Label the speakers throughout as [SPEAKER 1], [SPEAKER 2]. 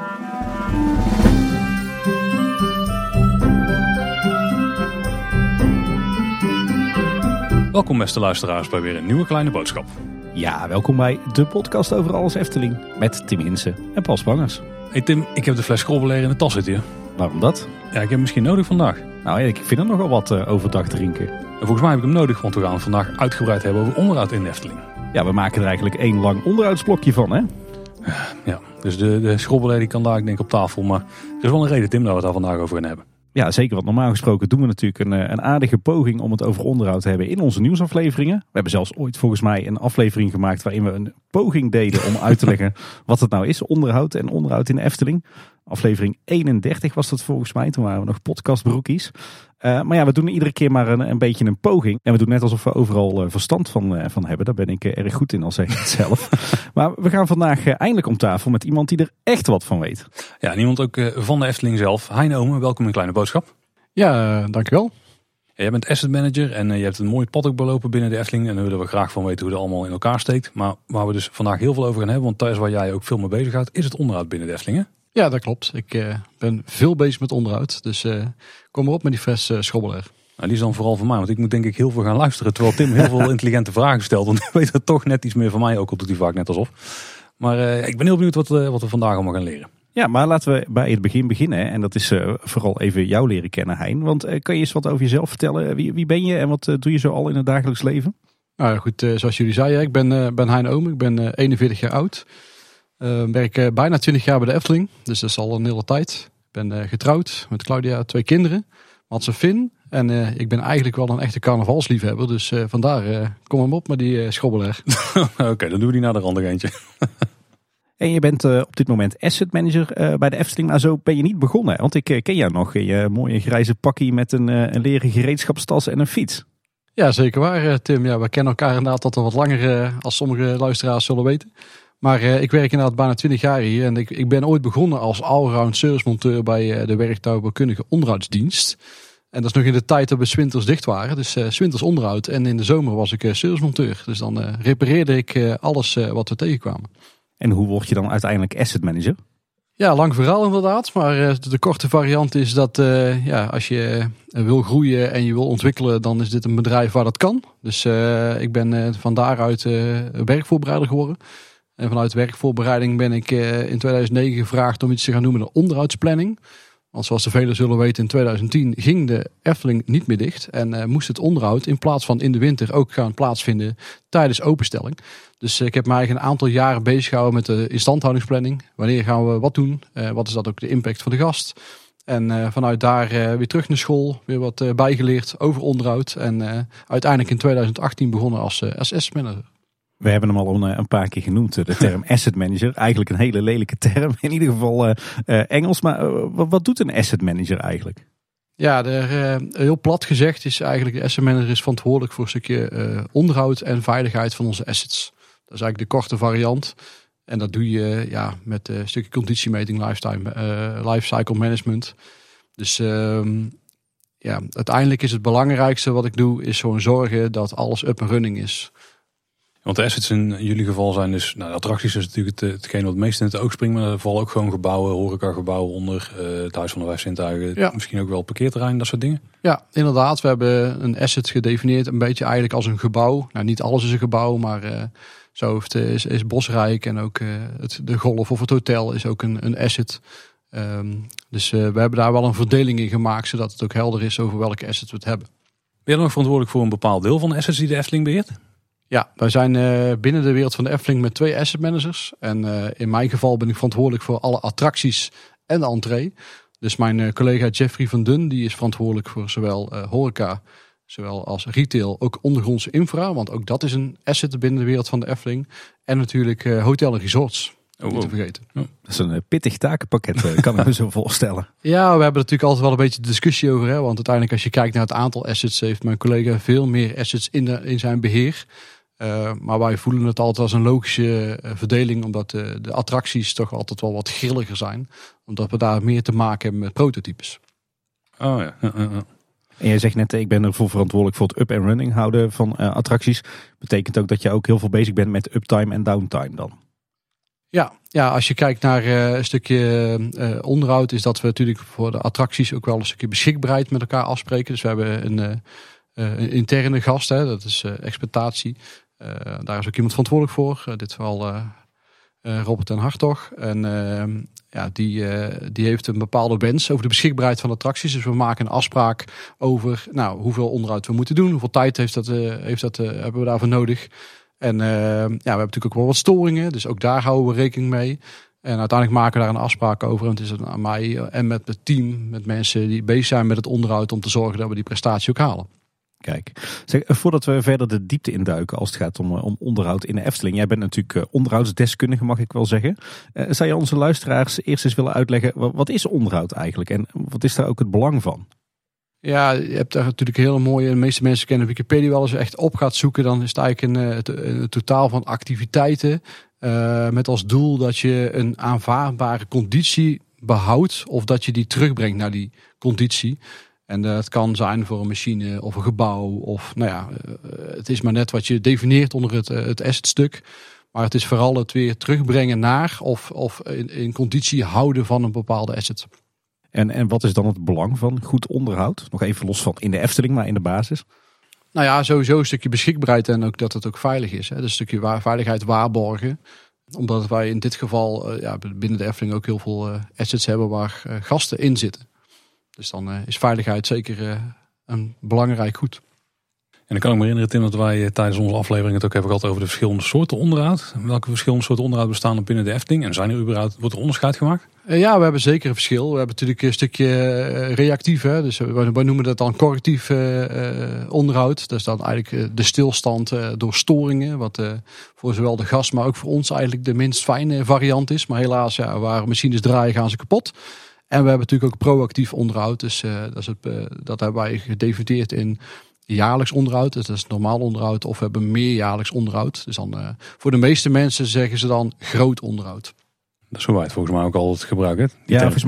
[SPEAKER 1] Welkom beste luisteraars bij weer een nieuwe kleine boodschap.
[SPEAKER 2] Ja, welkom bij de podcast over alles Efteling met Tim Hinsen en Paul Spangers.
[SPEAKER 1] Hey Tim, ik heb de fles Schrobbelair in de tas zitten hier.
[SPEAKER 2] Waarom dat?
[SPEAKER 1] Ja, ik heb hem misschien nodig vandaag.
[SPEAKER 2] Nou, ik vind het nogal wat overdag drinken.
[SPEAKER 1] En volgens mij heb ik hem nodig, want we gaan het vandaag uitgebreid hebben over onderhoud in de Efteling.
[SPEAKER 2] Ja, we maken er eigenlijk één lang onderhoudsblokje van, hè?
[SPEAKER 1] Ja, dus de Schrobbelair die kan daar ik denk op tafel, maar er is wel een reden Tim dat we het daar vandaag over gaan hebben.
[SPEAKER 2] Ja, zeker. Want normaal gesproken doen we natuurlijk een aardige poging om het over onderhoud te hebben in onze nieuwsafleveringen. We hebben zelfs ooit volgens mij een aflevering gemaakt waarin we een poging deden om uit te leggen wat het nou is, onderhoud en onderhoud in de Efteling. Aflevering 31 was dat volgens mij, toen waren we nog podcastbroekies. Maar ja, we doen iedere keer maar een beetje een poging. En we doen net alsof we overal verstand van hebben. Daar ben ik erg goed in, al zeg ik het zelf. Maar we gaan vandaag eindelijk om tafel met iemand die er echt wat van weet.
[SPEAKER 1] Ja, en iemand ook van de Efteling zelf. Hein Omen, welkom in Kleine Boodschap.
[SPEAKER 3] Ja, dankjewel.
[SPEAKER 1] Ja, jij bent asset manager en je hebt een mooi pad ook belopen binnen de Efteling. En daar willen we graag van weten hoe het allemaal in elkaar steekt. Maar waar we dus vandaag heel veel over gaan hebben, want thuis waar jij ook veel mee bezig gaat, is het onderhoud binnen de Efteling, hè?
[SPEAKER 3] Ja, dat klopt. Ik ben veel bezig met onderhoud. Dus kom maar op met die fles Schrobbelair.
[SPEAKER 1] Nou, die is dan vooral voor mij, want ik moet denk ik heel veel gaan luisteren. Terwijl Tim heel veel intelligente vragen stelt. Want ik weet er toch net iets meer van mij, ook al doet hij vaak net alsof. Maar ik ben heel benieuwd wat we vandaag allemaal gaan leren.
[SPEAKER 2] Ja, maar laten we bij het begin beginnen. En dat is vooral even jou leren kennen, Hein. Want kan je eens wat over jezelf vertellen? Wie ben je en wat doe je zo al in het dagelijks leven?
[SPEAKER 3] Nou goed, zoals jullie zeiden, ik ben Hein Omen. Ik ben 41 jaar oud. Werk bijna 20 jaar bij de Efteling. Dus dat is al een hele tijd. Ik ben getrouwd met Claudia, 2 kinderen. Mats en Finn. En ik ben eigenlijk wel een echte carnavalsliefhebber. Dus vandaar, kom hem op met die Schrobbelair.
[SPEAKER 1] Oké, dan doen we die naar de randig eentje.
[SPEAKER 2] En je bent op dit moment asset manager bij de Efteling. Maar zo ben je niet begonnen. Want ik ken jou nog in je mooie grijze pakkie met een leren gereedschapstas en een fiets.
[SPEAKER 3] Ja, zeker waar, Tim. Ja, we kennen elkaar inderdaad al wat langer als sommige luisteraars zullen weten. Maar ik werk inderdaad bijna 20 jaar hier. En ik ben ooit begonnen als allround servicemonteur bij de werktuigbouwkundige onderhoudsdienst. En dat is nog in de tijd dat we 's winters dicht waren. Dus 's winters onderhoud. En in de zomer was ik servicemonteur. Dus dan repareerde ik alles wat we tegenkwamen.
[SPEAKER 2] En hoe word je dan uiteindelijk asset manager?
[SPEAKER 3] Ja, lang verhaal inderdaad. Maar de korte variant is dat als je wil groeien en je wil ontwikkelen, dan is dit een bedrijf waar dat kan. Dus ik ben van daaruit werkvoorbereider geworden. En vanuit werkvoorbereiding ben ik in 2009 gevraagd om iets te gaan doen met een onderhoudsplanning. Want zoals de velen zullen weten, in 2010 ging de Efteling niet meer dicht. En moest het onderhoud in plaats van in de winter ook gaan plaatsvinden tijdens openstelling. Dus ik heb mij eigenlijk een aantal jaren bezig gehouden met de instandhoudingsplanning. Wanneer gaan we wat doen? Wat is dat ook de impact voor de gast? En vanuit daar weer terug naar school, weer wat bijgeleerd over onderhoud. En uiteindelijk in 2018 begonnen als asset manager.
[SPEAKER 2] We hebben hem al een paar keer genoemd, de term asset manager. Eigenlijk een hele lelijke term, in ieder geval Engels. Maar wat doet een asset manager eigenlijk?
[SPEAKER 3] Ja, heel plat gezegd is eigenlijk de asset manager is verantwoordelijk voor een stukje onderhoud en veiligheid van onze assets. Dat is eigenlijk de korte variant. En dat doe je met een stukje conditiemeting, lifecycle management. Dus uiteindelijk is het belangrijkste wat ik doe, is gewoon zorgen dat alles up en running is.
[SPEAKER 1] Want de assets in jullie geval zijn dus, attracties is natuurlijk hetgeen wat het meest in het oog springt. Maar vooral ook gewoon gebouwen, horecagebouwen onder, het Huis van de Vijf Zintuigen. Ja. Misschien ook wel parkeerterrein, dat soort dingen. Ja,
[SPEAKER 3] inderdaad. We hebben een asset gedefinieerd een beetje eigenlijk als een gebouw. Nou, niet alles is een gebouw, maar zo is Bosrijk en ook de golf of het hotel is ook een asset. Dus we hebben daar wel een verdeling in gemaakt, zodat het ook helder is over welke assets we het hebben.
[SPEAKER 1] Ben je dan ook verantwoordelijk voor een bepaald deel van de assets die de Efteling beheert?
[SPEAKER 3] Ja, wij zijn binnen de wereld van de Efteling met 2 asset managers. En in mijn geval ben ik verantwoordelijk voor alle attracties en de entree. Dus mijn collega Jeffrey van Dun die is verantwoordelijk voor zowel horeca, zowel als retail, ook ondergrondse infra. Want ook dat is een asset binnen de wereld van de Efteling. En natuurlijk hotel en resorts. Niet te vergeten.
[SPEAKER 2] Dat is een pittig takenpakket, kan ik me zo voorstellen.
[SPEAKER 3] Ja, we hebben natuurlijk altijd wel een beetje discussie over. Hè? Want uiteindelijk als je kijkt naar het aantal assets, heeft mijn collega veel meer assets in zijn beheer. Maar wij voelen het altijd als een logische verdeling, omdat de attracties toch altijd wel wat grilliger zijn. Omdat we daar meer te maken hebben met prototypes.
[SPEAKER 1] Oh ja.
[SPEAKER 2] En jij zegt net, ik ben ervoor verantwoordelijk voor het up en running houden van attracties. Betekent ook dat je ook heel veel bezig bent met uptime en downtime dan?
[SPEAKER 3] Ja, als je kijkt naar een stukje onderhoud, is dat we natuurlijk voor de attracties ook wel een stukje beschikbaarheid met elkaar afspreken. Dus we hebben een interne gast, dat is exploitatie. Daar is ook iemand verantwoordelijk voor. Dit geval Robert ten Hartog. En die heeft een bepaalde wens over de beschikbaarheid van attracties. Dus we maken een afspraak over hoeveel onderhoud we moeten doen. Hoeveel tijd hebben we daarvoor nodig. En we hebben natuurlijk ook wel wat storingen. Dus ook daar houden we rekening mee. En uiteindelijk maken we daar een afspraak over. En het is aan mij en met het team, met mensen die bezig zijn met het onderhoud, om te zorgen dat we die prestatie ook halen.
[SPEAKER 2] Kijk, voordat we verder de diepte induiken als het gaat om onderhoud in de Efteling. Jij bent natuurlijk onderhoudsdeskundige, mag ik wel zeggen. Zou je onze luisteraars eerst eens willen uitleggen, wat is onderhoud eigenlijk? En wat is daar ook het belang van?
[SPEAKER 3] Ja, je hebt daar natuurlijk hele mooie, de meeste mensen kennen Wikipedia wel. Als je echt op gaat zoeken, dan is het eigenlijk een totaal van activiteiten. Met als doel dat je een aanvaardbare conditie behoudt. Of dat je die terugbrengt naar die conditie. En dat kan zijn voor een machine of een gebouw. Of het is maar net wat je definieert onder het assetstuk. Maar het is vooral het weer terugbrengen naar of in conditie houden van een bepaalde asset.
[SPEAKER 2] En wat is dan het belang van goed onderhoud? Nog even los van in de Efteling, maar in de basis.
[SPEAKER 3] Nou ja, sowieso een stukje beschikbaarheid en ook dat het ook veilig is. Hè. Dus een stukje veiligheid waarborgen. Omdat wij in dit geval binnen de Efteling ook heel veel assets hebben waar gasten in zitten. Dus dan is veiligheid zeker een belangrijk goed.
[SPEAKER 1] En dan kan ik me herinneren, Tim, dat wij tijdens onze aflevering het ook hebben gehad over de verschillende soorten onderhoud. Welke verschillende soorten onderhoud bestaan er binnen de Efteling? En wordt er onderscheid gemaakt?
[SPEAKER 3] Ja, we hebben zeker een verschil. We hebben natuurlijk een stukje reactief. Hè? Dus wij noemen dat dan correctief onderhoud. Dat is dan eigenlijk de stilstand door storingen. Wat voor zowel de gast, maar ook voor ons eigenlijk de minst fijne variant is. Maar helaas, waar machines draaien, gaan ze kapot. En we hebben natuurlijk ook proactief onderhoud. Dus dat hebben wij gedefinieerd in jaarlijks onderhoud. Dus dat is normaal onderhoud. Of we hebben meerjaarlijks onderhoud. Dus dan voor de meeste mensen zeggen ze dan groot onderhoud.
[SPEAKER 1] Dat is hoe wij het volgens mij ook altijd gebruiken.
[SPEAKER 2] Volgens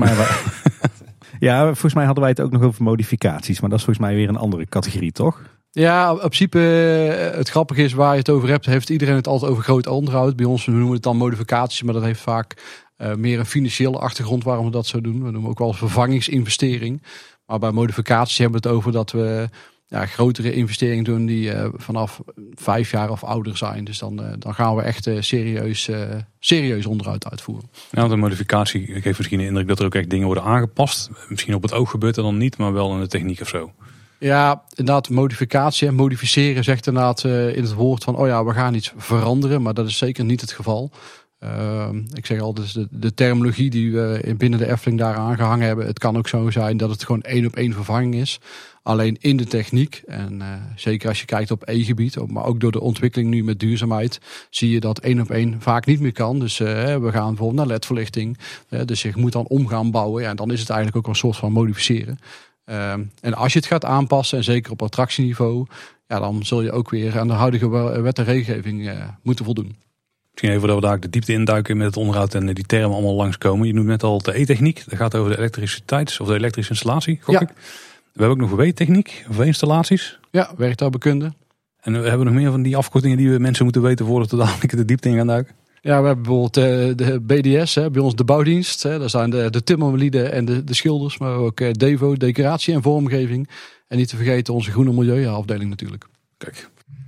[SPEAKER 2] mij hadden wij het ook nog over modificaties. Maar dat is volgens mij weer een andere categorie, toch?
[SPEAKER 3] Ja, in principe het grappige is waar je het over hebt. Heeft iedereen het altijd over groot onderhoud. Bij ons noemen we het dan modificaties. Maar dat heeft vaak meer een financiële achtergrond waarom we dat zo doen. We noemen ook wel vervangingsinvestering. Maar bij modificaties hebben we het over dat we grotere investeringen doen die vanaf 5 jaar of ouder zijn. Dus dan gaan we echt serieus onderhoud uitvoeren.
[SPEAKER 1] Ja, want een modificatie geeft misschien de indruk dat er ook echt dingen worden aangepast. Misschien op het oog gebeurt er dan niet, maar wel in de techniek of zo. Ja,
[SPEAKER 3] inderdaad, modificatie en modificeren zegt inderdaad in het woord van we gaan iets veranderen. Maar dat is zeker niet het geval. Ik zeg al, dus de terminologie die we binnen de Efteling daar aangehangen hebben. Het kan ook zo zijn dat het gewoon 1-op-1 vervanging is. Alleen in de techniek, en zeker als je kijkt op E-gebied, maar ook door de ontwikkeling nu met duurzaamheid, zie je dat 1-op-1 vaak niet meer kan. Dus we gaan bijvoorbeeld naar LED-verlichting. Dus je moet dan om gaan bouwen. Ja, en dan is het eigenlijk ook een soort van modificeren. En als je het gaat aanpassen, en zeker op attractieniveau, dan zul je ook weer aan de huidige wet en regelgeving moeten voldoen.
[SPEAKER 1] Misschien even voordat we daar de diepte induiken met het onderhoud en die termen allemaal langskomen. Je noemt net al de E-techniek. Dat gaat over de elektriciteit of de elektrische installatie, gok ik. We hebben ook nog W-techniek, W-installaties.
[SPEAKER 3] Ja, werktuigbekunde.
[SPEAKER 1] En we hebben nog meer van die afkortingen die we mensen moeten weten voordat we dadelijk de diepte in gaan duiken.
[SPEAKER 3] Ja, we hebben bijvoorbeeld de BDS, bij ons de bouwdienst. Daar zijn de timmerlieden en de schilders, maar ook Devo, decoratie en vormgeving. En niet te vergeten onze groene milieuafdeling natuurlijk.
[SPEAKER 1] Kijk.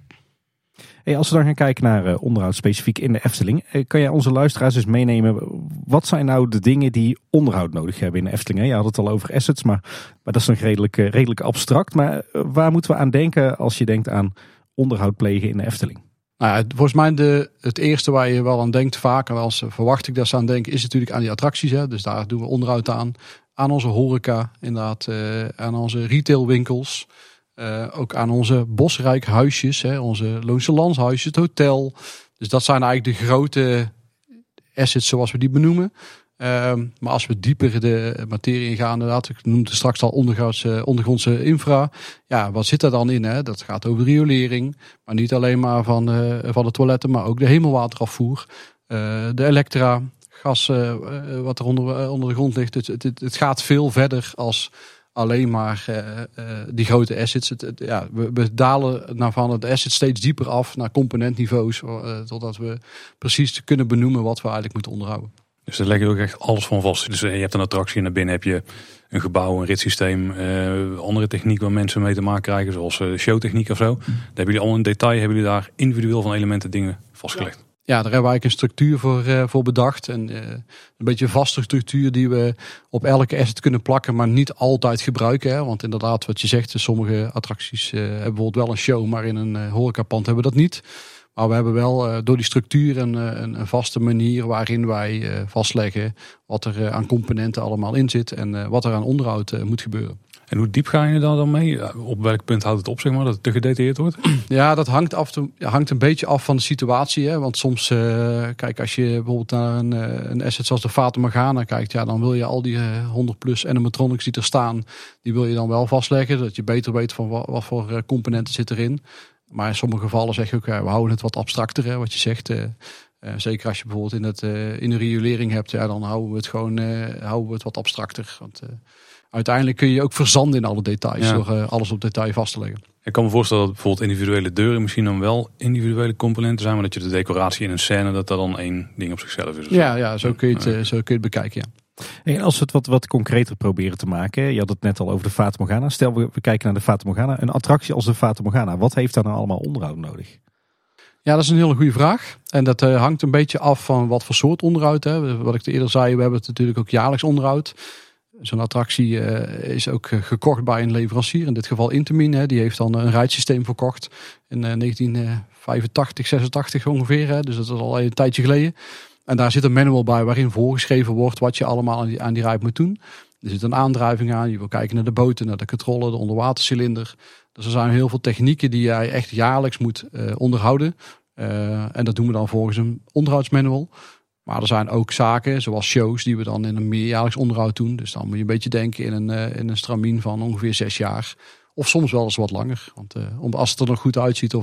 [SPEAKER 2] Hey, als we dan gaan kijken naar onderhoud specifiek in de Efteling, kan jij onze luisteraars eens meenemen? Wat zijn nou de dingen die onderhoud nodig hebben in de Efteling? Je had het al over assets, maar dat is nog redelijk abstract. Maar waar moeten we aan denken als je denkt aan onderhoud plegen in de Efteling?
[SPEAKER 3] Nou ja, volgens mij het eerste waar je wel aan denkt vaak, en als verwacht ik dat ze aan denken, is natuurlijk aan die attracties. Hè? Dus daar doen we onderhoud aan onze horeca, inderdaad, aan onze retailwinkels. Ook aan onze bosrijk huisjes, onze Loonse Landshuisjes, het hotel. Dus dat zijn eigenlijk de grote assets zoals we die benoemen. Maar als we dieper de materie ingaan, inderdaad, ik noemde straks al ondergrondse infra. Ja, wat zit er dan in? Hè? Dat gaat over riolering, maar niet alleen maar van de toiletten, maar ook de hemelwaterafvoer, de elektra, gas wat er onder de grond ligt. Het gaat veel verder als alleen maar die grote assets. We dalen van de assets steeds dieper af naar componentniveaus. Totdat we precies kunnen benoemen wat we eigenlijk moeten onderhouden.
[SPEAKER 1] Dus daar leg je ook echt alles van vast. Dus je hebt een attractie en daarbinnen heb je een gebouw, een ritssysteem, andere techniek waar mensen mee te maken krijgen, zoals showtechniek of zo. Daar hebben jullie al in detail, hebben jullie daar individueel van elementen dingen vastgelegd.
[SPEAKER 3] Ja, daar hebben we eigenlijk een structuur voor bedacht. En een beetje een vaste structuur die we op elke asset kunnen plakken, maar niet altijd gebruiken. Hè? Want inderdaad, wat je zegt, sommige attracties hebben bijvoorbeeld wel een show, maar in een horecapand hebben we dat niet. Maar we hebben wel door die structuur een vaste manier waarin wij vastleggen wat er aan componenten allemaal in zit en wat er aan onderhoud moet gebeuren.
[SPEAKER 1] En hoe diep ga je daar dan mee? Op welk punt houdt het op, zeg maar, dat het te gedetailleerd wordt?
[SPEAKER 3] Ja, dat hangt een beetje af van de situatie. Hè? Want soms, kijk, als je bijvoorbeeld naar een asset zoals de Fata Morgana kijkt, ja, dan wil je al die 100 plus animatronics die er staan, die wil je dan wel vastleggen. Dat je beter weet van wat voor componenten zit erin. Maar in sommige gevallen zeg je ook, we houden het wat abstracter, hè, wat je zegt. Zeker als je bijvoorbeeld in de riolering hebt, ja, dan houden we het wat abstracter. Want uiteindelijk kun je ook verzanden in alle details door alles op detail vast te leggen.
[SPEAKER 1] Ik kan me voorstellen dat bijvoorbeeld individuele deuren misschien dan wel individuele componenten zijn, maar dat je de decoratie in een scène, dat dan één ding op zichzelf is.
[SPEAKER 3] Ja, zo kun je het bekijken, ja.
[SPEAKER 2] En als we het wat concreter proberen te maken. Je had het net al over de Fata Morgana. Stel we kijken naar de Fata Morgana. Een attractie als de Fata Morgana. Wat heeft daar nou allemaal onderhoud nodig?
[SPEAKER 3] Ja, dat is een hele goede vraag. En dat hangt een beetje af van wat voor soort onderhoud. Hè. Wat ik eerder zei, we hebben het natuurlijk ook jaarlijks onderhoud. Zo'n attractie is ook gekocht bij een leverancier. In dit geval Intamin. Hè. Die heeft dan een rijdsysteem verkocht. In 1985, 86 ongeveer. Hè. Dus dat is al een tijdje geleden. En daar zit een manual bij waarin voorgeschreven wordt wat je allemaal aan die rij moet doen. Er zit een aandrijving aan. Je wil kijken naar de boten, naar de controle, de onderwatercilinder. Dus er zijn heel veel technieken die jij echt jaarlijks moet onderhouden. En dat doen we dan volgens een onderhoudsmanual. Maar er zijn ook zaken zoals shows die we dan in een meerjaarlijks onderhoud doen. Dus dan moet je een beetje denken in een stramien van ongeveer 6 jaar. Of soms wel eens wat langer. Want als het er nog goed uitziet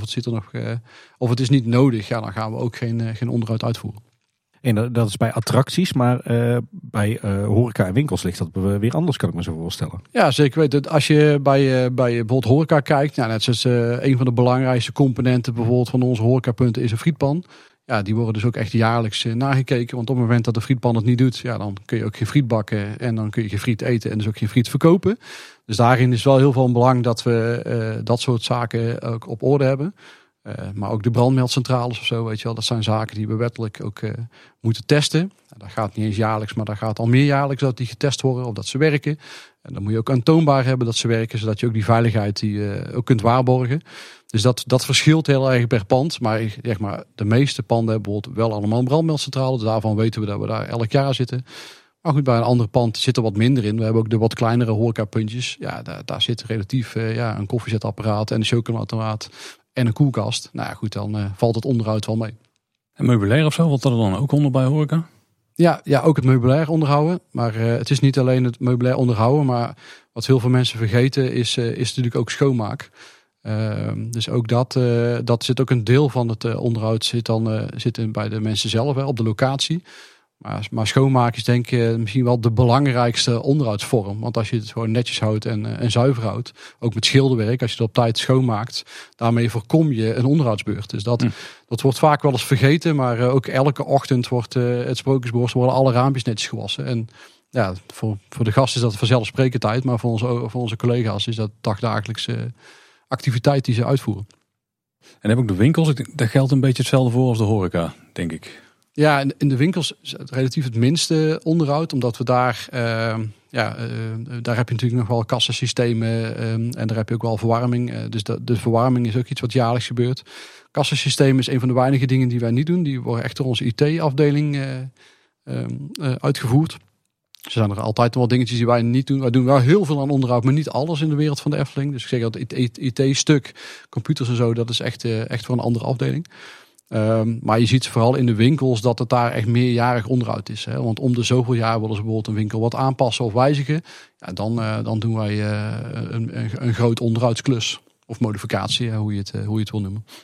[SPEAKER 3] of het is niet nodig, ja, dan gaan we ook geen onderhoud uitvoeren.
[SPEAKER 2] En dat is bij attracties, maar bij horeca en winkels ligt dat weer anders, kan ik me zo voorstellen.
[SPEAKER 3] Ja, zeker weten. Als je bij bijvoorbeeld horeca kijkt, nou, net zoals een van de belangrijkste componenten bijvoorbeeld van onze horecapunten is een frietpan. Ja, die worden dus ook echt jaarlijks nagekeken. Want op het moment dat de frietpan het niet doet, ja, dan kun je ook geen friet bakken en dan kun je geen friet eten en dus ook geen friet verkopen. Dus daarin is wel heel veel belang dat we dat soort zaken ook op orde hebben. Maar ook de brandmeldcentrales of zo, weet je wel, dat zijn zaken die we wettelijk ook moeten testen. Dat gaat niet eens jaarlijks, maar dat gaat al meerjaarlijks dat die getest worden of dat ze werken. En dan moet je ook aantoonbaar hebben dat ze werken, zodat je ook die veiligheid ook kunt waarborgen. Dus dat verschilt heel erg per pand. Maar zeg maar, de meeste panden hebben bijvoorbeeld wel allemaal een brandmeldcentrale. Dus daarvan weten we dat we daar elk jaar zitten. Maar goed, bij een ander pand zit er wat minder in. We hebben ook de wat kleinere horecapuntjes. Ja, daar zit relatief een koffiezetapparaat en een chocoladeautomaat en een koelkast. Nou ja, goed, dan valt het onderhoud wel mee.
[SPEAKER 1] En meubilair of zo, valt dat er dan ook onder bij horeca?
[SPEAKER 3] Ja, ook het meubilair onderhouden. Maar het is niet alleen het meubilair onderhouden. Maar wat heel veel mensen vergeten is natuurlijk ook schoonmaak. Dus ook dat zit ook een deel van het onderhoud zit bij de mensen zelf, op de locatie. Maar schoonmaken is denk ik misschien wel de belangrijkste onderhoudsvorm. Want als je het gewoon netjes houdt en zuiver houdt, ook met schilderwerk, als je het op tijd schoonmaakt, daarmee voorkom je een onderhoudsbeurt. Dus dat wordt vaak wel eens vergeten, maar ook elke ochtend wordt het Sprookjesbos, worden alle raampjes netjes gewassen. En ja, voor de gast is dat vanzelfsprekendheid, maar voor onze collega's is dat dagdagelijkse activiteit die ze uitvoeren.
[SPEAKER 1] En heb ik de winkels, daar geldt een beetje hetzelfde voor als de horeca, denk ik.
[SPEAKER 3] Ja, in de winkels is het relatief het minste onderhoud, omdat we daar heb je natuurlijk nog wel kassasystemen en daar heb je ook wel verwarming. Dus de verwarming is ook iets wat jaarlijks gebeurt. Kassasysteem is een van de weinige dingen die wij niet doen. Die worden echt door onze IT-afdeling uitgevoerd. Er zijn er altijd wel dingetjes die wij niet doen. Wij doen wel heel veel aan onderhoud, maar niet alles in de wereld van de Efteling. Dus ik zeg dat het IT-stuk, computers en zo, dat is echt voor een andere afdeling. Maar je ziet vooral in de winkels dat het daar echt meerjarig onderhoud is. Hè? Want om de zoveel jaar willen ze bijvoorbeeld een winkel wat aanpassen of wijzigen. Ja, dan doen wij een groot onderhoudsklus of modificatie, hoe je het wil noemen.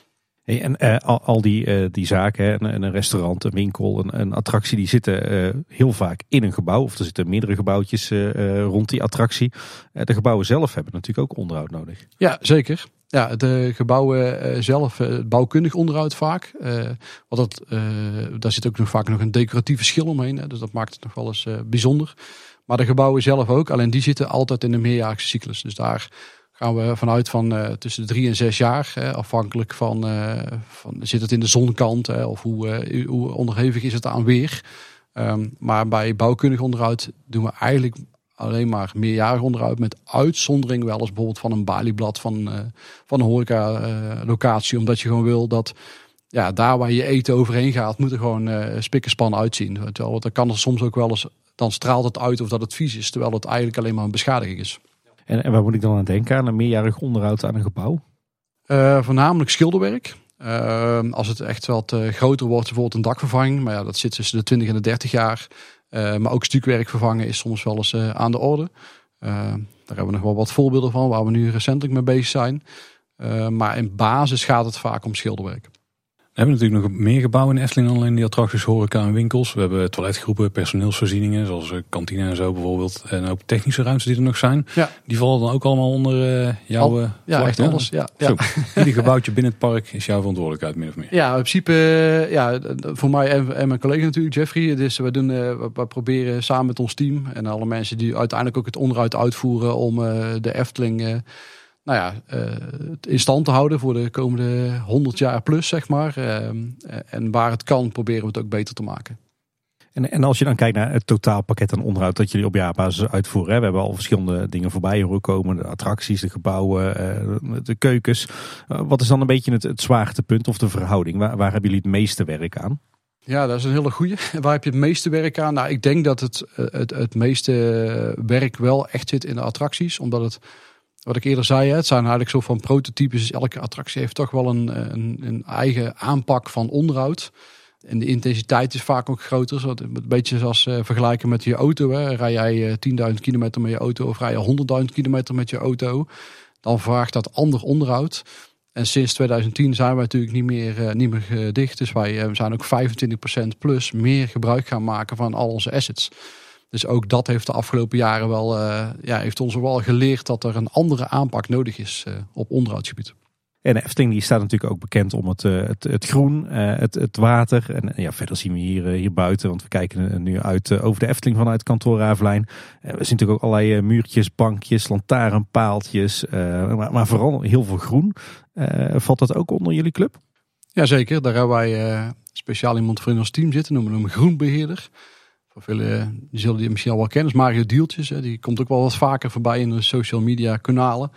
[SPEAKER 2] Hey, en al die zaken, hè, een restaurant, een winkel, een attractie, die zitten heel vaak in een gebouw. Of er zitten meerdere gebouwtjes rond die attractie. De gebouwen zelf hebben natuurlijk ook onderhoud nodig.
[SPEAKER 3] Ja, zeker. Ja, de gebouwen zelf, bouwkundig onderhoud vaak. Daar zit ook nog vaak nog een decoratieve schil omheen. Hè, dus dat maakt het nog wel eens bijzonder. Maar de gebouwen zelf ook. Alleen die zitten altijd in een meerjaarlijkse cyclus. Dus daar gaan we vanuit van tussen de 3 en 6 jaar. Afhankelijk van zit het in de zonkant of hoe onderhevig is het aan weer. Maar bij bouwkundig onderhoud doen we eigenlijk alleen maar meerjarig onderhoud. Met uitzondering wel eens bijvoorbeeld van een balieblad van een horeca locatie. Omdat je gewoon wil dat daar waar je eten overheen gaat, moet er gewoon spik en span uitzien. Terwijl dat kan er soms ook wel eens, dan straalt het uit of dat het vies is. Terwijl het eigenlijk alleen maar een beschadiging is.
[SPEAKER 2] En waar moet ik dan aan denken? Aan een meerjarig onderhoud aan een gebouw?
[SPEAKER 3] Voornamelijk schilderwerk. Als het echt wat groter wordt, bijvoorbeeld een dakvervanging. Maar ja, dat zit tussen de 20 en de 30 jaar. Maar ook stukwerk vervangen is soms wel eens aan de orde. Daar hebben we nog wel wat voorbeelden van, waar we nu recentelijk mee bezig zijn. Maar in basis gaat het vaak om schilderwerk.
[SPEAKER 1] We hebben natuurlijk nog meer gebouwen in Efteling dan alleen die attracties, horeca en winkels. We hebben toiletgroepen, personeelsvoorzieningen, zoals kantine en zo bijvoorbeeld. En ook technische ruimtes die er nog zijn. Ja. Die vallen dan ook allemaal onder jouw vlag.
[SPEAKER 3] Echt alles. Ja.
[SPEAKER 1] Ieder gebouwtje binnen het park is jouw verantwoordelijkheid, min of meer.
[SPEAKER 3] Ja, in principe, voor mij en mijn collega natuurlijk, Jeffrey. Dus we proberen samen met ons team en alle mensen die uiteindelijk ook het onderhoud uitvoeren om de Efteling in stand te houden voor de komende 100 jaar plus, zeg maar. En waar het kan, proberen we het ook beter te maken.
[SPEAKER 2] En als je dan kijkt naar het totaalpakket aan onderhoud dat jullie op jaarbasis uitvoeren. Hè? We hebben al verschillende dingen voorbij horen komen. De attracties, de gebouwen, de keukens. Wat is dan een beetje het zwaartepunt of de verhouding? Waar hebben jullie het meeste werk aan?
[SPEAKER 3] Ja, dat is een hele goeie. Waar heb je het meeste werk aan? Nou, ik denk dat het meeste werk wel echt zit in de attracties. Omdat het, wat ik eerder zei, het zijn eigenlijk zo van prototypes. Dus elke attractie heeft toch wel een eigen aanpak van onderhoud. En de intensiteit is vaak ook groter. Zo een beetje zoals vergelijken met je auto. Hè. Rij jij 10.000 kilometer met je auto of rij je 100.000 kilometer met je auto, dan vraagt dat ander onderhoud. En sinds 2010 zijn wij natuurlijk niet meer dicht. Dus wij zijn ook 25% plus meer gebruik gaan maken van al onze assets. Dus ook dat heeft de afgelopen jaren wel, heeft ons wel geleerd dat er een andere aanpak nodig is op onderhoudsgebied.
[SPEAKER 2] En de Efteling die staat natuurlijk ook bekend om het groen, het water. En ja, verder zien we hier buiten, want we kijken nu uit over de Efteling vanuit kantoor Ravelijn. We zien natuurlijk ook allerlei muurtjes, bankjes, lantaarnpaaltjes, maar vooral heel veel groen. Valt dat ook onder jullie club?
[SPEAKER 3] Jazeker, daar hebben wij speciaal iemand voor in ons team zitten, noemen we hem groenbeheerder. Voor velen die zullen die misschien al wel kennen, is Mario Dieltjes. Die komt ook wel wat vaker voorbij in de social media kanalen.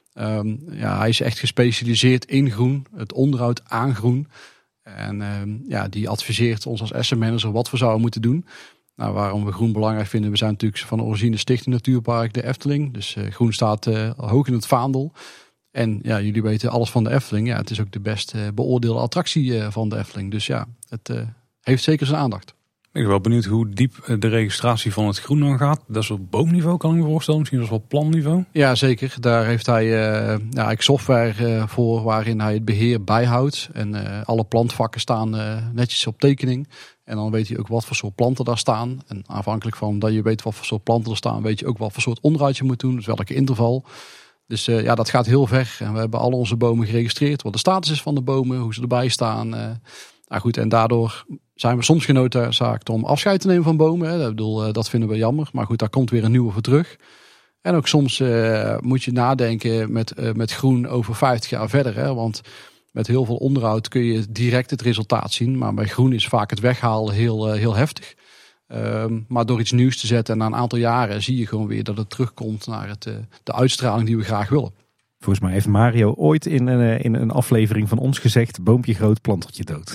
[SPEAKER 3] Hij is echt gespecialiseerd in groen, het onderhoud aan groen. En die adviseert ons als asset manager wat we zouden moeten doen. Nou, waarom we groen belangrijk vinden, we zijn natuurlijk van origine Stichting Natuurpark de Efteling. Dus groen staat hoog in het vaandel. En ja, jullie weten alles van de Efteling. Ja, het is ook de best beoordeelde attractie van de Efteling. Dus ja, het heeft zeker zijn aandacht.
[SPEAKER 1] Ik ben wel benieuwd hoe diep de registratie van het groen dan gaat. Dat is op boomniveau, kan ik me voorstellen. Misschien zelfs wel planniveau.
[SPEAKER 3] Ja, zeker. Daar heeft hij eigenlijk software voor waarin hij het beheer bijhoudt. En alle plantvakken staan netjes op tekening. En dan weet hij ook wat voor soort planten daar staan. En afhankelijk van dat je weet wat voor soort planten er staan, weet je ook wat voor soort onderhoud je moet doen. Dus welke interval. Dus dat gaat heel ver. En we hebben al onze bomen geregistreerd. Wat de status is van de bomen, hoe ze erbij staan. En daardoor zijn we soms genoodzaakt om afscheid te nemen van bomen. Hè. Ik bedoel, dat vinden we jammer. Maar goed, daar komt weer een nieuwe voor terug. En ook soms moet je nadenken met groen over 50 jaar verder. Hè. Want met heel veel onderhoud kun je direct het resultaat zien. Maar bij groen is vaak het weghalen heel heftig. Maar door iets nieuws te zetten en na een aantal jaren zie je gewoon weer dat het terugkomt naar de uitstraling die we graag willen.
[SPEAKER 2] Volgens mij heeft Mario ooit in een aflevering van ons gezegd: boompje groot, plantertje dood.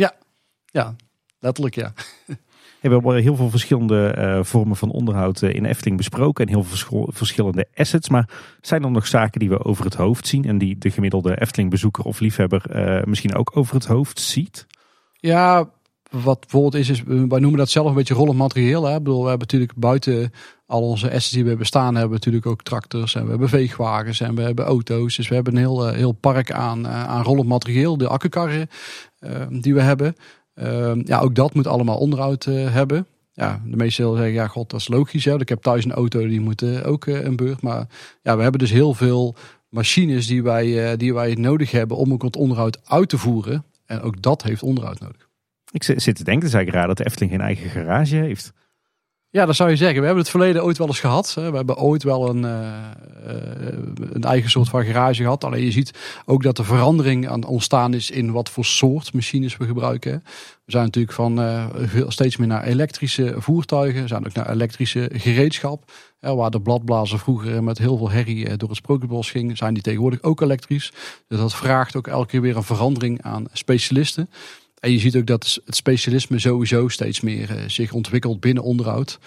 [SPEAKER 3] Ja, letterlijk ja.
[SPEAKER 2] We hebben heel veel verschillende vormen van onderhoud in Efteling besproken en heel veel verschillende assets. Maar zijn er nog zaken die we over het hoofd zien en die de gemiddelde Efteling bezoeker of liefhebber misschien ook over het hoofd ziet?
[SPEAKER 3] Ja, wat bijvoorbeeld is wij noemen dat zelf een beetje rollend materieel. Hè? Ik bedoel, we hebben natuurlijk buiten al onze assets die we hebben staan, hebben we natuurlijk ook tractors en we hebben veegwagens en we hebben auto's. Dus we hebben een heel park aan rollend materieel, de accukarren die we hebben. Ook dat moet allemaal onderhoud hebben. Ja, de meeste zullen zeggen, ja god, dat is logisch. Hè? Ik heb thuis een auto, die moet ook een beurt. Maar ja, we hebben dus heel veel machines die wij nodig hebben om ook het onderhoud uit te voeren. En ook dat heeft onderhoud nodig.
[SPEAKER 2] Ik zit te denken, het is eigenlijk raar dat de Efteling geen eigen garage heeft.
[SPEAKER 3] Ja, dat zou je zeggen. We hebben het verleden ooit wel eens gehad. We hebben ooit wel een eigen soort van garage gehad. Alleen je ziet ook dat er verandering aan ontstaan is in wat voor soort machines we gebruiken. We zijn natuurlijk van steeds meer naar elektrische voertuigen. We zijn ook naar elektrische gereedschap. Waar de bladblazer vroeger met heel veel herrie door het Sprookjesbos ging, zijn die tegenwoordig ook elektrisch. Dus dat vraagt ook elke keer weer een verandering aan specialisten. En je ziet ook dat het specialisme sowieso steeds meer zich ontwikkelt binnen onderhoud.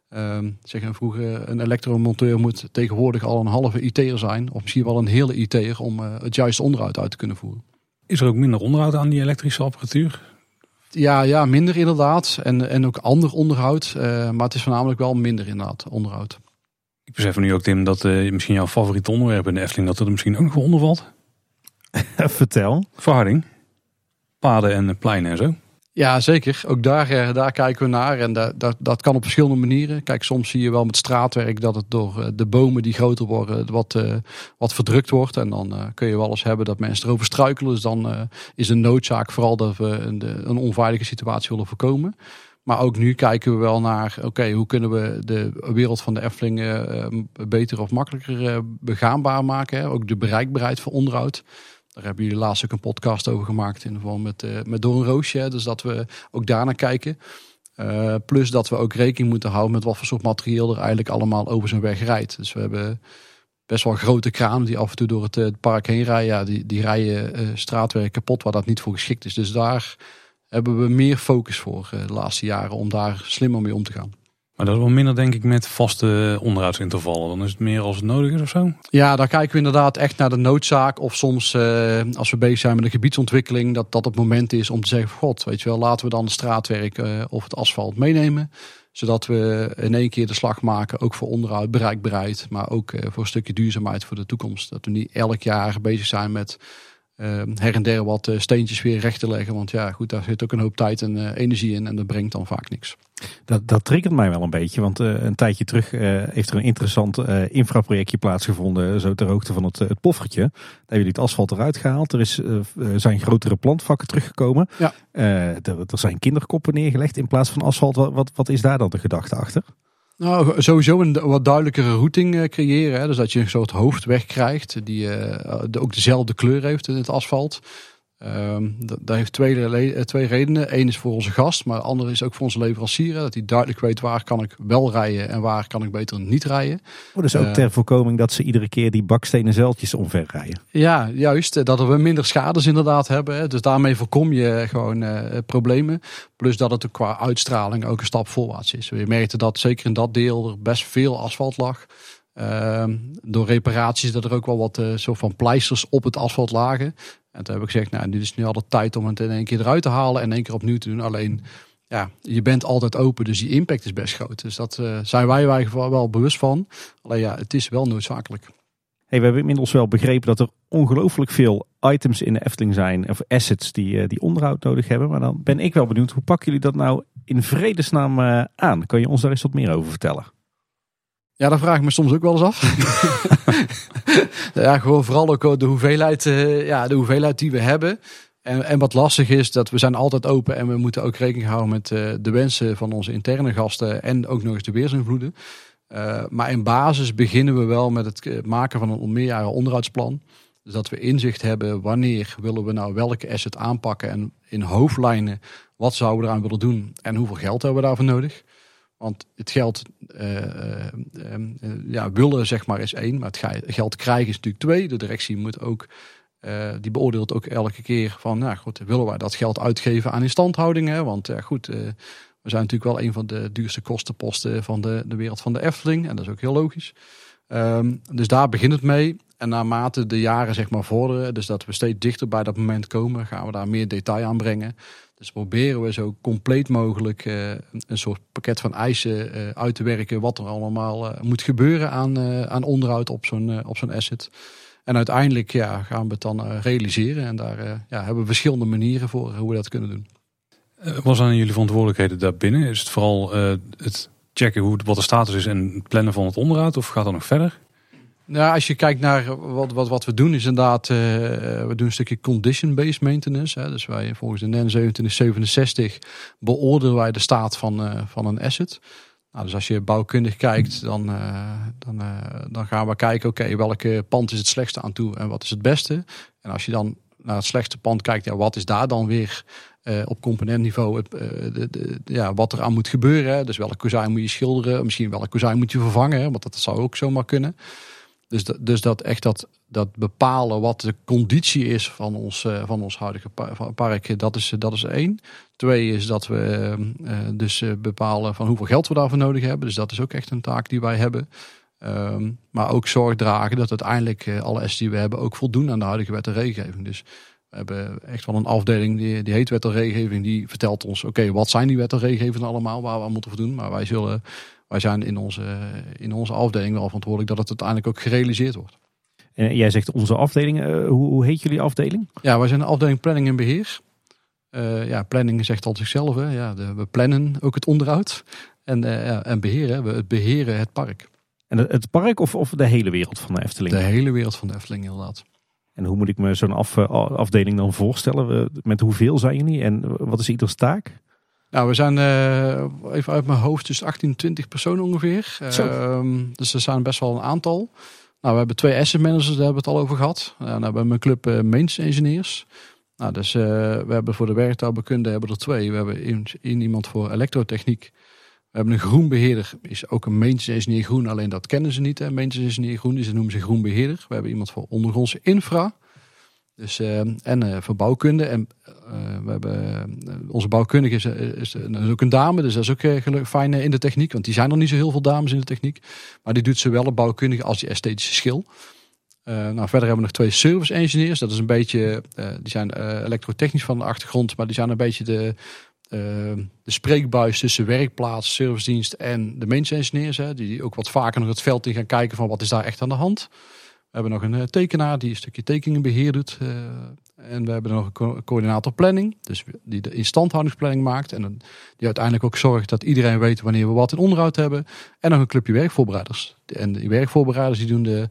[SPEAKER 3] Vroeger een elektromonteur moet tegenwoordig al een halve IT'er zijn. Of misschien wel een hele IT'er om het juiste onderhoud uit te kunnen voeren.
[SPEAKER 1] Is er ook minder onderhoud aan die elektrische apparatuur?
[SPEAKER 3] Ja, minder inderdaad. En ook ander onderhoud. Maar het is voornamelijk wel minder inderdaad onderhoud.
[SPEAKER 1] Ik besef nu ook, Tim, dat misschien jouw favoriete onderwerp in de Efteling, dat er misschien ook nog wel onder valt.
[SPEAKER 2] Vertel.
[SPEAKER 1] Verharding. Paden en pleinen en zo.
[SPEAKER 3] Ja, zeker. Ook daar kijken we naar. En dat kan op verschillende manieren. Kijk, soms zie je wel met straatwerk dat het door de bomen die groter worden wat verdrukt wordt. En dan kun je wel eens hebben dat mensen erover struikelen. Dus dan is de noodzaak vooral dat we een onveilige situatie willen voorkomen. Maar ook nu kijken we wel naar, hoe kunnen we de wereld van de Efteling beter of makkelijker begaanbaar maken. Hè? Ook de bereikbaarheid voor onderhoud. Daar hebben jullie laatst ook een podcast over gemaakt in ieder geval met Doornroosje. Hè? Dus dat we ook daarnaar kijken. Plus dat we ook rekening moeten houden met wat voor soort materieel er eigenlijk allemaal over zijn weg rijdt. Dus we hebben best wel grote kranen die af en toe door het park heen rijden. Ja, die rijden straatwerk kapot waar dat niet voor geschikt is. Dus daar hebben we meer focus voor de laatste jaren om daar slimmer mee om te gaan.
[SPEAKER 1] Maar dat is wel minder, denk ik, met vaste onderhoudsintervallen. Dan is het meer als het nodig is of zo?
[SPEAKER 3] Ja, daar kijken we inderdaad echt naar de noodzaak. Of soms als we bezig zijn met een gebiedsontwikkeling, dat het moment is om te zeggen, god, weet je wel, laten we dan het straatwerk of het asfalt meenemen. Zodat we in één keer de slag maken, ook voor onderhoud, bereikbaarheid. Maar ook voor een stukje duurzaamheid voor de toekomst. Dat we niet elk jaar bezig zijn met her en der wat steentjes weer recht te leggen. Want ja, goed, daar zit ook een hoop tijd en energie in. En dat brengt dan vaak niks.
[SPEAKER 2] Dat triggert mij wel een beetje. Want een tijdje terug heeft er een interessant infraprojectje plaatsgevonden. Zo ter hoogte van het poffertje. Daar hebben jullie het asfalt eruit gehaald. Er zijn grotere plantvakken teruggekomen.
[SPEAKER 3] Ja.
[SPEAKER 2] Er zijn kinderkoppen neergelegd in plaats van asfalt. Wat is daar dan de gedachte achter?
[SPEAKER 3] Nou, sowieso een wat duidelijkere routing creëren. Hè? Dus dat je een soort hoofdweg krijgt die ook dezelfde kleur heeft in het asfalt. Dat heeft twee redenen. Eén is voor onze gast, maar de andere is ook voor onze leverancier. Dat hij duidelijk weet waar kan ik wel rijden en waar kan ik beter niet rijden.
[SPEAKER 2] Dus ook ter voorkoming dat ze iedere keer die bakstenen zeiltjes omver rijden.
[SPEAKER 3] Ja, juist. Dat we minder schades inderdaad hebben. Hè. Dus daarmee voorkom je gewoon problemen. Plus dat het qua uitstraling ook een stap voorwaarts is. We merkten dat zeker in dat deel er best veel asfalt lag. Door reparaties dat er ook wel wat soort van pleisters op het asfalt lagen. En toen heb ik gezegd, dit is nu al de tijd om het in één keer eruit te halen en in één keer opnieuw te doen. Alleen, ja, je bent altijd open, dus die impact is best groot. Dus dat zijn wij wel bewust van. Alleen ja, het is wel noodzakelijk.
[SPEAKER 2] Hey, we hebben inmiddels wel begrepen dat er ongelooflijk veel items in de Efteling zijn, of assets die onderhoud nodig hebben. Maar dan ben ik wel benieuwd, hoe pakken jullie dat nou in vredesnaam aan? Kan je ons daar eens wat meer over vertellen?
[SPEAKER 3] Ja, dat vraag ik me soms ook wel eens af. Ja, gewoon vooral ook de hoeveelheid die we hebben. En wat lastig is, dat we zijn altijd open en we moeten ook rekening houden met de wensen van onze interne gasten en ook nog eens de weersinvloeden. Maar in basis beginnen we wel met het maken van een meerjaren onderhoudsplan. Dus dat we inzicht hebben wanneer willen we nou welke asset aanpakken en in hoofdlijnen wat zouden we eraan willen doen en hoeveel geld hebben we daarvoor nodig. Want het geld willen zeg maar is 1, maar het geld krijgen is natuurlijk 2. De directie moet ook, die beoordeelt ook elke keer van, willen wij dat geld uitgeven aan instandhouding? Hè? Want we zijn natuurlijk wel een van de duurste kostenposten van de wereld van de Efteling. En dat is ook heel logisch. Dus daar begint het mee. En naarmate de jaren zeg maar vorderen, dus dat we steeds dichter bij dat moment komen, gaan we daar meer detail aan brengen. Dus proberen we zo compleet mogelijk een soort pakket van eisen uit te werken wat er allemaal moet gebeuren aan onderhoud op zo'n asset. En uiteindelijk gaan we het dan realiseren. En daar hebben we verschillende manieren voor hoe we dat kunnen doen.
[SPEAKER 1] Wat zijn jullie verantwoordelijkheden daarbinnen? Is het vooral het checken wat de status is en het plannen van het onderhoud? Of gaat dat nog verder?
[SPEAKER 3] Nou, als je kijkt naar wat we doen, is inderdaad, we doen een stukje condition-based maintenance. Hè. Dus wij volgens de NEN 2767 beoordelen wij de staat van een asset. Nou, dus als je bouwkundig kijkt, dan gaan we kijken, oké, welke pand is het slechtste aan toe en wat is het beste? En als je dan naar het slechtste pand kijkt, wat is daar dan weer op componentniveau wat er aan moet gebeuren? Hè? Dus welk kozijn moet je schilderen? Misschien welk kozijn moet je vervangen? Hè? Want dat zou ook zomaar kunnen. Dus dat bepalen wat de conditie is van ons huidige park, dat is 1. 2 is dat we bepalen van hoeveel geld we daarvoor nodig hebben. Dus dat is ook echt een taak die wij hebben. Maar ook zorg dragen dat uiteindelijk alle assets die we hebben ook voldoen aan de huidige wet en regelgeving. Dus we hebben echt wel een afdeling die heet wet en regelgeving. Die vertelt ons, oké, wat zijn die wet en regelgevingen allemaal waar we aan moeten voldoen. Maar wij zijn in onze afdeling wel verantwoordelijk dat het uiteindelijk ook gerealiseerd wordt.
[SPEAKER 2] En jij zegt onze afdeling. Hoe heet jullie afdeling?
[SPEAKER 3] Ja, wij zijn de afdeling planning en beheer. Planning zegt al zichzelf. Hè. Ja, we plannen ook het onderhoud. En beheren. We beheren het park.
[SPEAKER 2] En het park of de hele wereld van de Efteling?
[SPEAKER 3] De hele wereld van de Efteling, inderdaad.
[SPEAKER 2] En hoe moet ik me zo'n afdeling dan voorstellen? Met hoeveel zijn jullie en wat is ieders taak?
[SPEAKER 3] Nou, we zijn even uit mijn hoofd dus 18, 20 personen ongeveer. Dus er zijn best wel een aantal. Nou, we hebben 2 asset managers, daar hebben we het al over gehad. Nou, we hebben een club maintenance engineers. Nou, dus we hebben voor de werktuigbouwkunde hebben er 2. We hebben iemand voor elektrotechniek. We hebben een groenbeheerder, is ook een maintenance engineer groen, alleen dat kennen ze niet. Hè. Maintenance engineer groen, dus ze noemen ze groenbeheerder. We hebben iemand voor ondergrondse infra. Dus, en voor bouwkunde. En we hebben onze bouwkundige is ook een dame, dus dat is ook fijn in de techniek. Want die zijn er niet zo heel veel dames in de techniek. Maar die doet zowel de bouwkundige als die esthetische schil. Verder hebben we nog 2 service engineers. Dat is een beetje, die zijn elektrotechnisch van de achtergrond, maar die zijn een beetje de spreekbuis tussen werkplaats, servicedienst en de maintenance engineers. Hè, die ook wat vaker nog het veld in gaan kijken van wat is daar echt aan de hand. We hebben nog een tekenaar die een stukje tekeningenbeheer doet. En we hebben nog een coördinator planning. Dus die de instandhoudingsplanning maakt. En die uiteindelijk ook zorgt dat iedereen weet wanneer we wat in onderhoud hebben. En nog een clubje werkvoorbereiders. En die werkvoorbereiders die doen de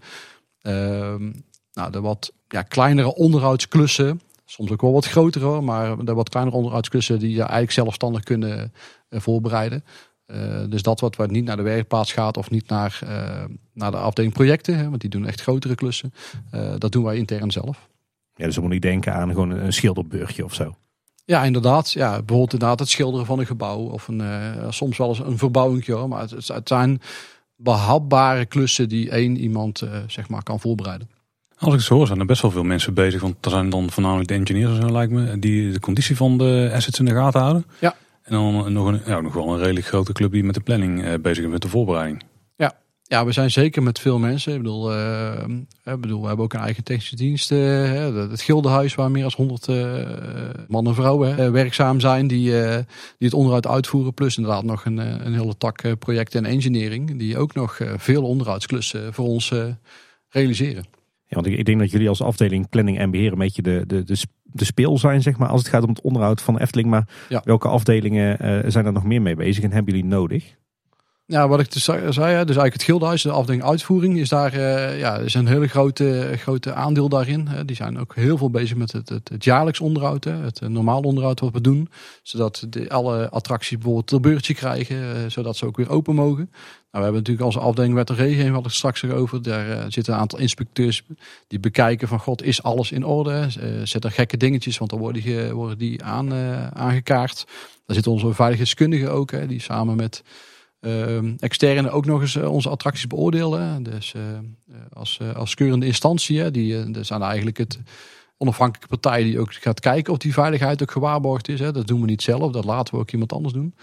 [SPEAKER 3] wat kleinere onderhoudsklussen. Soms ook wel wat grotere hoor. Maar de wat kleinere onderhoudsklussen die je eigenlijk zelfstandig kunnen voorbereiden. Dus dat wat niet naar de werkplaats gaat of niet naar de afdeling projecten, hè, want die doen echt grotere klussen. Dat doen wij intern zelf.
[SPEAKER 2] Ja, dus dan moet ik denken aan gewoon een schilderbeurtje of zo.
[SPEAKER 3] Ja, inderdaad. Ja, bijvoorbeeld inderdaad het schilderen van een gebouw of soms wel eens een verbouwing. Maar het zijn behapbare klussen die één iemand kan voorbereiden.
[SPEAKER 1] Als ik het zo hoor, zijn er best wel veel mensen bezig. Want er zijn dan voornamelijk de engineers, zo lijkt me, die de conditie van de assets in de gaten houden. Ja. En dan nog wel een redelijk grote club die met de planning bezig is, met de voorbereiding.
[SPEAKER 3] Ja, we zijn zeker met veel mensen. Ik bedoel, we hebben ook een eigen technische dienst. Het Gildenhuis, waar meer dan 100 mannen en vrouwen werkzaam zijn. Die het onderhoud uitvoeren. Plus inderdaad nog een hele tak projecten en engineering. Die ook nog veel onderhoudsklussen voor ons realiseren.
[SPEAKER 2] Ja, want ik denk dat jullie als afdeling planning en beheer een beetje de speel zijn, zeg maar, als het gaat om het onderhoud van Efteling. Maar welke afdelingen zijn er nog meer mee bezig en hebben jullie nodig?
[SPEAKER 3] Ja, wat ik dus zei, dus eigenlijk het Gildenhuis, de afdeling uitvoering, is daar is een hele grote aandeel daarin. Die zijn ook heel veel bezig met het jaarlijks onderhoud, het normaal onderhoud wat we doen. Zodat alle attracties bijvoorbeeld een beurtje krijgen, zodat ze ook weer open mogen. Nou, we hebben natuurlijk onze afdeling wet en regelgeving, we hadden het straks erover. Daar zitten een aantal inspecteurs die bekijken van god, is alles in orde? Zitten er gekke dingetjes, want dan worden die aangekaart. Daar zitten onze veiligheidskundigen ook, die samen met externe ook nog eens onze attracties beoordelen. Dus als keurende instantie, die zijn eigenlijk het onafhankelijke partij die ook gaat kijken of die veiligheid ook gewaarborgd is. Dat doen we niet zelf, dat laten we ook iemand anders doen.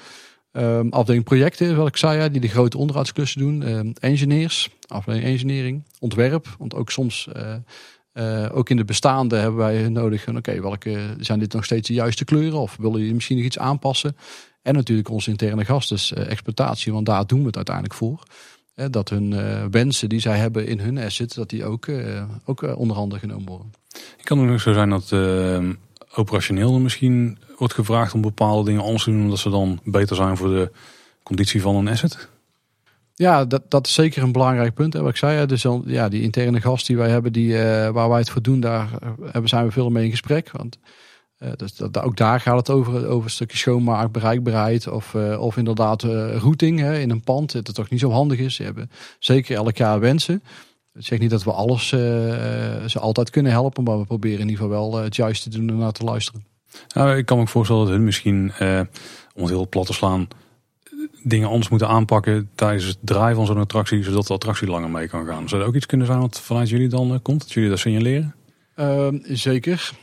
[SPEAKER 3] Afdeling projecten, wat ik zei, die de grote onderhoudsklussen doen. Engineers, afdeling engineering, ontwerp. Want ook soms, ook in de bestaande hebben wij nodig. Welke zijn dit nog steeds de juiste kleuren? Of willen jullie misschien nog iets aanpassen? En natuurlijk onze interne gast, dus exploitatie. Want daar doen we het uiteindelijk voor. Dat hun wensen die zij hebben in hun asset, dat die ook onder handen genomen worden.
[SPEAKER 1] Kan het nog zo zijn dat operationeel misschien wordt gevraagd om bepaalde dingen anders te doen, omdat ze dan beter zijn voor de conditie van een asset?
[SPEAKER 3] Ja, dat is zeker een belangrijk punt. Wat ik zei, dus die interne gast die wij hebben, waar wij het voor doen, daar zijn we veel mee in gesprek. Want ook daar gaat het over een stukje schoonmaak, bereikbaarheid of inderdaad routing in een pand. Dat het toch niet zo handig is. Ze hebben zeker elk jaar wensen. Ik zeg niet dat we alles ze altijd kunnen helpen, maar we proberen in ieder geval wel het juiste te doen en naar te luisteren.
[SPEAKER 1] Nou, ik kan me ook voorstellen dat hun misschien, om het heel plat te slaan, dingen anders moeten aanpakken tijdens het draaien van zo'n attractie, zodat de attractie langer mee kan gaan. Zou dat ook iets kunnen zijn wat vanuit jullie dan komt? Dat jullie dat signaleren?
[SPEAKER 3] Zeker.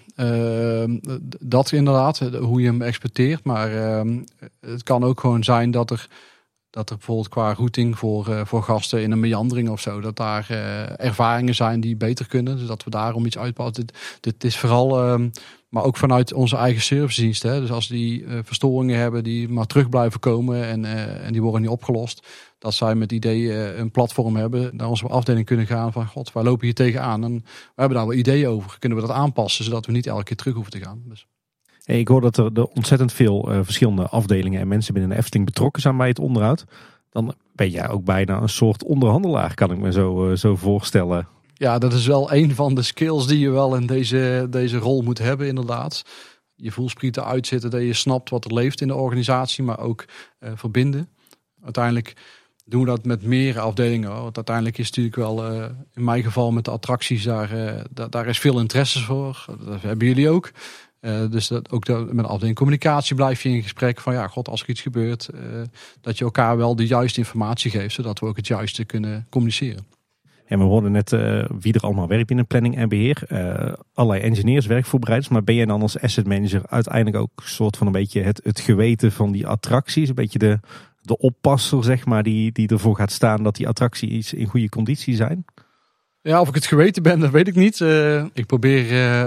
[SPEAKER 3] Dat inderdaad, hoe je hem exploiteert. Maar het kan ook gewoon zijn dat er bijvoorbeeld qua routing voor gasten in een meandering of zo, dat daar ervaringen zijn die beter kunnen. Dus dat we daarom iets uitpassen. Dit is vooral, maar ook vanuit onze eigen servicedienst. Dus als die verstoringen hebben die maar terug blijven komen en die worden niet opgelost, dat zij met idee een platform hebben, naar onze afdeling kunnen gaan van god, wij lopen hier tegenaan. En we hebben daar wel ideeën over. Kunnen we dat aanpassen, zodat we niet elke keer terug hoeven te gaan. Dus.
[SPEAKER 2] Hey, ik hoor dat er ontzettend veel verschillende afdelingen en mensen binnen de Efteling betrokken zijn bij het onderhoud. Dan ben jij ook bijna een soort onderhandelaar, kan ik me zo voorstellen.
[SPEAKER 3] Ja, dat is wel een van de skills die je wel in deze rol moet hebben, inderdaad. Je voelsprieten uitzitten, dat je snapt wat er leeft in de organisatie, maar ook verbinden. Uiteindelijk doen we dat met meer afdelingen. Want uiteindelijk is het natuurlijk wel, in mijn geval met de attracties, daar is veel interesse voor. Dat hebben jullie ook. Dus met de afdeling communicatie blijf je in gesprek van als er iets gebeurt, dat je elkaar wel de juiste informatie geeft, zodat we ook het juiste kunnen communiceren.
[SPEAKER 2] En we hoorden net wie er allemaal werkt in planning en beheer. Allerlei engineers, werkvoorbereiders. Maar ben jij dan als asset manager uiteindelijk ook een soort van een beetje het geweten van die attracties? Een beetje de oppasser, zeg maar, die ervoor gaat staan dat die attracties in goede conditie zijn?
[SPEAKER 3] Ja, of ik het geweten ben, dat weet ik niet. Ik probeer,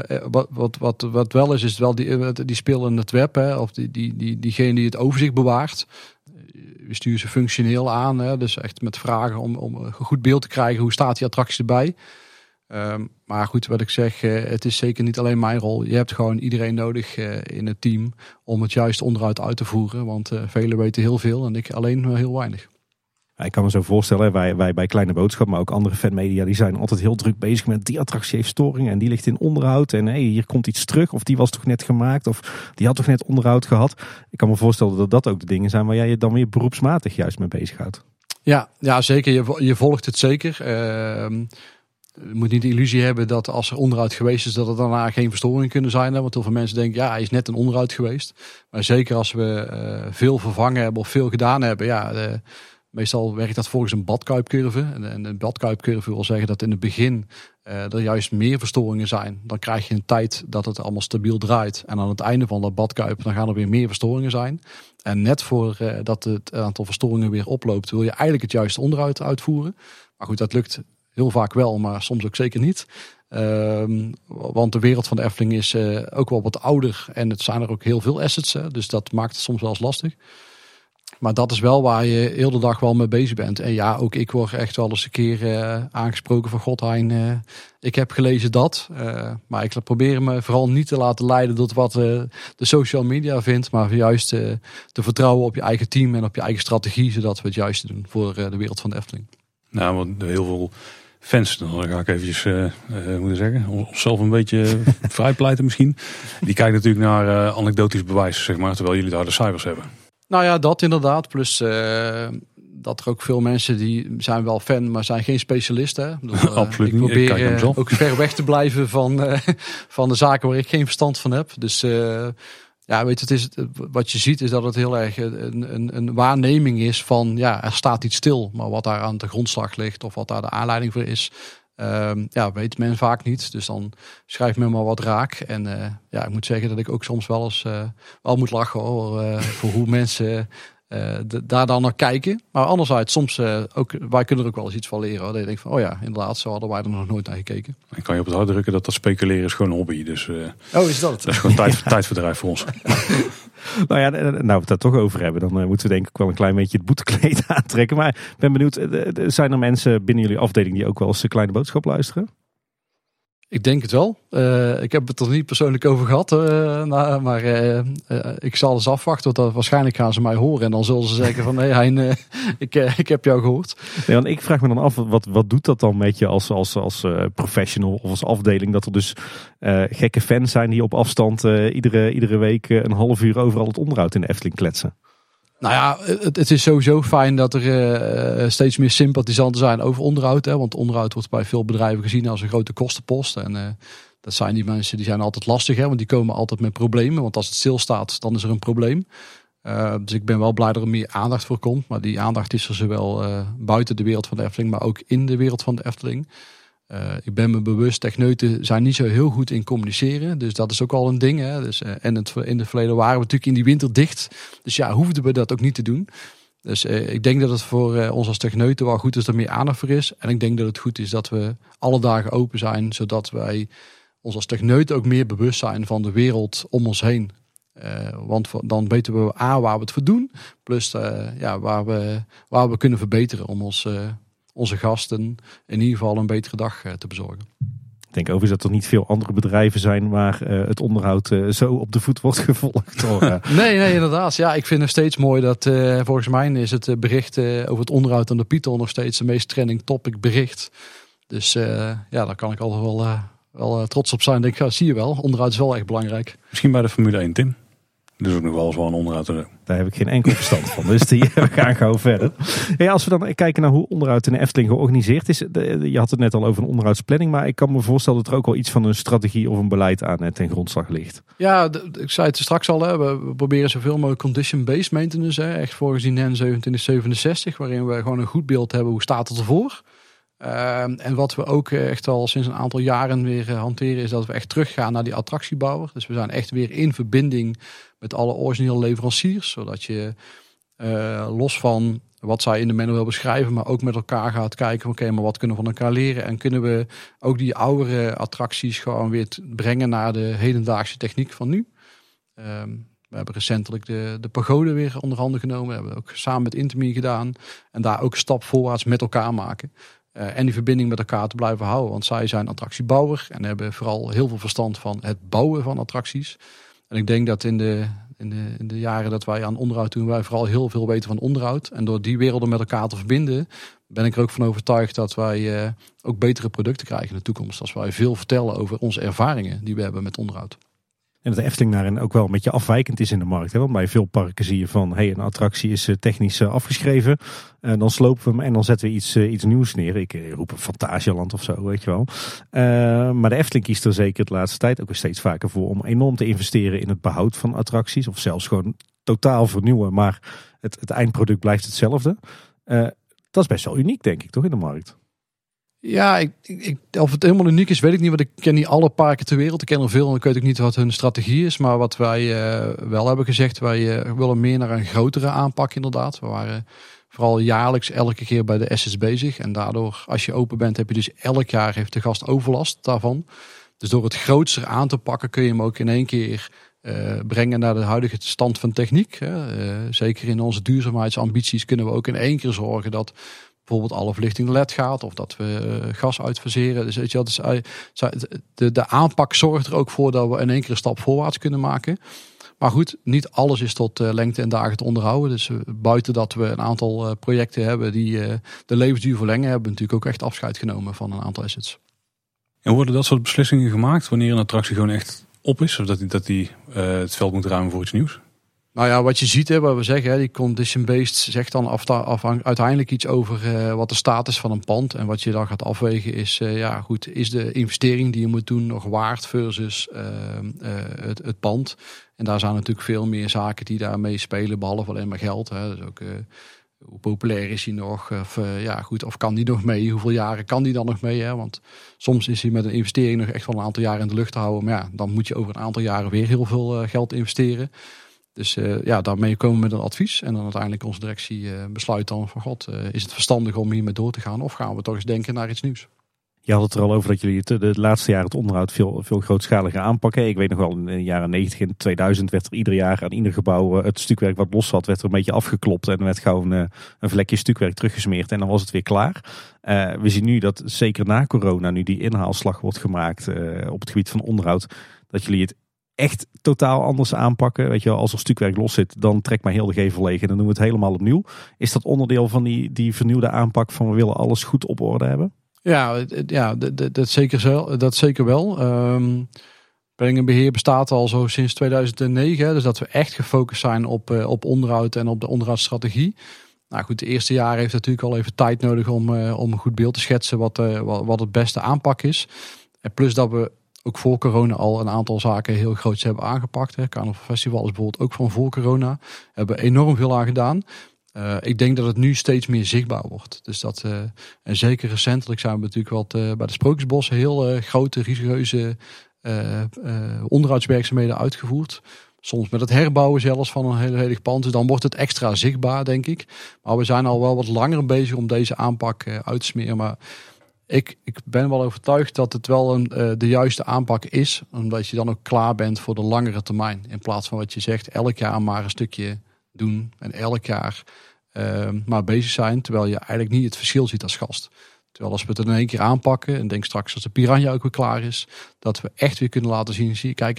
[SPEAKER 3] wat wel is wel die spelen het web. Hè, of diegene die het overzicht bewaart. We sturen ze functioneel aan. Hè, dus echt met vragen om een goed beeld te krijgen. Hoe staat die attractie erbij? Maar goed, wat ik zeg, het is zeker niet alleen mijn rol. Je hebt gewoon iedereen nodig in het team om het juiste onderhoud uit te voeren. Want velen weten heel veel en ik alleen heel weinig.
[SPEAKER 2] Ik kan me zo voorstellen, wij bij Kleine Boodschap, maar ook andere fanmedia, die zijn altijd heel druk bezig met die attractie heeft storingen en die ligt in onderhoud. En hier komt iets terug, of die was toch net gemaakt, of die had toch net onderhoud gehad. Ik kan me voorstellen dat dat ook de dingen zijn waar jij je dan weer beroepsmatig juist mee bezighoudt.
[SPEAKER 3] Ja, zeker. Je volgt het zeker. Je moet niet de illusie hebben dat als er onderhoud geweest is, dat er daarna geen verstoringen kunnen zijn. Want heel veel mensen denken, hij is net een onderhoud geweest. Maar zeker als we veel vervangen hebben of veel gedaan hebben, meestal werkt dat volgens een badkuipcurve. En een badkuipcurve wil zeggen dat in het begin er juist meer verstoringen zijn. Dan krijg je een tijd dat het allemaal stabiel draait. En aan het einde van dat badkuip dan gaan er weer meer verstoringen zijn. En net voordat het aantal verstoringen weer oploopt, wil je eigenlijk het juiste onderhoud uitvoeren. Maar goed, dat lukt heel vaak wel, maar soms ook zeker niet. Want de wereld van de Efteling is ook wel wat ouder. En het zijn er ook heel veel assets. Dus dat maakt het soms wel eens lastig. Maar dat is wel waar je heel de dag wel mee bezig bent. En ja, ook ik word echt wel eens een keer aangesproken van God, Hein, ik heb gelezen dat. Maar ik probeer me vooral niet te laten leiden door wat de social media vindt. Maar juist te vertrouwen op je eigen team en op je eigen strategie. Zodat we het juiste doen voor de wereld van de Efteling.
[SPEAKER 1] Nou, want heel veel fans, dan ga ik eventjes moeten zeggen, onszelf een beetje vrijpleiten misschien. Die kijken natuurlijk naar anekdotisch bewijs, zeg maar, terwijl jullie daar de cijfers hebben.
[SPEAKER 3] Nou ja, dat inderdaad. Plus dat er ook veel mensen die zijn wel fan, maar zijn geen specialisten.
[SPEAKER 1] Absoluut
[SPEAKER 3] ik probeer
[SPEAKER 1] niet.
[SPEAKER 3] ook ver weg te blijven van de zaken waar ik geen verstand van heb. Dus weet je, wat je ziet is dat het heel erg een waarneming is van er staat iets stil. Maar wat daar aan de grondslag ligt of wat daar de aanleiding voor is, weet men vaak niet. Dus dan schrijft men maar wat raak. En ik moet zeggen dat ik ook soms wel eens wel moet lachen voor hoe mensen daar dan naar kijken. Maar anderzijds, soms ook, wij kunnen er ook wel eens iets van leren. Hoor. Dat je denkt van, oh ja, inderdaad, zo hadden wij er nog nooit naar gekeken.
[SPEAKER 1] En kan je op het hart drukken dat speculeren is gewoon een hobby. Dus
[SPEAKER 3] is dat het?
[SPEAKER 1] dat is gewoon tijdverdrijf voor ons.
[SPEAKER 2] Nou ja, nou we het daar toch over hebben, dan moeten we denk ik wel een klein beetje het boetekleed aantrekken. Maar ik ben benieuwd, zijn er mensen binnen jullie afdeling die ook wel eens een kleine boodschap luisteren?
[SPEAKER 3] Ik denk het wel. Ik heb het er niet persoonlijk over gehad. Maar ik zal eens afwachten. Want waarschijnlijk gaan ze mij horen. En dan zullen ze zeggen van... Hey Hein, ik heb jou gehoord.
[SPEAKER 2] Nee, want ik vraag me dan af, wat doet dat dan met je als professional of als afdeling? Dat er dus gekke fans zijn die op afstand iedere week een half uur overal het onderhoud in de Efteling kletsen.
[SPEAKER 3] Nou ja, het is sowieso fijn dat er steeds meer sympathisanten zijn over onderhoud. Hè, want onderhoud wordt bij veel bedrijven gezien als een grote kostenpost. En dat zijn die mensen, die zijn altijd lastig. Hè, want die komen altijd met problemen. Want als het stilstaat, dan is er een probleem. Dus ik ben wel blij dat er meer aandacht voor komt. Maar die aandacht is er zowel buiten de wereld van de Efteling, maar ook in de wereld van de Efteling. Ik ben me bewust, techneuten zijn niet zo heel goed in communiceren. Dus dat is ook al een ding. Hè? Dus, in het verleden waren we natuurlijk in die winter dicht. Dus ja, hoefden we dat ook niet te doen. Dus ik denk dat het voor ons als techneuten wel goed is dat er meer aandacht voor is. En ik denk dat het goed is dat we alle dagen open zijn. Zodat wij ons als techneuten ook meer bewust zijn van de wereld om ons heen. Want dan weten we waar we het voor doen. Plus waar we kunnen verbeteren om onze gasten in ieder geval een betere dag te bezorgen.
[SPEAKER 2] Ik denk overigens dat er niet veel andere bedrijven zijn waar het onderhoud zo op de voet wordt gevolgd.
[SPEAKER 3] Nee, inderdaad. Ja, ik vind het steeds mooi dat volgens mij is het bericht over het onderhoud aan de Python nog steeds de meest trending topic bericht. Dus daar kan ik altijd wel trots op zijn. Denk ik, zie je wel, onderhoud is wel echt belangrijk.
[SPEAKER 1] Misschien bij de Formule 1, Tim. Dus ook nog wel eens wel een onderhoud te doen.
[SPEAKER 2] Daar heb ik geen enkel verstand van. Dus we gaan gewoon verder. Ja, als we dan kijken naar hoe onderhoud in de Efteling georganiseerd is. Je had het net al over een onderhoudsplanning. Maar ik kan me voorstellen dat er ook wel iets van een strategie of een beleid aan ten grondslag ligt. Ja,
[SPEAKER 3] ik zei het straks al. Hè, we proberen zoveel mogelijk condition-based maintenance. Hè, echt volgens die NEN 2767. Waarin we gewoon een goed beeld hebben hoe staat het ervoor. En wat we ook echt al sinds een aantal jaren weer hanteren is dat we echt teruggaan naar die attractiebouwer. Dus we zijn echt weer in verbinding met alle originele leveranciers. Zodat je los van wat zij in de manual beschrijven, maar ook met elkaar gaat kijken. Oké, maar wat kunnen we van elkaar leren? En kunnen we ook die oudere attracties gewoon weer brengen naar de hedendaagse techniek van nu? We hebben recentelijk de pagode weer onder handen genomen. We hebben ook samen met Intermi gedaan. En daar ook een stap voorwaarts met elkaar maken. En die verbinding met elkaar te blijven houden. Want zij zijn attractiebouwer en hebben vooral heel veel verstand van het bouwen van attracties. En ik denk dat in de jaren dat wij aan onderhoud doen, wij vooral heel veel weten van onderhoud. En door die werelden met elkaar te verbinden, ben ik er ook van overtuigd dat wij ook betere producten krijgen in de toekomst. Als wij veel vertellen over onze ervaringen die we hebben met onderhoud.
[SPEAKER 2] En dat de Efteling daarin ook wel een beetje afwijkend is in de markt. Hè? Want bij veel parken zie je van, een attractie is technisch afgeschreven. Dan slopen we hem en dan zetten we iets nieuws neer. Ik roep een Fantasialand of zo, weet je wel. Maar de Efteling kiest er zeker de laatste tijd ook steeds vaker voor om enorm te investeren in het behoud van attracties. Of zelfs gewoon totaal vernieuwen, maar het eindproduct blijft hetzelfde. Dat is best wel uniek, denk ik, toch, in de markt?
[SPEAKER 3] Ja, of het helemaal uniek is, weet ik niet. Want ik ken niet alle parken ter wereld. Ik ken er veel en ik weet ook niet wat hun strategie is. Maar wat wij wel hebben gezegd, wij willen meer naar een grotere aanpak inderdaad. We waren vooral jaarlijks elke keer bij de SS bezig. En daardoor, als je open bent, heb je dus elk jaar heeft de gast overlast daarvan. Dus door het grootste aan te pakken kun je hem ook in één keer brengen naar de huidige stand van techniek. Zeker in onze duurzaamheidsambities kunnen we ook in één keer zorgen dat bijvoorbeeld alle verlichting LED gaat of dat we gas uitfaseren. Dus weet je, de aanpak zorgt er ook voor dat we in één keer een stap voorwaarts kunnen maken. Maar goed, niet alles is tot lengte en dagen te onderhouden. Dus buiten dat we een aantal projecten hebben die de levensduur verlengen, hebben we natuurlijk ook echt afscheid genomen van een aantal assets.
[SPEAKER 1] En worden dat soort beslissingen gemaakt wanneer een attractie gewoon echt op is? Of dat die het veld moet ruimen voor iets nieuws?
[SPEAKER 3] Nou ja, wat je ziet, wat we zeggen, die condition-based zegt dan uiteindelijk iets over wat de status van een pand. En wat je dan gaat afwegen is, is de investering die je moet doen nog waard versus het pand. En daar zijn natuurlijk veel meer zaken die daarmee spelen, behalve alleen maar geld. Hè. Dus ook hoe populair is hij nog? Of kan die nog mee? Hoeveel jaren kan die dan nog mee? Hè? Want soms is hij met een investering nog echt wel een aantal jaren in de lucht te houden. Maar ja, dan moet je over een aantal jaren weer heel veel geld investeren. Dus daarmee komen we met een advies. En dan uiteindelijk onze directie besluit dan van is het verstandig om hiermee door te gaan? Of gaan we toch eens denken naar iets nieuws?
[SPEAKER 2] Je had het er al over dat jullie de laatste jaren het onderhoud veel grootschaliger aanpakken. Ik weet nog wel, in de jaren 90 en 2000 werd er ieder jaar aan ieder gebouw het stukwerk wat los zat, werd er een beetje afgeklopt. En er werd gauw een vlekje stukwerk teruggesmeerd en dan was het weer klaar. We zien nu dat zeker na corona, nu die inhaalslag wordt gemaakt op het gebied van onderhoud, dat jullie het echt totaal anders aanpakken. Weet je wel, als er stukwerk los zit, dan trek maar heel de gevel leeg en dan doen we het helemaal opnieuw. Is dat onderdeel van die vernieuwde aanpak van we willen alles goed op orde hebben?
[SPEAKER 3] Ja, dat zeker wel. Planning en beheer bestaat al zo sinds 2009. Dus dat we echt gefocust zijn op onderhoud en op de onderhoudsstrategie. Nou goed, de eerste jaren heeft natuurlijk al even tijd nodig om een goed beeld te schetsen wat het beste aanpak is. En plus dat we ook voor corona al een aantal zaken heel groots hebben aangepakt. Carnaval Festival is bijvoorbeeld ook van voor corona. Hebben enorm veel aan gedaan. Ik denk dat het nu steeds meer zichtbaar wordt. Dus dat, en zeker recentelijk zijn we natuurlijk wat bij de Sprookjesbossen heel grote, rigoureuze onderhoudswerkzaamheden uitgevoerd. Soms met het herbouwen zelfs van een hele pand. Dus dan wordt het extra zichtbaar, denk ik. Maar we zijn al wel wat langer bezig om deze aanpak uit te smeren. Maar ik ben wel overtuigd dat het wel de juiste aanpak is. Omdat je dan ook klaar bent voor de langere termijn. In plaats van wat je zegt, elk jaar maar een stukje doen en elk jaar maar bezig zijn, terwijl je eigenlijk niet het verschil ziet als gast. Terwijl als we het in één keer aanpakken, en denk straks als de Piranha ook weer klaar is, dat we echt weer kunnen laten zien, kijk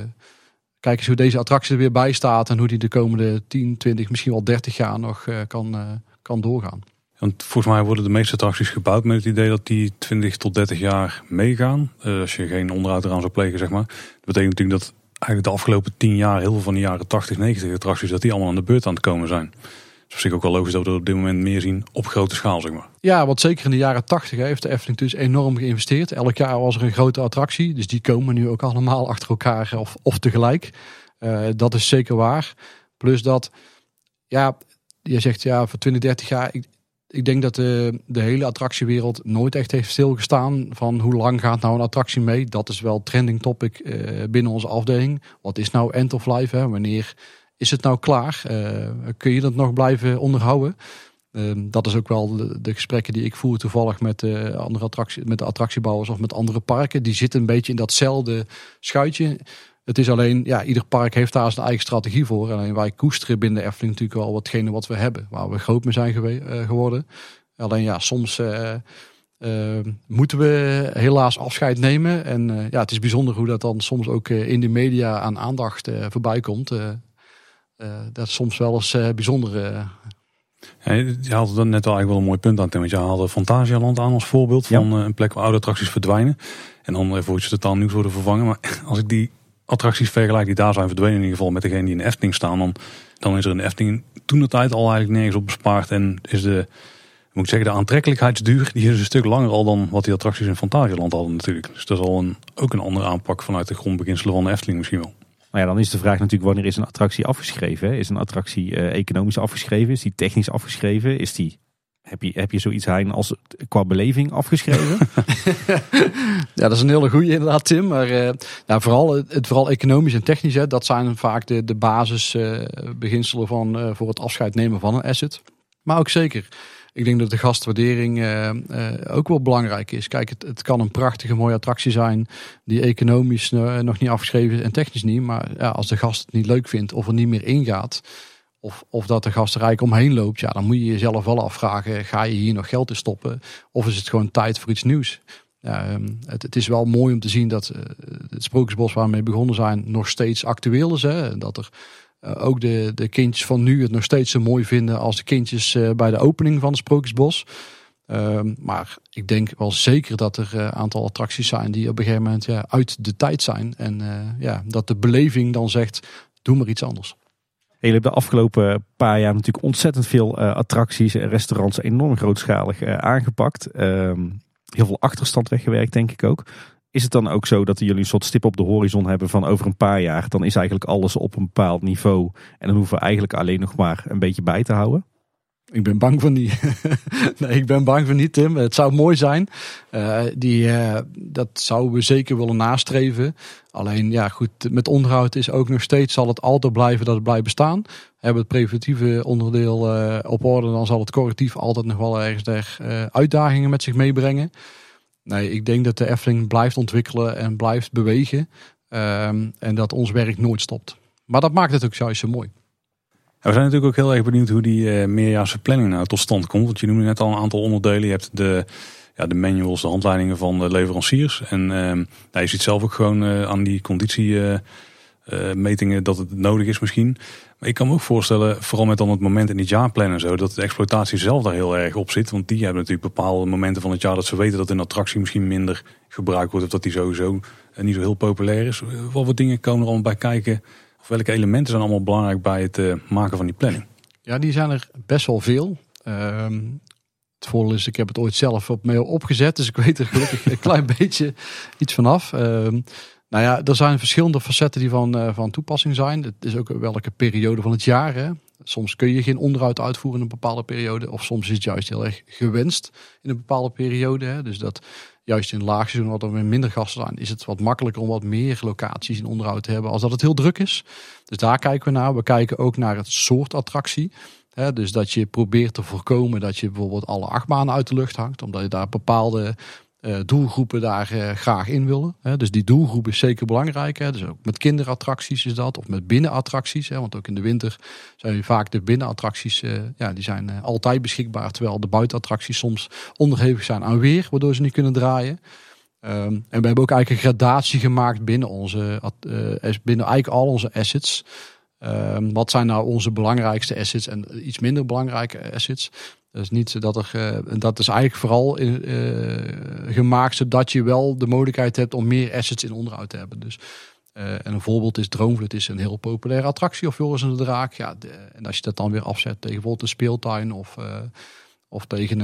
[SPEAKER 3] eens hoe deze attractie er weer bij staat en hoe die de komende 10, 20, misschien wel 30 jaar nog kan doorgaan.
[SPEAKER 1] Want volgens mij worden de meeste attracties gebouwd met het idee dat die 20 tot 30 jaar meegaan. Als je geen onderhoud eraan zou plegen, zeg maar. Dat betekent natuurlijk dat eigenlijk de afgelopen 10 jaar heel veel van de jaren 80, 90 attracties, dat die allemaal aan de beurt aan het komen zijn. Dus op zich ook wel logisch dat we er op dit moment meer zien op grote schaal, zeg maar. Ja,
[SPEAKER 3] want zeker in de jaren 80 heeft de Efteling dus enorm geïnvesteerd. Elk jaar was er een grote attractie. Dus die komen nu ook allemaal achter elkaar of tegelijk. Dat is zeker waar. Plus dat, je zegt voor 20, 30 jaar. Ik denk dat de hele attractiewereld nooit echt heeft stilgestaan van hoe lang gaat nou een attractie mee. Dat is wel trending topic binnen onze afdeling. Wat is nou end of life? Hè? Wanneer is het nou klaar? Kun je dat nog blijven onderhouden? Dat is ook wel de gesprekken die ik voer toevallig met de attractiebouwers of met andere parken. Die zitten een beetje in datzelfde schuitje. Het is alleen, ieder park heeft daar zijn eigen strategie voor. Alleen wij koesteren binnen de Efteling natuurlijk wel watgene wat we hebben. Waar we groot mee zijn geworden. Alleen soms moeten we helaas afscheid nemen. En het is bijzonder hoe dat dan soms ook in de media aan aandacht voorbij komt. Dat is soms wel eens bijzonder.
[SPEAKER 1] Je haalde dan net al eigenlijk wel een mooi punt aan, Tim. Want je haalde Phantasialand aan als voorbeeld van een plek waar oude attracties verdwijnen. En dan voor iets totaal nieuws worden vervangen. Maar als ik die attracties vergelijk die daar zijn verdwenen, in ieder geval met degene die in de Efteling staan, dan is er in de Efteling toen de tijd al eigenlijk nergens op bespaard. En is de aantrekkelijkheidsduur, die is een stuk langer al dan wat die attracties in Phantasialand hadden natuurlijk. Dus dat is al ook een andere aanpak vanuit de grondbeginselen van de Efteling misschien wel.
[SPEAKER 2] Maar dan is de vraag natuurlijk, wanneer is een attractie afgeschreven? Is een attractie economisch afgeschreven? Is die technisch afgeschreven? Heb je zoiets, Hein, als qua beleving afgeschreven?
[SPEAKER 3] Ja, dat is een hele goeie inderdaad, Tim. Maar vooral economisch en technisch, dat zijn vaak de basisbeginselen voor het afscheid nemen van een asset. Maar ook zeker, ik denk dat de gastwaardering ook wel belangrijk is. Kijk, het kan een prachtige mooie attractie zijn die economisch nog niet afgeschreven is en technisch niet. Maar als de gast het niet leuk vindt of er niet meer ingaat, of dat de gast er eigenlijk omheen loopt, dan moet je jezelf wel afvragen, ga je hier nog geld in stoppen? Of is het gewoon tijd voor iets nieuws? Het is wel mooi om te zien dat het Sprookjesbos waar we mee begonnen zijn nog steeds actueel is. Hè? Dat er ook de kindjes van nu het nog steeds zo mooi vinden als de kindjes bij de opening van het Sprookjesbos. Maar ik denk wel zeker dat er een aantal attracties zijn die op een gegeven moment uit de tijd zijn. En dat de beleving dan zegt, doe maar iets anders.
[SPEAKER 2] Jullie hebben de afgelopen paar jaar natuurlijk ontzettend veel attracties en restaurants enorm grootschalig aangepakt. Heel veel achterstand weggewerkt, denk ik ook. Is het dan ook zo dat jullie een soort stip op de horizon hebben van over een paar jaar, dan is eigenlijk alles op een bepaald niveau en dan hoeven we eigenlijk alleen nog maar een beetje bij te houden?
[SPEAKER 3] Ik ben bang van niet. Nee, ik ben bang van niet, Tim. Het zou mooi zijn. Dat zouden we zeker willen nastreven. Alleen, ja goed, met onderhoud is ook nog steeds, zal het altijd blijven dat het blijft bestaan. Hebben het preventieve onderdeel op orde, dan zal het correctief altijd nog wel ergens uitdagingen met zich meebrengen. Nee, ik denk dat de Efteling blijft ontwikkelen en blijft bewegen. En dat ons werk nooit stopt. Maar dat maakt het ook juist zo mooi.
[SPEAKER 1] We zijn natuurlijk ook heel erg benieuwd hoe die meerjaarse planning nou tot stand komt. Want je noemde net al een aantal onderdelen. Je hebt de manuals, de handleidingen van de leveranciers. En je ziet zelf ook gewoon aan die conditiemetingen dat het nodig is misschien. Maar ik kan me ook voorstellen, vooral met dan het moment in het jaarplan en zo, dat de exploitatie zelf daar heel erg op zit. Want die hebben natuurlijk bepaalde momenten van het jaar dat ze weten dat een attractie misschien minder gebruikt wordt. Of dat die sowieso niet zo heel populair is. Wat voor dingen komen er allemaal bij kijken? Of welke elementen zijn allemaal belangrijk bij het maken van die planning? Ja,
[SPEAKER 3] die zijn er best wel veel. Het voordeel is, ik heb het ooit zelf op me opgezet. Dus ik weet er gelukkig een klein beetje iets vanaf. Er zijn verschillende facetten die van toepassing zijn. Het is ook welke periode van het jaar. Hè? Soms kun je geen onderhoud uitvoeren in een bepaalde periode. Of soms is het juist heel erg gewenst in een bepaalde periode. Hè? Dus dat juist in laagseizoen, wat er minder gasten zijn, is het wat makkelijker om wat meer locaties in onderhoud te hebben als dat het heel druk is. Dus daar kijken we naar. We kijken ook naar het soort attractie. Dus dat je probeert te voorkomen dat je bijvoorbeeld alle achtbanen uit de lucht hangt. Omdat je daar bepaalde doelgroepen daar graag in willen. Dus die doelgroep is zeker belangrijk. Dus ook met kinderattracties is dat. Of met binnenattracties. Want ook in de winter zijn vaak de binnenattracties die zijn altijd beschikbaar. Terwijl de buitenattracties soms onderhevig zijn aan weer. Waardoor ze niet kunnen draaien. En we hebben ook eigenlijk een gradatie gemaakt binnen binnen eigenlijk al onze assets. Wat zijn nou onze belangrijkste assets en iets minder belangrijke assets? Dus niet dat dat is eigenlijk vooral gemaakt zodat je wel de mogelijkheid hebt om meer assets in onderhoud te hebben. Dus, en een voorbeeld is Droomvlucht is een heel populaire attractie of Joris en de Draak. Ja, en als je dat dan weer afzet tegen bijvoorbeeld een speeltuin of tegen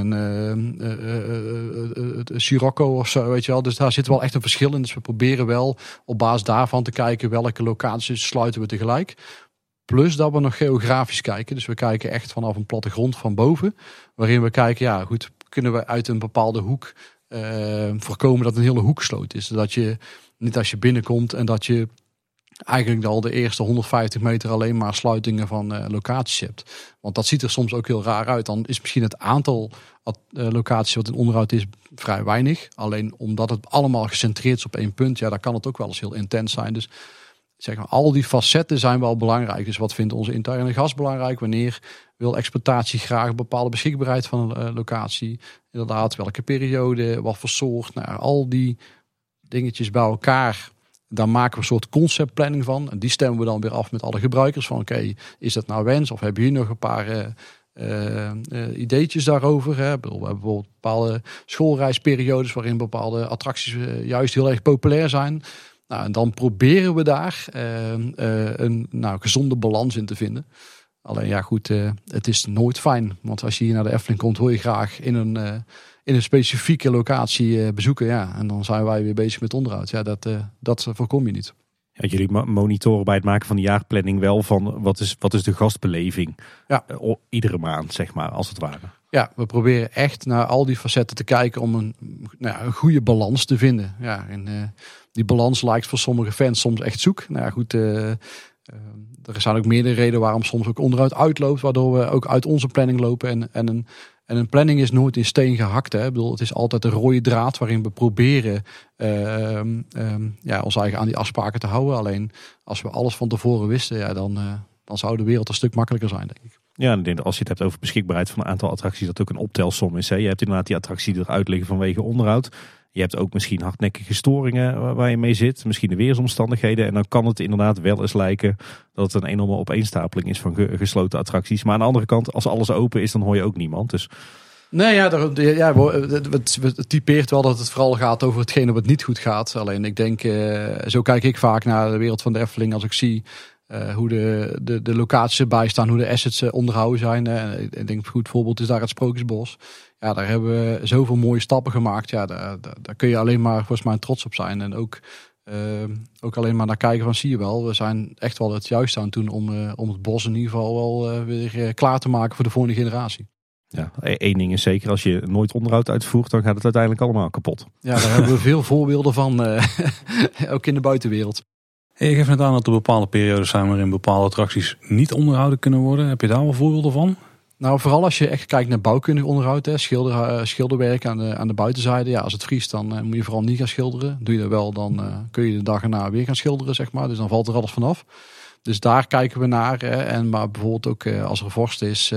[SPEAKER 3] een Sirocco of zo, weet je wel. Dus daar zit wel echt een verschil in. Dus we proberen wel op basis daarvan te kijken welke locaties sluiten we tegelijk. Plus dat we nog geografisch kijken. Dus we kijken echt vanaf een plattegrond van boven. Waarin we kijken, kunnen we uit een bepaalde hoek voorkomen dat een hele hoek gesloten is. Zodat je niet als je binnenkomt en dat je eigenlijk al de eerste 150 meter alleen maar sluitingen van locaties hebt. Want dat ziet er soms ook heel raar uit. Dan is misschien het aantal locaties wat in onderhoud is vrij weinig. Alleen omdat het allemaal gecentreerd is op één punt. Ja, dan kan het ook wel eens heel intens zijn. Dus zeg maar, al die facetten zijn wel belangrijk. Dus wat vindt onze interne gast belangrijk? Wanneer wil exploitatie graag een bepaalde beschikbaarheid van een locatie? Inderdaad, welke periode, wat voor soort? Nou, al die dingetjes bij elkaar. Daar maken we een soort conceptplanning van. En die stemmen we dan weer af met alle gebruikers. Van oké, is dat nou wens? Of hebben jullie nog een paar ideetjes daarover? Hè? We hebben bijvoorbeeld bepaalde schoolreisperiodes waarin bepaalde attracties juist heel erg populair zijn. Nou, en dan proberen we daar een gezonde balans in te vinden. Alleen het is nooit fijn. Want als je hier naar de Efteling komt, wil je graag in een specifieke locatie bezoeken. Ja, en dan zijn wij weer bezig met onderhoud. Ja, dat voorkom je niet.
[SPEAKER 2] Ja, jullie monitoren bij het maken van de jaarplanning wel van wat is de gastbeleving?
[SPEAKER 3] Ja.
[SPEAKER 2] Iedere maand, zeg maar, als het ware.
[SPEAKER 3] Ja, we proberen echt naar al die facetten te kijken om een goede balans te vinden. Ja, en die balans lijkt voor sommige fans soms echt zoek. Er zijn ook meerdere redenen waarom soms ook onderhoud uitloopt, waardoor we ook uit onze planning lopen. En een planning is nooit in steen gehakt. Hè. Ik bedoel, het is altijd een rode draad waarin we proberen ons eigen aan die afspraken te houden. Alleen als we alles van tevoren wisten, dan zou de wereld een stuk makkelijker zijn, denk ik.
[SPEAKER 2] Ja, ik denk dat als je het hebt over beschikbaarheid van een aantal attracties, dat ook een optelsom is. Hè. Je hebt inderdaad die attractie die eruit liggen vanwege onderhoud. Je hebt ook misschien hardnekkige storingen waar je mee zit. Misschien de weersomstandigheden. En dan kan het inderdaad wel eens lijken dat het een enorme opeenstapeling is van gesloten attracties. Maar aan de andere kant, als alles open is, dan hoor je ook niemand. Dus
[SPEAKER 3] nee, het typeert wel dat het vooral gaat over hetgene wat niet goed gaat. Alleen ik denk, zo kijk ik vaak naar de wereld van de Efteling als ik zie hoe de locaties erbij staan, hoe de assets onderhouden zijn. Ik denk een goed voorbeeld is daar het Sprookjesbos. Ja, daar hebben we zoveel mooie stappen gemaakt. Ja, daar kun je alleen maar volgens mij trots op zijn. En ook alleen maar naar kijken van zie je wel. We zijn echt wel het juiste aan het doen om het bos in ieder geval wel weer klaar te maken voor de volgende generatie.
[SPEAKER 2] Ja, één ding is zeker, als je nooit onderhoud uitvoert, dan gaat het uiteindelijk allemaal kapot.
[SPEAKER 3] Ja, daar hebben we veel voorbeelden van, ook in de buitenwereld.
[SPEAKER 1] Je geeft net aan dat er bepaalde periodes zijn waarin bepaalde attracties niet onderhouden kunnen worden. Heb je daar wel voorbeelden van?
[SPEAKER 3] Nou, vooral als je echt kijkt naar bouwkundig onderhoud, hè, schilderwerk aan de buitenzijde. Ja, als het vriest, dan moet je vooral niet gaan schilderen. Doe je dat wel, dan kun je de dag erna weer gaan schilderen, zeg maar. Dus dan valt er alles vanaf. Dus daar kijken we naar. Maar bijvoorbeeld ook als er vorst is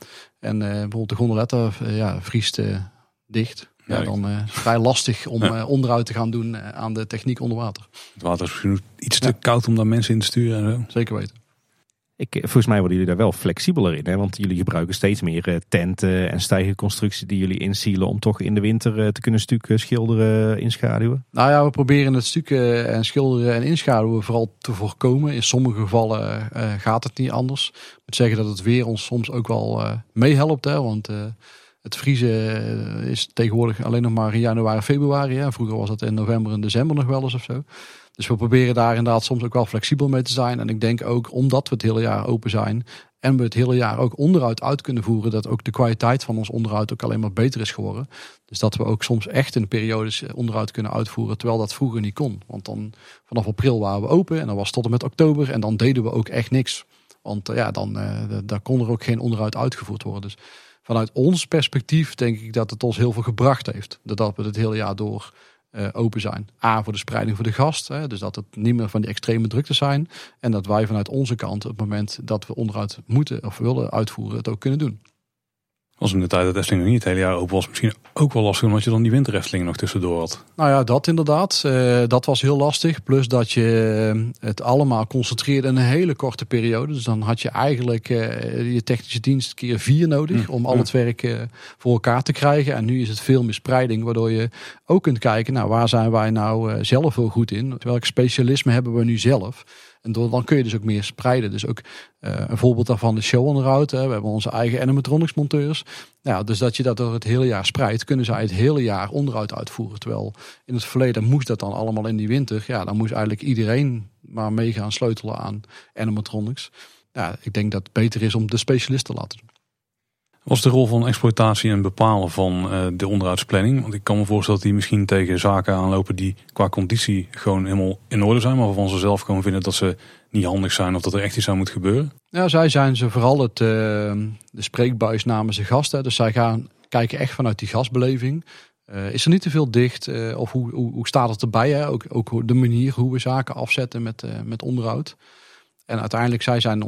[SPEAKER 3] en bijvoorbeeld de gondoletta vriest dicht. Ja, dan is het vrij lastig om onderhoud te gaan doen aan de techniek onder water.
[SPEAKER 1] Het water is misschien iets te koud om daar mensen in te sturen en zo.
[SPEAKER 3] Zeker weten.
[SPEAKER 2] Volgens mij worden jullie daar wel flexibeler in. Hè? Want jullie gebruiken steeds meer tenten en stijgerconstructies die jullie insealen om toch in de winter te kunnen stukken, schilderen, inschaduwen.
[SPEAKER 3] Nou ja, we proberen het stukken en schilderen en inschaduwen vooral te voorkomen. In sommige gevallen gaat het niet anders. Ik moet zeggen dat het weer ons soms ook wel meehelpt. Hè? Want het vriezen is tegenwoordig alleen nog maar in januari, februari. Hè? Vroeger was het in november en december nog wel eens of zo. Dus we proberen daar inderdaad soms ook wel flexibel mee te zijn. En ik denk ook, omdat we het hele jaar open zijn en we het hele jaar ook onderhoud uit kunnen voeren, dat ook de kwaliteit van ons onderhoud ook alleen maar beter is geworden. Dus dat we ook soms echt in periodes onderhoud kunnen uitvoeren, terwijl dat vroeger niet kon. Want dan vanaf april waren we open en dan was het tot en met oktober en dan deden we ook echt niks. Want daar kon er ook geen onderhoud uitgevoerd worden. Dus vanuit ons perspectief denk ik dat het ons heel veel gebracht heeft. Dat we het hele jaar door open zijn. A, voor de spreiding voor de gast. Hè, dus dat het niet meer van die extreme drukte zijn. En dat wij vanuit onze kant op het moment dat we onderhoud moeten of willen uitvoeren, het ook kunnen doen.
[SPEAKER 1] Was in de tijd dat Efteling nog niet het hele jaar open was, misschien ook wel lastig omdat je dan die winter Efteling nog tussendoor had.
[SPEAKER 3] Nou ja, dat inderdaad. Dat was heel lastig. Plus dat je het allemaal concentreerde in een hele korte periode. Dus dan had je eigenlijk je technische dienst keer 4 nodig om al het werk voor elkaar te krijgen. En nu is het veel meer spreiding, waardoor je ook kunt kijken, nou, waar zijn wij nou zelf heel goed in? Welk specialisme hebben we nu zelf? En dan kun je dus ook meer spreiden. Dus ook een voorbeeld daarvan is showonderhoud. We hebben onze eigen animatronics monteurs. Nou, dus dat je dat door het hele jaar spreidt, kunnen zij het hele jaar onderhoud uitvoeren. Terwijl in het verleden moest dat dan allemaal in die winter. Ja, dan moest eigenlijk iedereen maar mee gaan sleutelen aan animatronics. Ja, ik denk dat het beter is om de specialist te laten doen.
[SPEAKER 1] Wat is de rol van exploitatie en bepalen van de onderhoudsplanning? Want ik kan me voorstellen dat die misschien tegen zaken aanlopen die qua conditie gewoon helemaal in orde zijn, maar waarvan ze zelf gewoon vinden dat ze niet handig zijn of dat er echt iets aan moet gebeuren.
[SPEAKER 3] Ja, zij zijn ze vooral de spreekbuis namens de gasten. Dus zij gaan kijken echt vanuit die gastbeleving. Is er niet te veel dicht? Of hoe staat het erbij? Hè? Ook de manier hoe we zaken afzetten met onderhoud. En uiteindelijk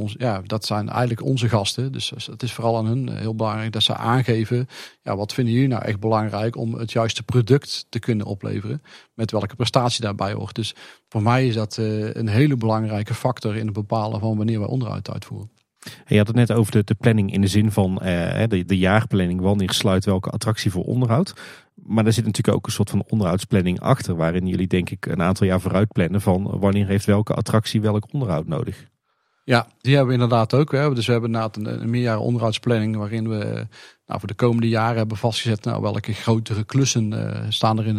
[SPEAKER 3] dat zijn eigenlijk onze gasten. Dus het is vooral aan hun heel belangrijk dat ze aangeven, ja, wat vinden jullie nou echt belangrijk om het juiste product te kunnen opleveren. Met welke prestatie daarbij hoort. Dus voor mij is dat een hele belangrijke factor in het bepalen van wanneer wij onderhoud uitvoeren.
[SPEAKER 2] Je had het net over de planning in de zin van de jaarplanning. Wanneer sluit welke attractie voor onderhoud. Maar er zit natuurlijk ook een soort van onderhoudsplanning achter. Waarin jullie denk ik een aantal jaar vooruit plannen van wanneer heeft welke attractie welk onderhoud nodig.
[SPEAKER 3] Ja, die hebben we inderdaad ook. Dus we hebben inderdaad een meerjaren onderhoudsplanning waarin we voor de komende jaren hebben vastgezet welke grotere klussen staan er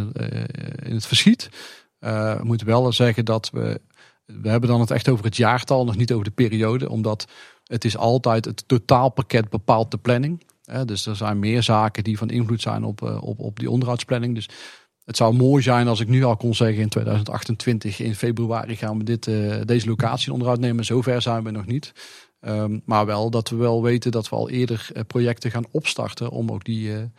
[SPEAKER 3] in het verschiet. We moeten wel zeggen dat we hebben dan het echt over het jaartal, nog niet over de periode. Omdat het is altijd het totaalpakket bepaalt de planning. Dus er zijn meer zaken die van invloed zijn op die onderhoudsplanning. Dus het zou mooi zijn als ik nu al kon zeggen in 2028 in februari gaan we deze locatie in onderhoud nemen. Zover zijn we nog niet. Maar wel dat we wel weten dat we al eerder projecten gaan opstarten om ook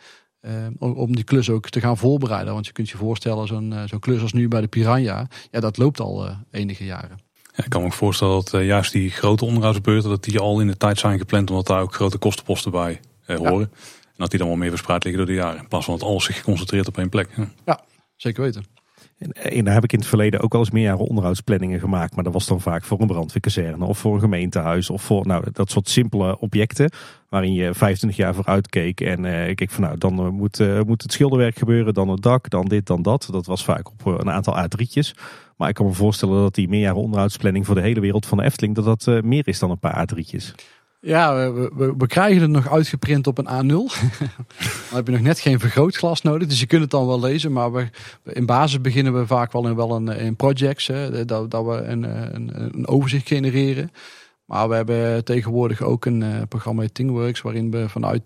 [SPEAKER 3] om die klus ook te gaan voorbereiden. Want je kunt je voorstellen, zo'n klus als nu bij de Piranha, ja, dat loopt al enige jaren.
[SPEAKER 1] Ja, ik kan me ook voorstellen dat juist die grote onderhoudsbeurten, dat die al in de tijd zijn gepland, omdat daar ook grote kostenposten bij horen. Ja. En dat die dan wel meer verspreid liggen door de jaren. In plaats van dat alles zich concentreert op één plek.
[SPEAKER 3] Ja, zeker weten.
[SPEAKER 2] En daar heb ik in het verleden ook wel eens meerjaren onderhoudsplanningen gemaakt. Maar dat was dan vaak voor een brandweerkazerne of voor een gemeentehuis. Of voor dat soort simpele objecten. Waarin je 25 jaar vooruit keek. En ik keek van dan moet het schilderwerk gebeuren. Dan het dak, dan dit, dan dat. Dat was vaak op een aantal A3'tjes. Maar ik kan me voorstellen dat die meerjaren onderhoudsplanning voor de hele wereld van de Efteling, dat meer is dan een paar A3'tjes.
[SPEAKER 3] Ja, we krijgen het nog uitgeprint op een A0. Dan heb je nog net geen vergrootglas nodig. Dus je kunt het dan wel lezen. Maar in basis beginnen we vaak wel in projects. Dat we een overzicht genereren. Maar we hebben tegenwoordig ook een programma ThingWorks waarin we vanuit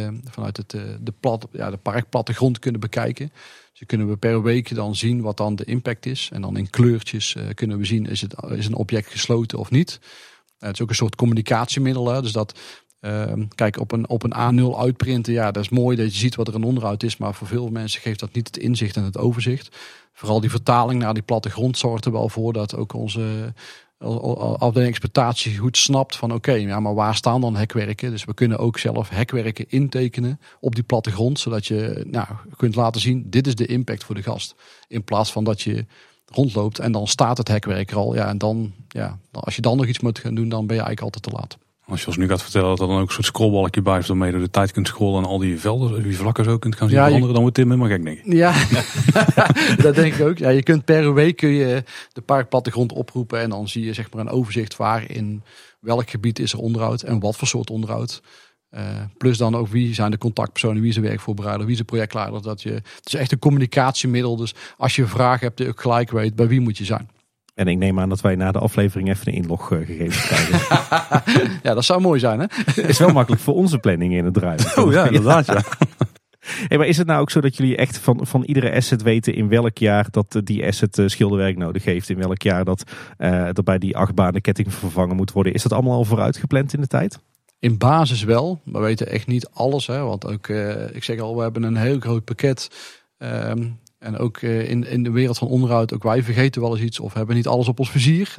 [SPEAKER 3] de parkplattegrond kunnen bekijken. Dus kunnen we per week dan zien wat dan de impact is. En dan in kleurtjes kunnen we zien is een object gesloten of niet. Het is ook een soort communicatiemiddel. Hè? Dus dat kijk, op een A0 uitprinten, ja, dat is mooi dat je ziet wat er een onderhoud is. Maar voor veel mensen geeft dat niet het inzicht en het overzicht. Vooral die vertaling naar die plattegrond zorgt er wel voor dat ook onze afdeling exploitatie goed snapt van oké, maar waar staan dan hekwerken? Dus we kunnen ook zelf hekwerken intekenen op die plattegrond, zodat je kunt laten zien, dit is de impact voor de gast. In plaats van dat je rondloopt en dan staat het hekwerk er al. Ja, en dan, als je dan nog iets moet gaan doen, dan ben je eigenlijk altijd te laat.
[SPEAKER 1] Als je ons nu gaat vertellen dat er dan ook een soort scrollbalkje bij is, waarmee je door de tijd kunt scrollen en al die velden, die vlakken zo kunt gaan zien veranderen, dan wordt Tim helemaal gek, denk ik.
[SPEAKER 3] Ja, dat denk ik ook. Ja, je kunt per week de parkplattegrond oproepen en dan zie je zeg maar een overzicht waar in welk gebied is er onderhoud en wat voor soort onderhoud. Plus dan ook wie zijn de contactpersonen, wie is de werkvoorbereider, wie is de projectleider. Het is echt een communicatiemiddel. Dus als je vragen hebt, je ook gelijk weet bij wie moet je zijn.
[SPEAKER 2] En ik neem aan dat wij na de aflevering even een inloggegevens krijgen.
[SPEAKER 3] Ja, dat zou mooi zijn, hè?
[SPEAKER 2] Is wel makkelijk voor onze planning in het draaien.
[SPEAKER 1] Oh ja, inderdaad, ja.
[SPEAKER 2] Hey, maar is het nou ook zo dat jullie echt van iedere asset weten in welk jaar dat die asset schilderwerk nodig heeft? In welk jaar dat er bij die achtbaan ketting vervangen moet worden? Is dat allemaal al vooruit gepland in de tijd?
[SPEAKER 3] In basis wel. We weten echt niet alles. Hè? Want ook, ik zeg al, we hebben een heel groot pakket. En ook in de wereld van onderhoud, ook wij vergeten wel eens iets of hebben niet alles op ons vizier.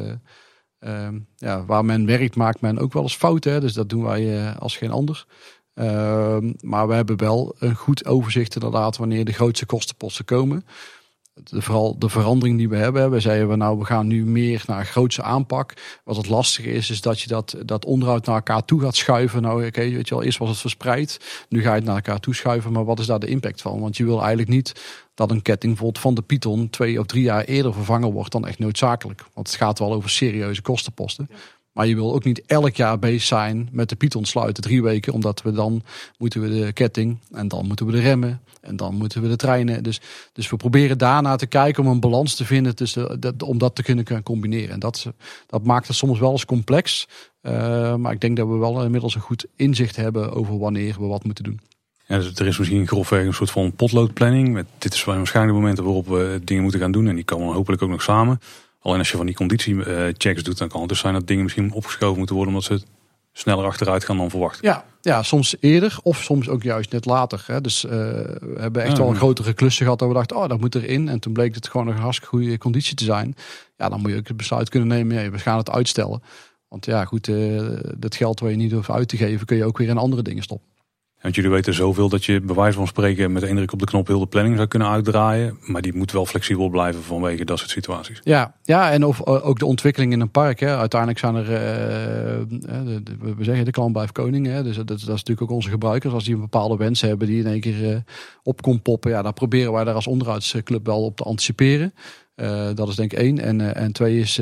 [SPEAKER 3] Waar men werkt, maakt men ook wel eens fouten. Hè? Dus dat doen wij als geen ander. Maar we hebben wel een goed overzicht inderdaad wanneer de grootste kostenposten komen. Vooral de verandering die we hebben. We zeiden we gaan nu meer naar grootse aanpak. Wat het lastige is dat je dat onderhoud naar elkaar toe gaat schuiven. Nou, oké, weet je wel, eerst was het verspreid. Nu ga je het naar elkaar toe schuiven. Maar wat is daar de impact van? Want je wil eigenlijk niet dat een ketting bijvoorbeeld van de Python 2 of 3 jaar eerder vervangen wordt dan echt noodzakelijk. Want het gaat wel over serieuze kostenposten. Ja. Maar je wil ook niet elk jaar bezig zijn met de Python sluiten 3 weken. Omdat we dan moeten we de ketting en dan moeten we de remmen. En dan moeten we de treinen. Dus we proberen daarna te kijken om een balans te vinden om dat te kunnen combineren. En dat maakt het soms wel eens complex. Maar ik denk dat we wel inmiddels een goed inzicht hebben over wanneer we wat moeten doen.
[SPEAKER 1] Ja, dus er is misschien grofweg een soort van potloodplanning. Dit is waarschijnlijk de momenten waarop we dingen moeten gaan doen. En die komen hopelijk ook nog samen. Alleen als je van die conditiechecks doet, dan kan het dus zijn dat dingen misschien opgeschoven moeten worden omdat ze sneller achteruit gaan dan verwacht.
[SPEAKER 3] Ja, soms eerder of soms ook juist net later. Hè. Dus we hebben echt wel een grotere klussen gehad dat we dachten, dat moet erin. En toen bleek het gewoon een hartstikke goede conditie te zijn. Ja, dan moet je ook het besluit kunnen nemen, we gaan het uitstellen. Want ja, goed, dat geld waar je niet hoeft uit te geven, kun je ook weer in andere dingen stoppen.
[SPEAKER 1] Want jullie weten zoveel dat je bij wijze van spreken met één druk op de knop heel de planning zou kunnen uitdraaien. Maar die moet wel flexibel blijven vanwege dat soort situaties.
[SPEAKER 3] Ja, en ook de ontwikkeling in een park. Hè. Uiteindelijk zijn er, we zeggen de klant blijft koning. Hè. Dus dat is natuurlijk ook onze gebruikers. Als die een bepaalde wens hebben die in één keer op komt poppen. Dan proberen wij daar als onderhoudsclub wel op te anticiperen. Dat is denk ik 1. En 2 is,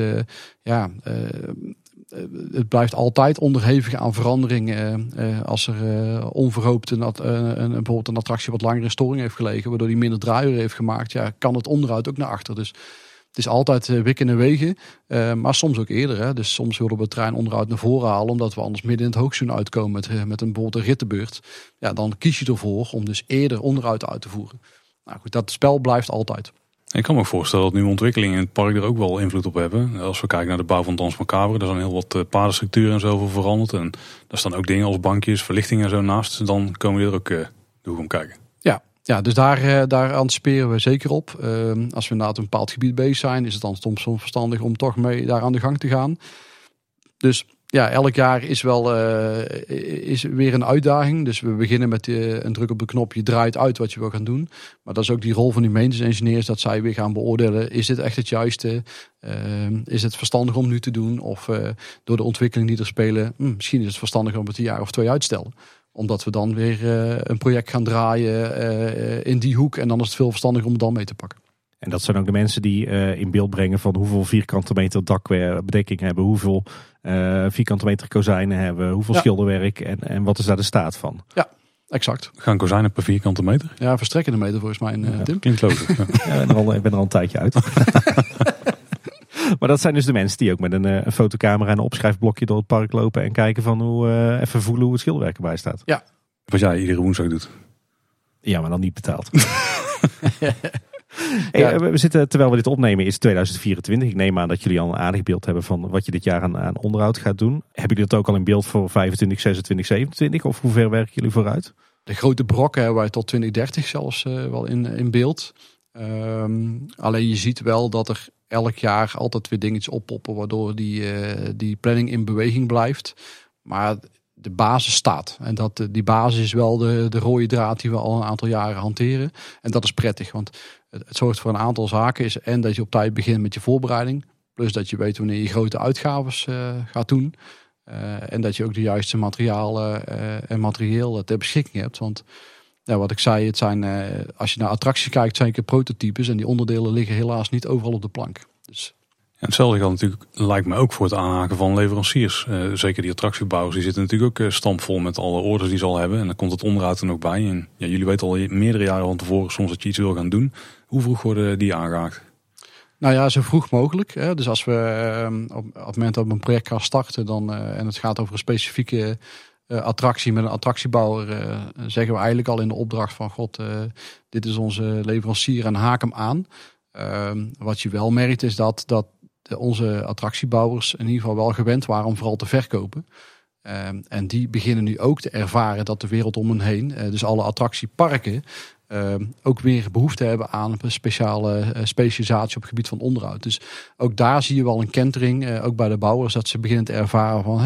[SPEAKER 3] het blijft altijd onderhevig aan veranderingen. Als er onverhoopt bijvoorbeeld een attractie wat langere storing heeft gelegen, waardoor die minder draaiuren heeft gemaakt, kan het onderhoud ook naar achter. Dus het is altijd wikken en wegen, maar soms ook eerder. Hè. Dus soms willen we het treinonderhoud naar voren halen, omdat we anders midden in het hoogseizoen uitkomen met bijvoorbeeld een rittenbeurt. Ja, dan kies je ervoor om dus eerder onderhoud uit te voeren. Nou goed, dat spel blijft altijd.
[SPEAKER 1] Ik kan me ook voorstellen dat nieuwe ontwikkelingen in het park er ook wel invloed op hebben. Als we kijken naar de bouw van Dans Macabre, daar zijn heel wat padenstructuren en zo voor veranderd. En daar staan ook dingen als bankjes, verlichting en zo naast. Dan komen we er ook de hoek om kijken.
[SPEAKER 3] Ja, dus daar anticiperen we zeker op. Als we inderdaad een bepaald gebied bezig zijn, is het dan soms verstandig om toch mee daar aan de gang te gaan. Dus ja, elk jaar is weer een uitdaging. Dus we beginnen met een druk op de knop. Je draait uit wat je wil gaan doen. Maar dat is ook die rol van die maintenance engineers. Dat zij weer gaan beoordelen. Is dit echt het juiste? Is het verstandig om nu te doen? Of door de ontwikkeling die er spelen. Misschien is het verstandig om het een jaar of 2 uitstellen. Omdat we dan weer een project gaan draaien in die hoek. En dan is het veel verstandiger om het dan mee te pakken.
[SPEAKER 2] En dat zijn ook de mensen die in beeld brengen van hoeveel vierkante meter dakbedekking hebben, hoeveel vierkante meter kozijnen hebben, hoeveel schilderwerk en wat is daar de staat van.
[SPEAKER 3] Ja, exact.
[SPEAKER 1] Gaan kozijnen per vierkante meter?
[SPEAKER 3] Ja, verstrekkende meter volgens mij, Tim.
[SPEAKER 1] Klinkt logisch.
[SPEAKER 2] Ja, ik ben er al een tijdje uit. Maar dat zijn dus de mensen die ook met een fotocamera en een opschrijfblokje door het park lopen en kijken van even voelen hoe het schilderwerk erbij staat.
[SPEAKER 3] Ja.
[SPEAKER 1] Wat jij iedere woensdag doet.
[SPEAKER 2] Ja, maar dan niet betaald. We zitten, terwijl we dit opnemen, is 2024. Ik neem aan dat jullie al een aardig beeld hebben van wat je dit jaar aan onderhoud gaat doen. Hebben jullie dat ook al in beeld voor 25, 26, 27? Of hoe ver werken jullie vooruit?
[SPEAKER 3] De grote brokken hebben wij tot 2030 zelfs wel in beeld. Alleen je ziet wel dat er elk jaar altijd weer dingetjes oppoppen, waardoor die planning in beweging blijft. Maar de basis staat. En die basis is wel de rode draad die we al een aantal jaren hanteren. En dat is prettig, want het zorgt voor een aantal zaken. En dat je op tijd begint met je voorbereiding. Plus dat je weet wanneer je grote uitgaves gaat doen. En dat je ook de juiste materialen en materieel ter beschikking hebt. Want wat ik zei, het zijn, als je naar attracties kijkt, zijn het prototypes. En die onderdelen liggen helaas niet overal op de plank. Dus...
[SPEAKER 1] Ja, hetzelfde geldt natuurlijk, lijkt me ook voor het aanhaken van leveranciers. Zeker die attractiebouwers, die zitten natuurlijk ook stampvol met alle orders die ze al hebben. En dan komt het onderhoud er nog bij. En ja, jullie weten al meerdere jaren van tevoren soms dat je iets wil gaan doen. Hoe vroeg worden die aangehaakt?
[SPEAKER 3] Nou ja, zo vroeg mogelijk. Hè. Dus als we op het moment dat we een project gaan starten en het gaat over een specifieke attractie met een attractiebouwer, zeggen we eigenlijk al in de opdracht van dit is onze leverancier en haak hem aan. Wat je wel merkt is dat onze attractiebouwers in ieder geval wel gewend waren om vooral te verkopen. En die beginnen nu ook te ervaren dat de wereld om hen heen, dus alle attractieparken, ook weer behoefte hebben aan een speciale specialisatie op het gebied van onderhoud. Dus ook daar zie je wel een kentering, ook bij de bouwers, dat ze beginnen te ervaren van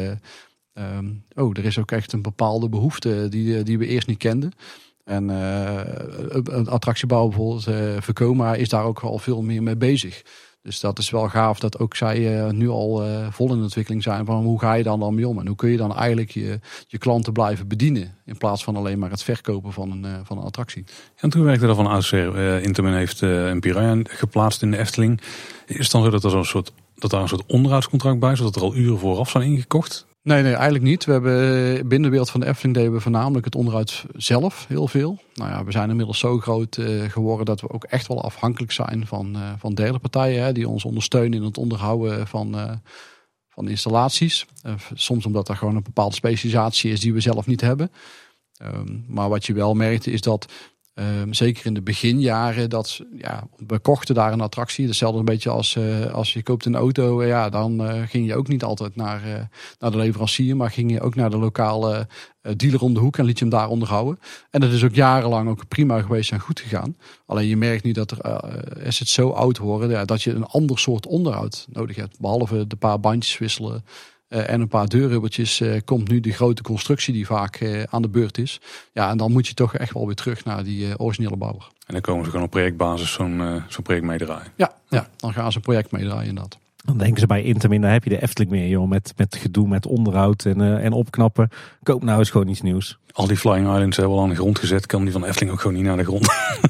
[SPEAKER 3] er is ook echt een bepaalde behoefte die we eerst niet kenden. En een attractiebouwer bijvoorbeeld, Vekoma, is daar ook al veel meer mee bezig. Dus dat is wel gaaf dat ook zij nu al vol in ontwikkeling zijn van hoe ga je dan mee om? En hoe kun je dan eigenlijk je klanten blijven bedienen in plaats van alleen maar het verkopen van een attractie.
[SPEAKER 1] En toen werkte er van oudsher. Intamin heeft een Piranha geplaatst in de Efteling. Is het dan zo dat daar een soort onderhoudscontract bij is, zodat er al uren vooraf zijn ingekocht?
[SPEAKER 3] Nee, eigenlijk niet. We hebben binnen de wereld van de Efteling deden we voornamelijk het onderhoud zelf heel veel. Nou ja, we zijn inmiddels zo groot geworden dat we ook echt wel afhankelijk zijn van derde partijen die ons ondersteunen in het onderhouden van installaties. Soms omdat er gewoon een bepaalde specialisatie is die we zelf niet hebben. Maar wat je wel merkte is dat zeker in de beginjaren we kochten daar een attractie. Hetzelfde een beetje als je koopt een auto. Dan ging je ook niet altijd naar de leverancier, maar ging je ook naar de lokale dealer om de hoek en liet je hem daar onderhouden. En dat is ook jarenlang ook prima geweest en goed gegaan. Alleen je merkt nu dat als het zo oud worden, dat je een ander soort onderhoud nodig hebt. Behalve de paar bandjes wisselen en een paar deurrubbertjes komt nu de grote constructie die vaak aan de beurt is. Ja, en dan moet je toch echt wel weer terug naar die originele bouwer.
[SPEAKER 1] En dan komen ze gewoon op projectbasis zo'n project meedraaien.
[SPEAKER 3] Ja, dan gaan ze een project meedraaien inderdaad.
[SPEAKER 2] Dan denken ze bij Intamin, dan heb je de Efteling meer, joh, met gedoe, met onderhoud en opknappen. Koop nou eens gewoon iets nieuws.
[SPEAKER 1] Al die Flying Islands hebben we al aan de grond gezet. Kan die van Efteling ook gewoon niet naar de grond?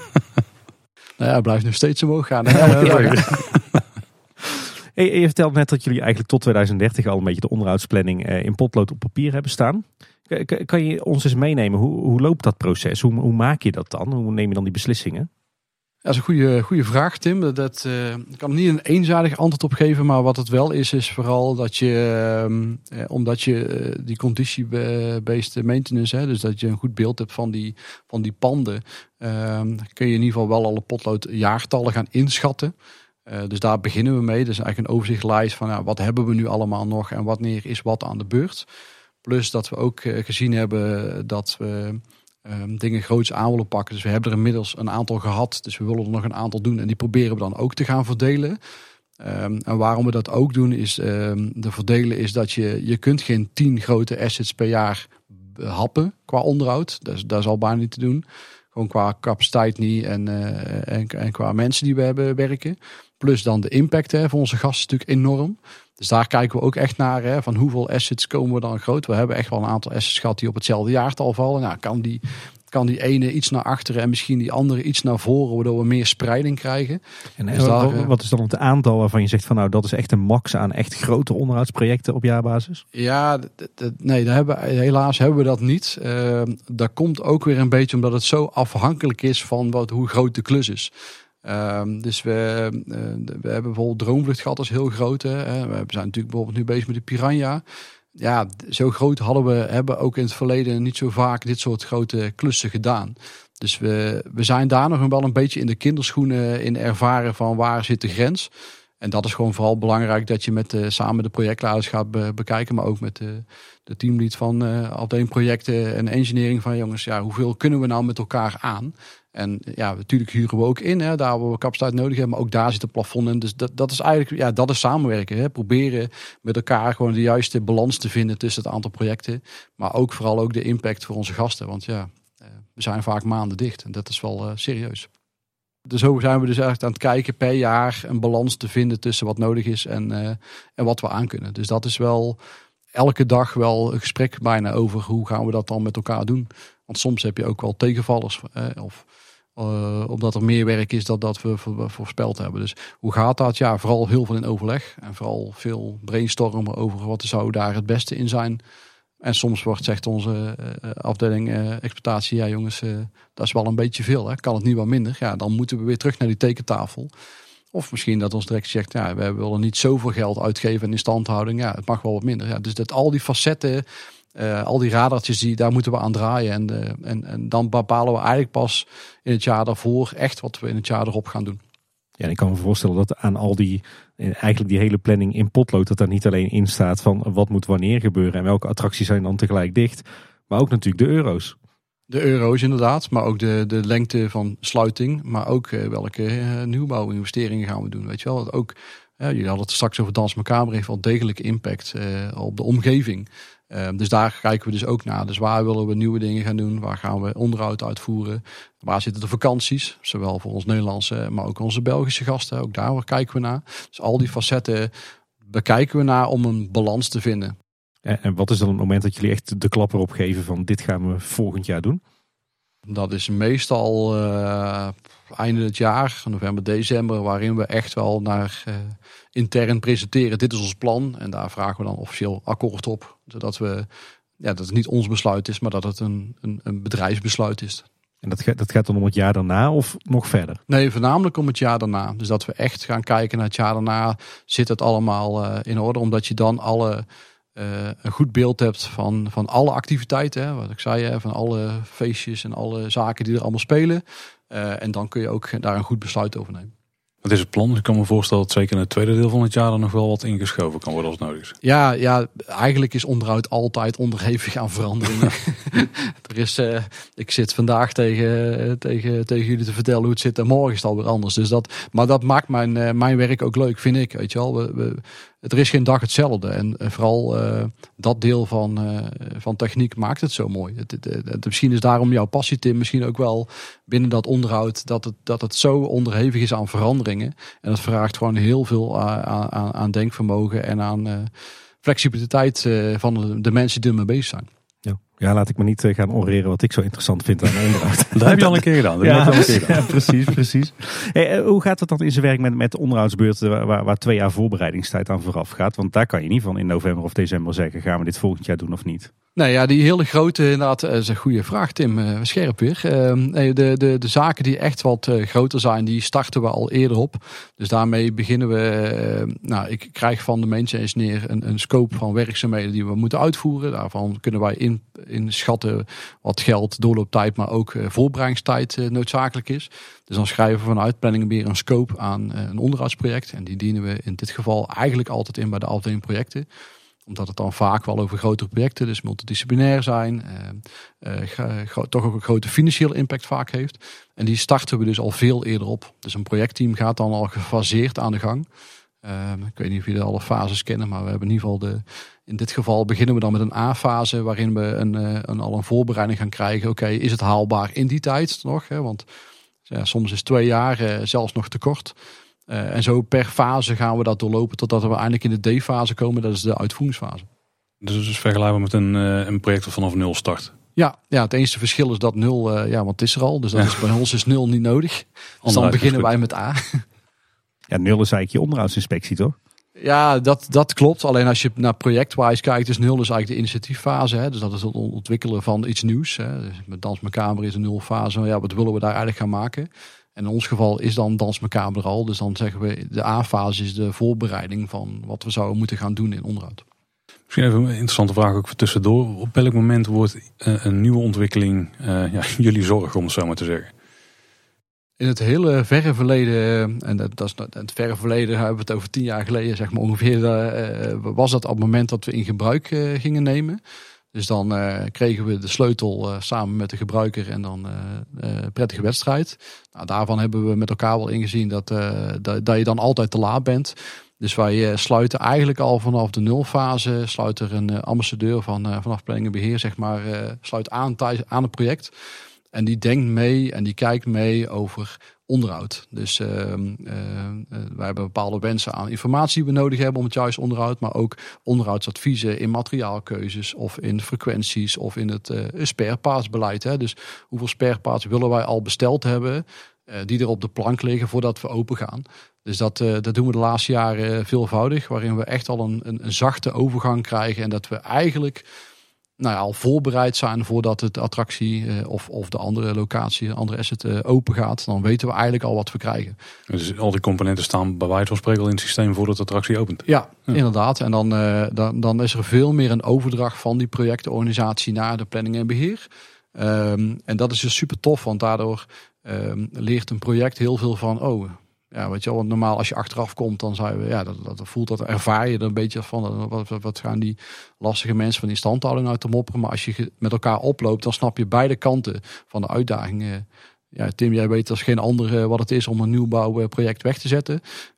[SPEAKER 3] Nou ja, blijft nog steeds omhoog gaan.
[SPEAKER 2] Je vertelt net dat jullie eigenlijk tot 2030 al een beetje de onderhoudsplanning in potlood op papier hebben staan. Kan je ons eens meenemen? Hoe loopt dat proces? Hoe maak je dat dan? Hoe neem je dan die beslissingen?
[SPEAKER 3] Dat is een goede vraag, Tim. Ik kan er niet een eenzijdig antwoord op geven. Maar wat het wel is vooral dat je, omdat je die conditie-based maintenance, dus dat je een goed beeld hebt van die panden, kun je in ieder geval wel alle potlood jaartallen gaan inschatten. Dus daar beginnen we mee. Dus eigenlijk een overzichtlijst van wat hebben we nu allemaal nog en wanneer is wat aan de beurt. Plus dat we ook gezien hebben dat we dingen groots aan willen pakken. Dus we hebben er inmiddels een aantal gehad. Dus we willen er nog een aantal doen. En die proberen we dan ook te gaan verdelen. En waarom we dat ook doen is de verdelen is dat je kunt geen 10 grote assets per jaar happen qua onderhoud. Dat is al bijna niet te doen. Gewoon qua capaciteit niet en qua mensen die we hebben werken. Plus dan de impact voor onze gasten is natuurlijk enorm. Dus daar kijken we ook echt naar. Van hoeveel assets komen we dan groot. We hebben echt wel een aantal assets gehad die op hetzelfde jaartal vallen. Nou, kan die ene iets naar achteren en misschien die andere iets naar voren. Waardoor we meer spreiding krijgen.
[SPEAKER 2] En dus wat is dan het aantal waarvan je zegt van nou dat is echt een max aan echt grote onderhoudsprojecten op jaarbasis?
[SPEAKER 3] Ja, nee, helaas hebben we dat niet. Dat komt ook weer een beetje omdat het zo afhankelijk is van hoe groot de klus is. Dus we hebben bijvoorbeeld Droomvlucht gehad, dat is heel groot. Hè. We zijn natuurlijk bijvoorbeeld nu bezig met de Piranha. Ja, zo groot hebben ook in het verleden niet zo vaak dit soort grote klussen gedaan. Dus we zijn daar nog wel een beetje in de kinderschoenen in ervaren van waar zit de grens. En dat is gewoon vooral belangrijk dat je samen de projectleiders gaat bekijken. Maar ook met de teamlead van afdeling projecten en engineering van jongens. Ja, hoeveel kunnen we nou met elkaar aan? En ja, natuurlijk huren we ook in, hè, daar waar we capaciteit nodig hebben. Maar ook daar zit een plafond in. Dus dat is eigenlijk, ja, dat is samenwerken. Hè. Proberen met elkaar gewoon de juiste balans te vinden tussen het aantal projecten. Maar ook vooral ook de impact voor onze gasten. Want ja, we zijn vaak maanden dicht. En dat is wel serieus. Dus zo zijn we dus echt aan het kijken per jaar een balans te vinden tussen wat nodig is en wat we aan kunnen. Dus dat is wel elke dag wel een gesprek bijna over hoe gaan we dat dan met elkaar doen. Want soms heb je ook wel tegenvallers omdat er meer werk is dan dat we voorspeld hebben. Dus hoe gaat dat? Ja, vooral heel veel in overleg en vooral veel brainstormen over wat zou daar het beste in zijn. En soms zegt onze afdeling exploitatie, ja jongens, dat is wel een beetje veel. Hè? Kan het niet wat minder? Ja, dan moeten we weer terug naar die tekentafel. Of misschien dat ons direct zegt, ja, we willen niet zoveel geld uitgeven en instandhouding. Ja, het mag wel wat minder. Ja, dus dat al die facetten, al die radartjes, daar moeten we aan draaien. En dan bepalen we eigenlijk pas in het jaar daarvoor echt wat we in het jaar erop gaan doen.
[SPEAKER 2] Ja, en ik kan me voorstellen dat aan al die hele planning in potlood, dat daar niet alleen in staat van wat moet wanneer gebeuren en welke attracties zijn dan tegelijk dicht. Maar ook natuurlijk de euro's.
[SPEAKER 3] De euro's inderdaad, maar ook de lengte van sluiting. Maar ook welke nieuwbouwinvesteringen gaan we doen. Weet je wel, ook, jullie hadden het straks over Dans Macabre, heeft wel degelijk impact op de omgeving. Dus daar kijken we dus ook naar. Dus waar willen we nieuwe dingen gaan doen? Waar gaan we onderhoud uitvoeren? Waar zitten de vakanties? Zowel voor ons Nederlandse, maar ook onze Belgische gasten. Ook daar kijken we naar. Dus al die facetten bekijken we naar om een balans te vinden.
[SPEAKER 2] En wat is dan het moment dat jullie echt de klapper op geven van dit gaan we volgend jaar doen?
[SPEAKER 3] Dat is meestal einde het jaar, november, december, waarin we echt wel naar intern presenteren. Dit is ons plan en daar vragen we dan officieel akkoord op. Zodat dat het niet ons besluit is, maar dat het een bedrijfsbesluit is.
[SPEAKER 2] En dat gaat dan om het jaar daarna of nog verder?
[SPEAKER 3] Nee, voornamelijk om het jaar daarna. Dus dat we echt gaan kijken naar het jaar daarna. Zit het allemaal in orde? Omdat je dan een goed beeld hebt van alle activiteiten. Hè, wat ik zei, van alle feestjes en alle zaken die er allemaal spelen. En dan kun je ook daar een goed besluit over nemen.
[SPEAKER 1] Wat is het plan? Ik kan me voorstellen dat zeker in het tweede deel van het jaar er nog wel wat ingeschoven kan worden als het nodig is.
[SPEAKER 3] Ja, eigenlijk is onderhoud altijd onderhevig aan veranderingen. Ik zit vandaag tegen jullie te vertellen hoe het zit en morgen is het alweer anders. Dus maar dat maakt mijn werk ook leuk, vind ik. Weet je wel. Er is geen dag hetzelfde. En vooral dat deel van techniek maakt het zo mooi. Misschien is daarom jouw passie, Tim, misschien ook wel binnen dat onderhoud, dat het zo onderhevig is aan veranderingen. En dat vraagt gewoon heel veel aan denkvermogen en aan flexibiliteit van de mensen die ermee bezig zijn.
[SPEAKER 2] Ja, laat ik me niet gaan oreren wat ik zo interessant vind aan onderhoud.
[SPEAKER 1] Dat heb je al een keer gedaan.
[SPEAKER 2] Ja, precies. Hey, hoe gaat het dan in zijn werk met de onderhoudsbeurten waar 2 jaar voorbereidingstijd aan vooraf gaat? Want daar kan je niet van in november of december zeggen, gaan we dit volgend jaar doen of niet?
[SPEAKER 3] Nou ja, die hele grote, inderdaad, dat is een goede vraag, Tim. Scherp weer. De zaken die echt wat groter zijn, die starten we al eerder op. Dus daarmee beginnen we. Ik krijg van de mensen een scope van werkzaamheden die we moeten uitvoeren. Daarvan kunnen wij inschatten wat geld, doorlooptijd, maar ook voorbereidingstijd noodzakelijk is. Dus dan schrijven we vanuit planning weer een scope aan een onderhoudsproject. En die dienen we in dit geval eigenlijk altijd in bij de afdeling projecten. Omdat het dan vaak wel over grotere projecten, dus multidisciplinair zijn. Toch ook een grote financiële impact vaak heeft. En die starten we dus al veel eerder op. Dus een projectteam gaat dan al gefaseerd aan de gang. Ik weet niet of jullie alle fases kennen, maar we hebben in ieder geval in dit geval beginnen we dan met een A-fase waarin we al een voorbereiding gaan krijgen. Oké, is het haalbaar in die tijd nog? Hè? Want soms is 2 jaar zelfs nog te kort. En zo per fase gaan we dat doorlopen totdat we eindelijk in de D-fase komen. Dat is de uitvoeringsfase.
[SPEAKER 1] Dus het is vergelijkbaar met een project dat vanaf 0 start.
[SPEAKER 3] Ja, het enige verschil is dat 0, want het is er al. Dus dat is bij ons is 0 niet nodig. Dus dan beginnen wij met A.
[SPEAKER 2] Ja, 0 is eigenlijk je onderhoudsinspectie, toch?
[SPEAKER 3] Ja, dat klopt. Alleen als je naar projectwise kijkt, is 0 is eigenlijk de initiatiefase. Hè? Dus dat is het ontwikkelen van iets nieuws. Hè? Dus met Dans Macabre is een 0 fase. Ja, wat willen we daar eigenlijk gaan maken? En in ons geval is dan Dans Macabre er al. Dus dan zeggen we de A-fase is de voorbereiding van wat we zouden moeten gaan doen in onderhoud.
[SPEAKER 1] Misschien even een interessante vraag ook voor tussendoor. Op welk moment wordt een nieuwe ontwikkeling jullie zorg, om het zo maar te zeggen?
[SPEAKER 3] In het hele verre verleden, en dat is het verre verleden, hebben we het over 10 jaar geleden, zeg maar ongeveer, was dat op het moment dat we in gebruik gingen nemen. Dus dan kregen we de sleutel samen met de gebruiker en dan prettige wedstrijd. Nou, daarvan hebben we met elkaar wel ingezien dat je dan altijd te laat bent. Dus wij sluiten eigenlijk al vanaf de nulfase, sluit er een ambassadeur vanaf planning en beheer, zeg maar, sluit aan het project. En die denkt mee en die kijkt mee over onderhoud. Dus wij hebben bepaalde wensen aan informatie die we nodig hebben om het juiste onderhoud. Maar ook onderhoudsadviezen in materiaalkeuzes of in frequenties of in het sparepartsbeleid. Hè. Dus hoeveel spareparts willen wij al besteld hebben die er op de plank liggen voordat we open gaan. Dus dat doen we de laatste jaren veelvoudig. Waarin we echt al een zachte overgang krijgen. En dat we eigenlijk al voorbereid zijn voordat het attractie of de andere locatie, de andere asset open gaat. Dan weten we eigenlijk al wat we krijgen.
[SPEAKER 1] Dus al die componenten staan bij wijze van spreken al in het systeem voordat de attractie opent.
[SPEAKER 3] Ja, inderdaad. En dan is er veel meer een overdracht van die projectorganisatie naar de planning en beheer. En dat is dus super tof, want daardoor leert een project heel veel van, ja, weet je wel, want normaal als je achteraf komt, dan zou je, dat voelt dat, ervaar je er een beetje van, wat gaan die lastige mensen van die instandhouding uit te mopperen. Maar als je met elkaar oploopt, dan snap je beide kanten van de uitdagingen. Ja, Tim, jij weet als geen ander wat het is om een nieuwbouwproject weg te zetten.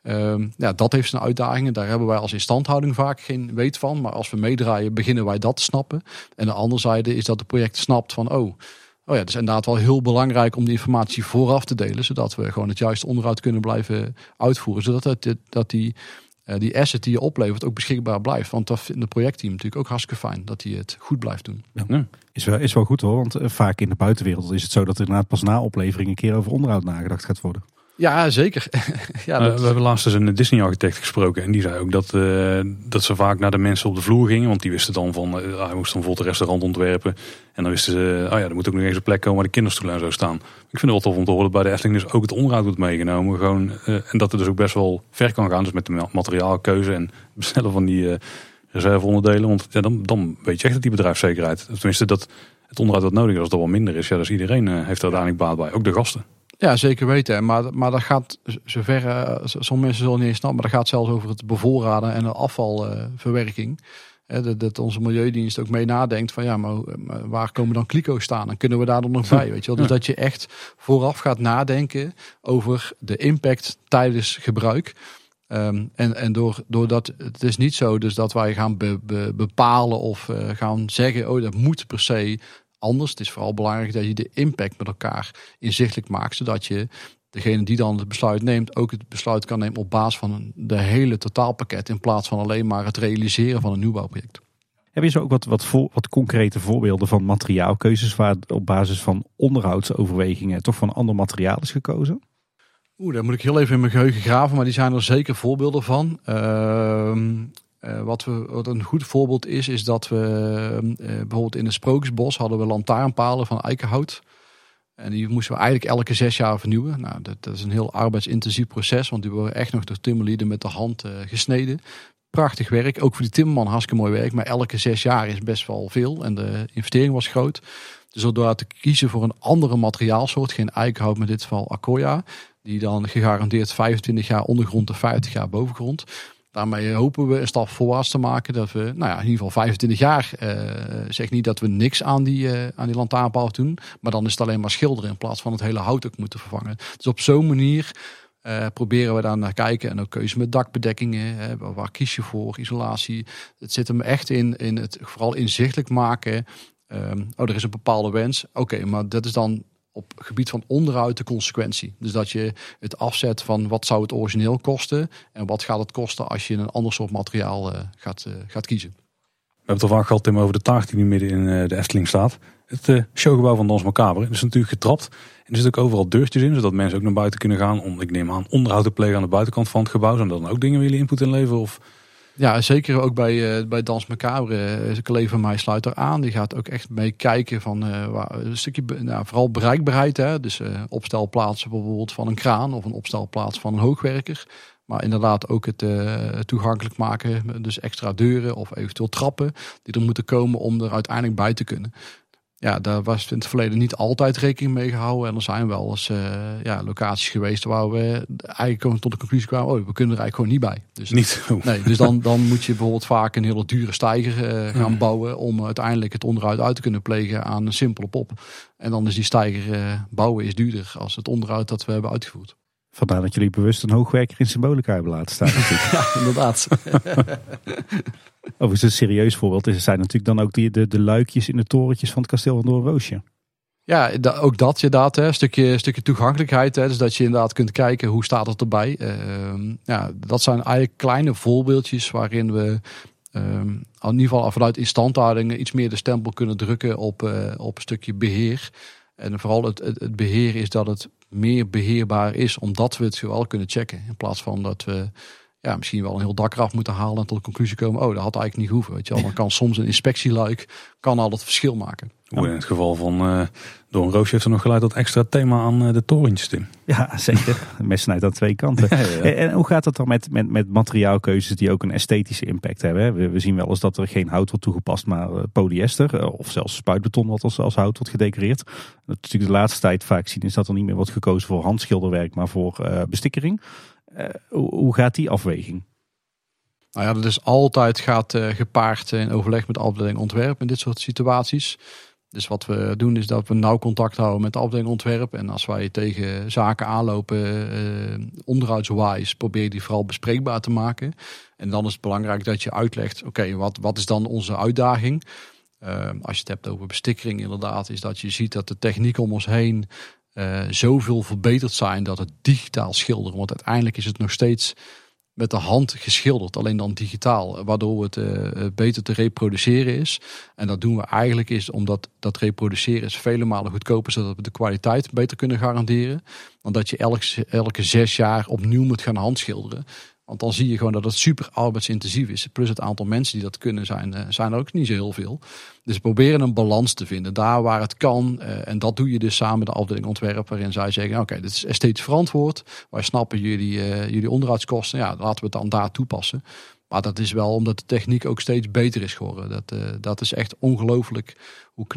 [SPEAKER 3] Dat heeft zijn uitdagingen. Daar hebben wij als instandhouding vaak geen weet van. Maar als we meedraaien, beginnen wij dat te snappen. En de andere zijde is dat het project snapt van, het is inderdaad wel heel belangrijk om die informatie vooraf te delen. Zodat we gewoon het juiste onderhoud kunnen blijven uitvoeren. Zodat die asset die je oplevert ook beschikbaar blijft. Want dat vindt het projectteam natuurlijk ook hartstikke fijn. Dat hij het goed blijft doen.
[SPEAKER 2] Ja. Is wel goed hoor. Want vaak in de buitenwereld is het zo dat er inderdaad pas na oplevering een keer over onderhoud nagedacht gaat worden.
[SPEAKER 3] Ja, zeker.
[SPEAKER 1] We hebben laatst eens een Disney-architect gesproken. En die zei ook dat ze vaak naar de mensen op de vloer gingen. Want die wisten dan van, hij moest dan bijvoorbeeld een restaurant ontwerpen. En dan wisten ze, er moet ook nog eens een plek komen waar de kinderstoelen en zo staan. Ik vind het wel tof om te horen dat bij de Efteling dus ook het onderhoud wordt meegenomen. Gewoon, en dat het dus ook best wel ver kan gaan. Dus met de materiaalkeuze en het bestellen van die reserveonderdelen. Want dan weet je echt dat die bedrijfszekerheid. Tenminste, dat het onderhoud wat nodig is, als dat wel minder is. Ja, dus iedereen heeft er uiteindelijk baat bij. Ook de gasten.
[SPEAKER 3] Ja, zeker weten. Maar dat gaat zover, sommige mensen zullen niet eens snappen, maar dat gaat zelfs over het bevoorraden en de afvalverwerking. Dat onze milieudienst ook mee nadenkt van maar waar komen dan kliko's staan? En kunnen we daar dan nog bij? Weet je wel? Dus dat je echt vooraf gaat nadenken over de impact tijdens gebruik. En doordat het is niet zo dus dat wij gaan bepalen of gaan zeggen, dat moet per se anders. Het is vooral belangrijk dat je de impact met elkaar inzichtelijk maakt, zodat je degene die dan het besluit neemt ook het besluit kan nemen op basis van de hele totaalpakket in plaats van alleen maar het realiseren van een nieuwbouwproject.
[SPEAKER 2] Heb je zo ook wat concrete voorbeelden van materiaalkeuzes waar op basis van onderhoudsoverwegingen toch van ander materiaal is gekozen?
[SPEAKER 3] Daar moet ik heel even in mijn geheugen graven, maar die zijn er zeker voorbeelden van. Wat een goed voorbeeld is dat we bijvoorbeeld in het Sprookjesbos hadden we lantaarnpalen van eikenhout. En die moesten we eigenlijk elke 6 jaar vernieuwen. Nou, dat is een heel arbeidsintensief proces, want die worden echt nog door timmerlieden met de hand gesneden. Prachtig werk, ook voor die timmerman hartstikke mooi werk. Maar elke 6 jaar is best wel veel en de investering was groot. Dus door te kiezen voor een andere materiaalsoort, geen eikenhout, maar in dit geval Accoya, die dan gegarandeerd 25 jaar ondergrond en 50 jaar bovengrond. Daarmee hopen we een stap voorwaarts te maken. Dat we in ieder geval 25 jaar, zeg niet dat we niks aan die lantaarnpaal doen. Maar dan is het alleen maar schilderen in plaats van het hele hout ook moeten vervangen. Dus op zo'n manier proberen we daar naar kijken. En ook keuze met dakbedekkingen. Waar kies je voor? Isolatie. Het zit hem echt in het vooral inzichtelijk maken. Er is een bepaalde wens. Oké, maar dat is dan op gebied van onderhoud de consequentie. Dus dat je het afzet van wat zou het origineel kosten en wat gaat het kosten als je een ander soort materiaal gaat kiezen.
[SPEAKER 1] We hebben het al vaak gehad, Tim, over de taart die nu midden in de Efteling staat. Het showgebouw van Dans Macabre is natuurlijk getrapt. En er zitten ook overal deurtjes in, zodat mensen ook naar buiten kunnen gaan om, ik neem aan, onderhoud te plegen aan de buitenkant van het gebouw. Zijn er dan ook dingen waar jullie input in leveren? Of
[SPEAKER 3] Ja, zeker ook bij Dans Macabre. Een collega van mij sluit er aan. Die gaat ook echt mee kijken van een stukje, vooral bereikbaarheid. Hè? Dus opstelplaatsen bijvoorbeeld van een kraan of een opstelplaats van een hoogwerker. Maar inderdaad ook het toegankelijk maken. Dus extra deuren of eventueel trappen die er moeten komen om er uiteindelijk bij te kunnen. Ja, daar was in het verleden niet altijd rekening mee gehouden. En er zijn wel eens locaties geweest waar we eigenlijk tot de conclusie kwamen, we kunnen er eigenlijk gewoon niet bij. Dus, nee, dus dan moet je bijvoorbeeld vaak een hele dure steiger gaan bouwen om uiteindelijk het onderhoud uit te kunnen plegen aan een simpele pop. En dan is die steiger bouwen is duurder als het onderhoud dat we hebben uitgevoerd.
[SPEAKER 2] Vandaar dat jullie bewust een hoogwerker in Symbolica hebben laten staan.
[SPEAKER 3] Ja, inderdaad.
[SPEAKER 2] Overigens een serieus voorbeeld zijn natuurlijk dan ook de luikjes in de torentjes van het kasteel van Doornroosje.
[SPEAKER 3] Ja, ook dat inderdaad. Een stukje toegankelijkheid. Hè, dus dat je inderdaad kunt kijken hoe staat het erbij. Dat zijn eigenlijk kleine voorbeeldjes waarin we in ieder geval vanuit instandhouding iets meer de stempel kunnen drukken op een stukje beheer. En vooral het beheer is dat het meer beheerbaar is, omdat we het wel kunnen checken. In plaats van dat we misschien wel een heel dak eraf moeten halen en tot de conclusie komen, dat had eigenlijk niet hoeven. Weet je wel. Dan kan soms een inspectieluik al het verschil maken.
[SPEAKER 1] In het geval van Doornroosje heeft er nog geleid tot extra thema aan de torentjes, Tim.
[SPEAKER 2] Ja, zeker. Mes snijdt aan twee kanten. Ja. En hoe gaat het dan met materiaalkeuzes die ook een esthetische impact hebben? We zien wel eens dat er geen hout wordt toegepast, maar polyester of zelfs spuitbeton wat als hout wordt gedecoreerd. Dat natuurlijk de laatste tijd vaak zien is dat er niet meer wordt gekozen voor handschilderwerk, maar voor bestikkering. Hoe gaat die afweging?
[SPEAKER 3] Nou ja, dat is altijd gepaard in overleg met de afdeling ontwerp in dit soort situaties. Dus wat we doen is dat we nauw contact houden met de afdeling ontwerp. En als wij tegen zaken aanlopen, onderhoudswise, probeer je die vooral bespreekbaar te maken. En dan is het belangrijk dat je uitlegt, wat is dan onze uitdaging? Als je het hebt over bestikkering inderdaad, is dat je ziet dat de technieken om ons heen zoveel verbeterd zijn dat het digitaal schilderen. Want uiteindelijk is het nog steeds met de hand geschilderd, alleen dan digitaal, waardoor het beter te reproduceren is. En dat doen we eigenlijk is omdat dat reproduceren is vele malen goedkoper, zodat we de kwaliteit beter kunnen garanderen. Dan dat je elke 6 jaar opnieuw moet gaan handschilderen. Want dan zie je gewoon dat het super arbeidsintensief is. Plus het aantal mensen die dat kunnen zijn er ook niet zo heel veel. Dus we proberen een balans te vinden. Daar waar het kan. En dat doe je dus samen met de afdeling ontwerp. Waarin zij zeggen, oké, dit is esthetisch verantwoord. Wij snappen jullie onderhoudskosten. Ja, laten we het dan daar toepassen. Maar dat is wel omdat de techniek ook steeds beter is geworden. Dat is echt ongelooflijk hoe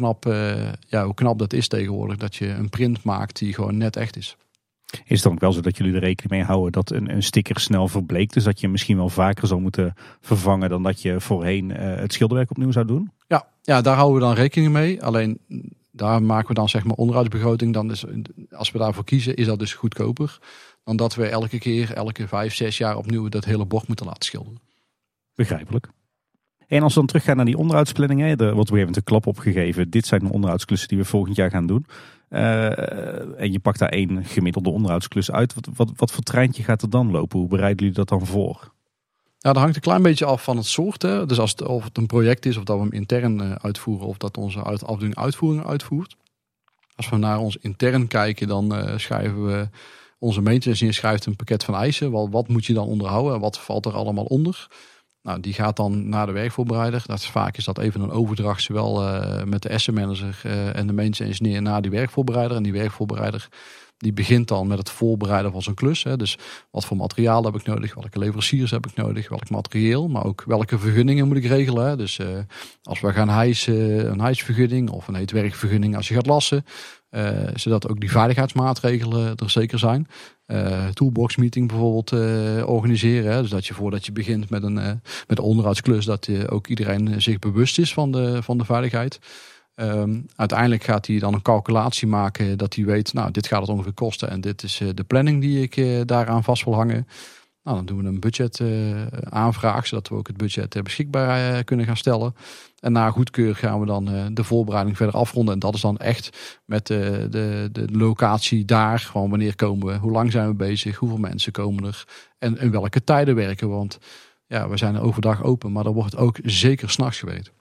[SPEAKER 3] knap dat is tegenwoordig. Dat je een print maakt die gewoon net echt is.
[SPEAKER 2] Is het dan ook wel zo dat jullie er rekening mee houden dat een sticker snel verbleekt? Dus dat je misschien wel vaker zou moeten vervangen dan dat je voorheen het schilderwerk opnieuw zou doen?
[SPEAKER 3] Ja, daar houden we dan rekening mee. Alleen daar maken we dan zeg maar onderhoudsbegroting. Dan is, als we daarvoor kiezen, is dat dus goedkoper dan dat we elke 5-6 jaar opnieuw dat hele bord moeten laten schilderen.
[SPEAKER 2] Begrijpelijk. En als we dan teruggaan naar die onderhoudsplanning, er wordt weer even een klap opgegeven. Dit zijn de onderhoudsklussen die we volgend jaar gaan doen. En je pakt daar 1 gemiddelde onderhoudsklus uit. Wat voor treintje gaat er dan lopen? Hoe bereiden jullie dat dan voor?
[SPEAKER 3] Ja, dat hangt een klein beetje af van het soort. Hè. Dus of het een project is, of dat we hem intern uitvoeren, of dat onze afdeling uitvoering uitvoert. Als we naar ons intern kijken, dan schrijven we, onze maintenance schrijft een pakket van eisen. Wat moet je dan onderhouden en wat valt er allemaal onder? Nou, die gaat dan naar de werkvoorbereider. Vaak is dat even een overdracht, zowel met de asset manager en de maintenance engineer naar die werkvoorbereider. En die werkvoorbereider die begint dan met het voorbereiden van zo'n klus. Hè. Dus wat voor materiaal heb ik nodig? Welke leveranciers heb ik nodig? Welk materieel? Maar ook welke vergunningen moet ik regelen? Hè. Dus als we gaan hijsen, een hijsvergunning of een heetwerkvergunning als je gaat lassen. Zodat ook die veiligheidsmaatregelen er zeker zijn. Toolbox meeting bijvoorbeeld organiseren. Hè. Dus dat je voordat je begint met een onderhoudsklus, dat ook iedereen zich bewust is van de veiligheid. Uiteindelijk gaat hij dan een calculatie maken dat hij weet, nou, dit gaat het ongeveer kosten en dit is de planning die ik daaraan vast wil hangen. Nou, dan doen we een budget aanvraag, zodat we ook het budget beschikbaar kunnen gaan stellen. En na goedkeur gaan we dan de voorbereiding verder afronden. En dat is dan echt met de locatie daar. Gewoon wanneer komen we, hoe lang zijn we bezig, hoeveel mensen komen er en in welke tijden werken. Want ja, we zijn overdag open, maar er wordt ook zeker 's nachts gewerkt.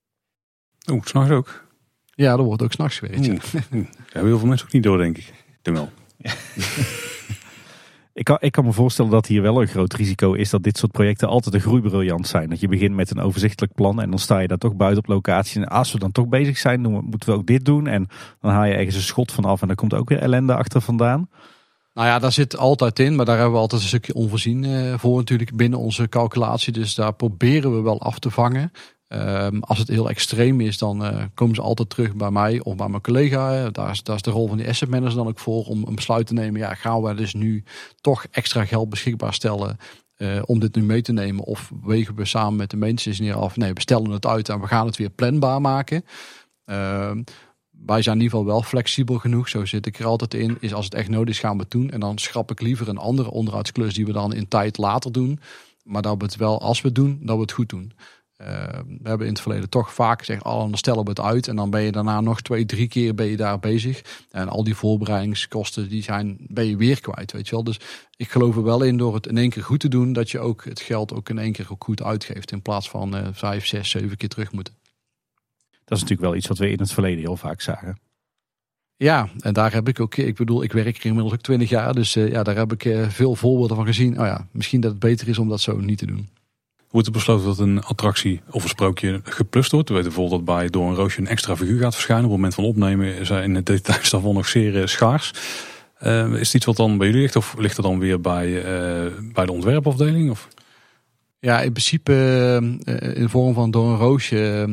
[SPEAKER 1] Oh, 's nachts ook?
[SPEAKER 3] Ja, er wordt ook 's nachts gewerkt. Ja.
[SPEAKER 1] Daar hebben heel veel mensen ook niet door, denk ik. Doe wel.
[SPEAKER 2] Ik kan me voorstellen dat hier wel een groot risico is dat dit soort projecten altijd een groeibriljant zijn. Dat je begint met een overzichtelijk plan en dan sta je daar toch buiten op locatie. En als we dan toch bezig zijn, moeten we ook dit doen. En dan haal je ergens een schot vanaf en dan komt ook weer ellende achter vandaan.
[SPEAKER 3] Nou ja, daar zit altijd in, maar daar hebben we altijd een stukje onvoorzien voor natuurlijk binnen onze calculatie. Dus daar proberen we wel af te vangen. Als het heel extreem is, dan komen ze altijd terug bij mij of bij mijn collega. Daar is de rol van die asset manager dan ook voor om een besluit te nemen. Ja, gaan we dus nu toch extra geld beschikbaar stellen om dit nu mee te nemen? Of wegen we samen met de mensen neer af? Nee, we stellen het uit en we gaan het weer planbaar maken. Wij zijn in ieder geval wel flexibel genoeg. Zo zit ik er altijd in. Is als het echt nodig is, gaan we het doen. En dan schrap ik liever een andere onderhoudsklus die we dan in tijd later doen. Maar dat we het wel, als we het doen, dat we het goed doen. We hebben in het verleden toch vaak gezegd, dan stellen we het uit. En dan ben je daarna nog 2-3 keer ben je daar bezig. En al die voorbereidingskosten, ben je weer kwijt, weet je wel. Dus ik geloof er wel in door het in één keer goed te doen, dat je ook het geld ook in één keer ook goed uitgeeft. In plaats van 5, 6, 7 keer terug moeten.
[SPEAKER 2] Dat is natuurlijk wel iets wat we in het verleden heel vaak zagen.
[SPEAKER 3] Ja, en daar heb ik ook, ik werk hier inmiddels ook 20 jaar. Dus daar heb ik veel voorbeelden van gezien. Misschien dat het beter is om dat zo niet te doen.
[SPEAKER 1] Wordt er besloten dat een attractie of een sprookje geplust wordt? We weten bijvoorbeeld dat bij Door een Roosje een extra figuur gaat verschijnen. Op het moment van opnemen zijn de details daarvan nog zeer schaars. Is het iets wat dan bij jullie ligt? Of ligt het dan weer bij de ontwerpafdeling? Of?
[SPEAKER 3] Ja, in principe in de vorm van Door een Roosje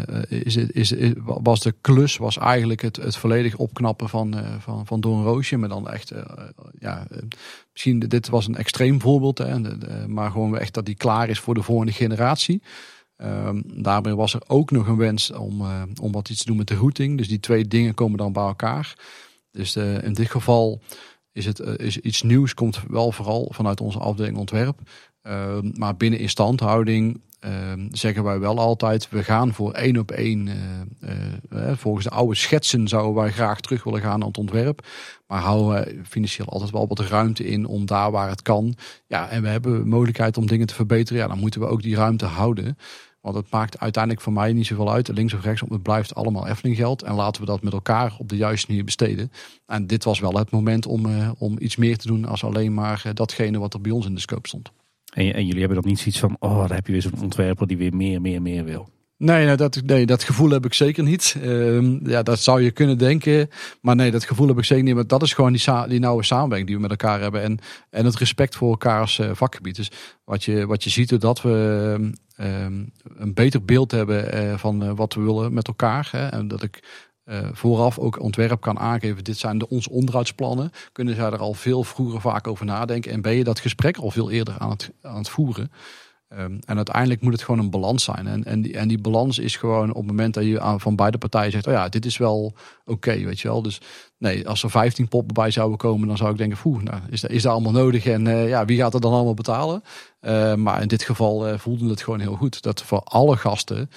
[SPEAKER 3] was de klus eigenlijk het volledig opknappen van Door een Roosje. Maar dan echt, misschien dit was een extreem voorbeeld. Maar gewoon echt dat die klaar is voor de volgende generatie. Daarbij was er ook nog een wens om wat iets te doen met de routing. Dus die 2 dingen komen dan bij elkaar. Dus in dit geval is iets nieuws, komt wel vooral vanuit onze afdeling ontwerp. Maar binnen instandhouding zeggen wij wel altijd, we gaan voor 1 op 1. Volgens de oude schetsen zouden wij graag terug willen gaan naar het ontwerp. Maar houden financieel altijd wel wat ruimte in om daar waar het kan. Ja, en we hebben mogelijkheid om dingen te verbeteren. Ja, dan moeten we ook die ruimte houden. Want het maakt uiteindelijk voor mij niet zoveel uit, links of rechts. Het blijft allemaal Efteling geld. En laten we dat met elkaar op de juiste manier besteden. En dit was wel het moment om iets meer te doen als alleen maar datgene wat er bij ons in de scope stond.
[SPEAKER 2] En jullie hebben dan niet zoiets van, daar heb je weer zo'n ontwerper die weer meer wil.
[SPEAKER 3] Nee, dat gevoel heb ik zeker niet. Dat zou je kunnen denken. Maar nee, dat gevoel heb ik zeker niet. Maar dat is gewoon die nauwe samenwerking die we met elkaar hebben. En het respect voor elkaar als vakgebied. Dus wat je ziet, doordat we een beter beeld hebben van wat we willen met elkaar. En dat ik vooraf ook ontwerp kan aangeven. Dit zijn onze onderhoudsplannen. Kunnen zij er al veel vroeger vaak over nadenken. En ben je dat gesprek al veel eerder aan het voeren. En uiteindelijk moet het gewoon een balans zijn. En die balans is gewoon op het moment dat je van beide partijen zegt, dit is wel oké, weet je wel. Dus nee, als er 15 poppen bij zouden komen, dan zou ik denken, is dat allemaal nodig? En wie gaat er dan allemaal betalen? Maar in dit geval voelde het gewoon heel goed. Dat voor alle gasten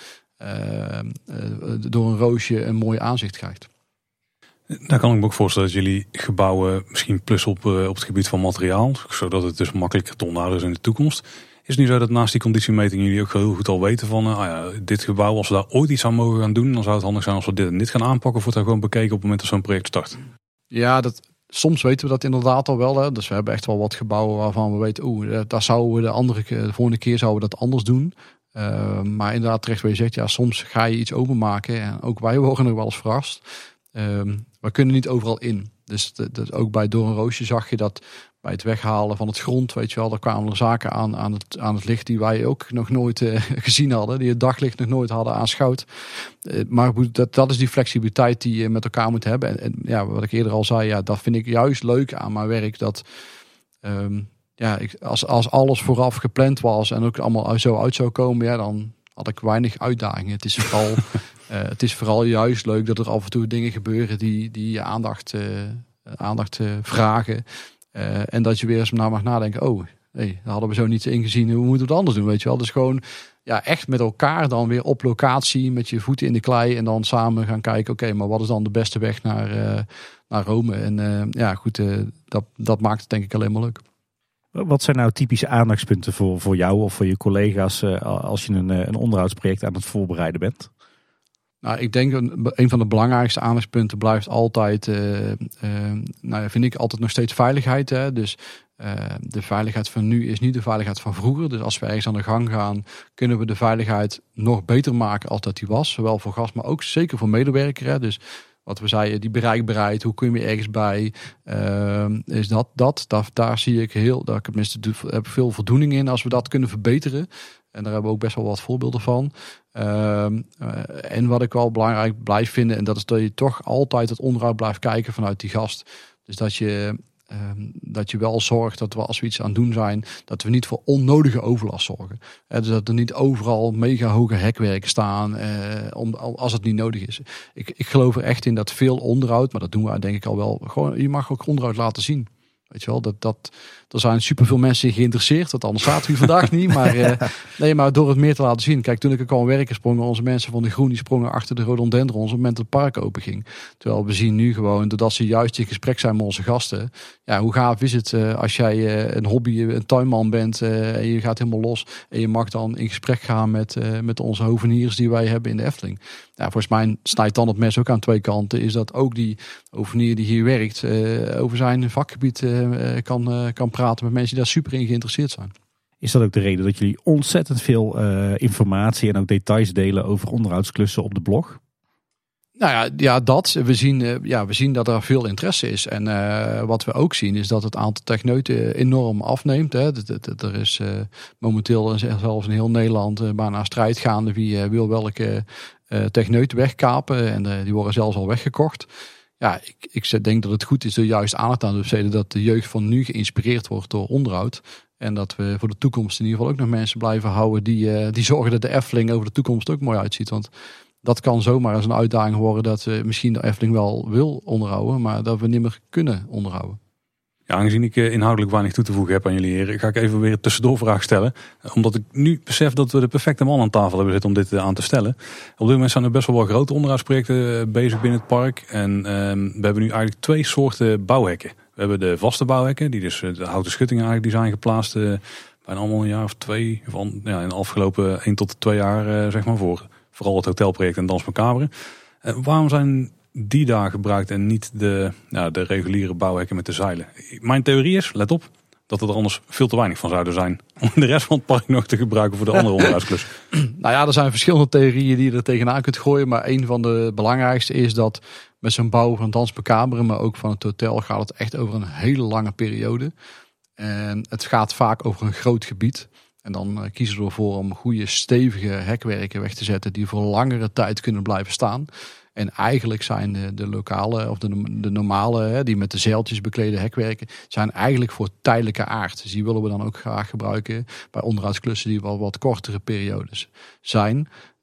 [SPEAKER 3] Door een Roosje een mooi aanzicht krijgt.
[SPEAKER 1] Daar kan ik me ook voorstellen dat jullie gebouwen misschien plus op het gebied van materiaal. Zodat het dus makkelijker te onderhouden is in de toekomst. Is het nu zo dat naast die conditiemeting jullie ook heel goed al weten van dit gebouw, als we daar ooit iets aan mogen gaan doen, dan zou het handig zijn als we dit en dit gaan aanpakken, of wordt daar gewoon bekeken op het moment dat zo'n project start? Ja,
[SPEAKER 3] soms weten we dat inderdaad al wel. Hè. Dus we hebben echt wel wat gebouwen waarvan we weten, daar zouden we de volgende keer zouden we dat anders doen. Maar inderdaad terecht waar je zegt, soms ga je iets openmaken en ook wij worden nog wel eens verrast. We kunnen niet overal in. Dus ook bij Door een Roosje zag je dat bij het weghalen van het grond, weet je wel, daar kwamen er zaken aan het licht die wij ook nog nooit gezien hadden. Die het daglicht nog nooit hadden aanschouwd. Maar dat is die flexibiliteit die je met elkaar moet hebben. En wat ik eerder al zei, dat vind ik juist leuk aan mijn werk. Dat als alles vooraf gepland was en ook allemaal zo uit zou komen, dan had ik weinig uitdagingen. Het is vooral juist leuk dat er af en toe dingen gebeuren die je aandacht vragen. En dat je weer eens naar mag nadenken. Daar hadden we zo niet ingezien. Hoe moeten we het anders doen? Weet je wel? Dus gewoon echt met elkaar dan weer op locatie. Met je voeten in de klei. En dan samen gaan kijken. Maar wat is dan de beste weg naar Rome? En dat maakt het denk ik alleen maar leuk.
[SPEAKER 2] Wat zijn nou typische aandachtspunten voor jou of voor je collega's als je een onderhoudsproject aan het voorbereiden bent?
[SPEAKER 3] Nou, ik denk een van de belangrijkste aandachtspunten blijft altijd, vind ik altijd nog steeds veiligheid. Hè? Dus De veiligheid van nu is niet de veiligheid van vroeger. Dus als we ergens aan de gang gaan, kunnen we de veiligheid nog beter maken als dat die was. Zowel voor gast, maar ook zeker voor medewerker. Hè. Dus wat we zeiden, die bereikbaarheid, hoe kun je ergens bij? Is daar zie ik daar heb ik veel voldoening in als we dat kunnen verbeteren. En daar hebben we ook best wel wat voorbeelden van. En wat ik wel belangrijk blijf vinden, en dat is dat je toch altijd het onderhoud blijft kijken vanuit die gast. Dus dat je wel zorgt dat we, als we iets aan het doen zijn, dat we niet voor onnodige overlast zorgen. Dus dat er niet overal mega hoge hekwerken staan, als het niet nodig is. Ik geloof er echt in dat veel onderhoud, maar dat doen we denk ik al wel. Gewoon, je mag ook onderhoud laten zien. Weet je wel, er zijn superveel mensen geïnteresseerd. Dat anders zaten we vandaag niet. Maar, maar door het meer te laten zien. Kijk, toen ik al werken sprongen onze mensen van de groen, die sprongen achter de rhododendrons op het moment dat het park open ging. Terwijl we zien nu gewoon, doordat ze juist in gesprek zijn met onze gasten. Ja, hoe gaaf is het als jij een hobby, een tuinman bent en je gaat helemaal los. En je mag dan in gesprek gaan met onze hoveniers die wij hebben in de Efteling. Ja, volgens mij snijdt dan het mes ook aan twee kanten. Is dat ook die hovenier die hier werkt over zijn vakgebied kan praten met mensen die daar super in geïnteresseerd zijn.
[SPEAKER 2] Is dat ook de reden dat jullie ontzettend veel informatie en ook details delen over onderhoudsklussen op de blog?
[SPEAKER 3] Nou ja, dat. We zien dat er veel interesse is. En wat we ook zien is dat het aantal techneuten enorm afneemt. Hè. Er is momenteel zelfs in heel Nederland bijna strijd gaande wie wil welke techneut wegkapen. En die worden zelfs al weggekocht. Ja, ik denk dat het goed is er juist aandacht aan te besteden dat de jeugd van nu geïnspireerd wordt door onderhoud. En dat we voor de toekomst in ieder geval ook nog mensen blijven houden die zorgen dat de Efteling over de toekomst ook mooi uitziet. Want dat kan zomaar eens een uitdaging worden dat we misschien de Efteling wel wil onderhouden, maar dat we niet meer kunnen onderhouden.
[SPEAKER 1] Ja, aangezien ik inhoudelijk weinig toe te voegen heb aan jullie heren, ga ik even weer een tussendoorvraag stellen. Omdat ik nu besef dat we de perfecte man aan tafel hebben zitten om dit aan te stellen. Op dit moment zijn er best wel wat grote onderhoudsprojecten bezig binnen het park. En we hebben nu eigenlijk twee soorten bouwhekken. We hebben de vaste bouwhekken, die dus de houten schuttingen eigenlijk die zijn geplaatst bijna allemaal een jaar of twee. In de afgelopen 1 tot 2 jaar zeg maar voor vooral het hotelproject en Dans Macabre. Waarom zijn die daar gebruikt en niet de reguliere bouwhekken met de zeilen? Mijn theorie is, let op, dat er anders veel te weinig van zouden zijn om de rest van het park nog te gebruiken voor de andere onderhoudsklus.
[SPEAKER 3] Nou ja, er zijn verschillende theorieën die je er tegenaan kunt gooien. Maar een van de belangrijkste is dat met zo'n bouw van Dans Macabre, maar ook van het hotel, gaat het echt over een hele lange periode. En het gaat vaak over een groot gebied. En dan kiezen we ervoor om goede, stevige hekwerken weg te zetten die voor langere tijd kunnen blijven staan. En eigenlijk zijn de lokale of de normale, die met de zeiltjes beklede hekwerken, zijn eigenlijk voor tijdelijke aard. Dus die willen we dan ook graag gebruiken bij onderhoudsklussen die wel wat kortere periodes zijn.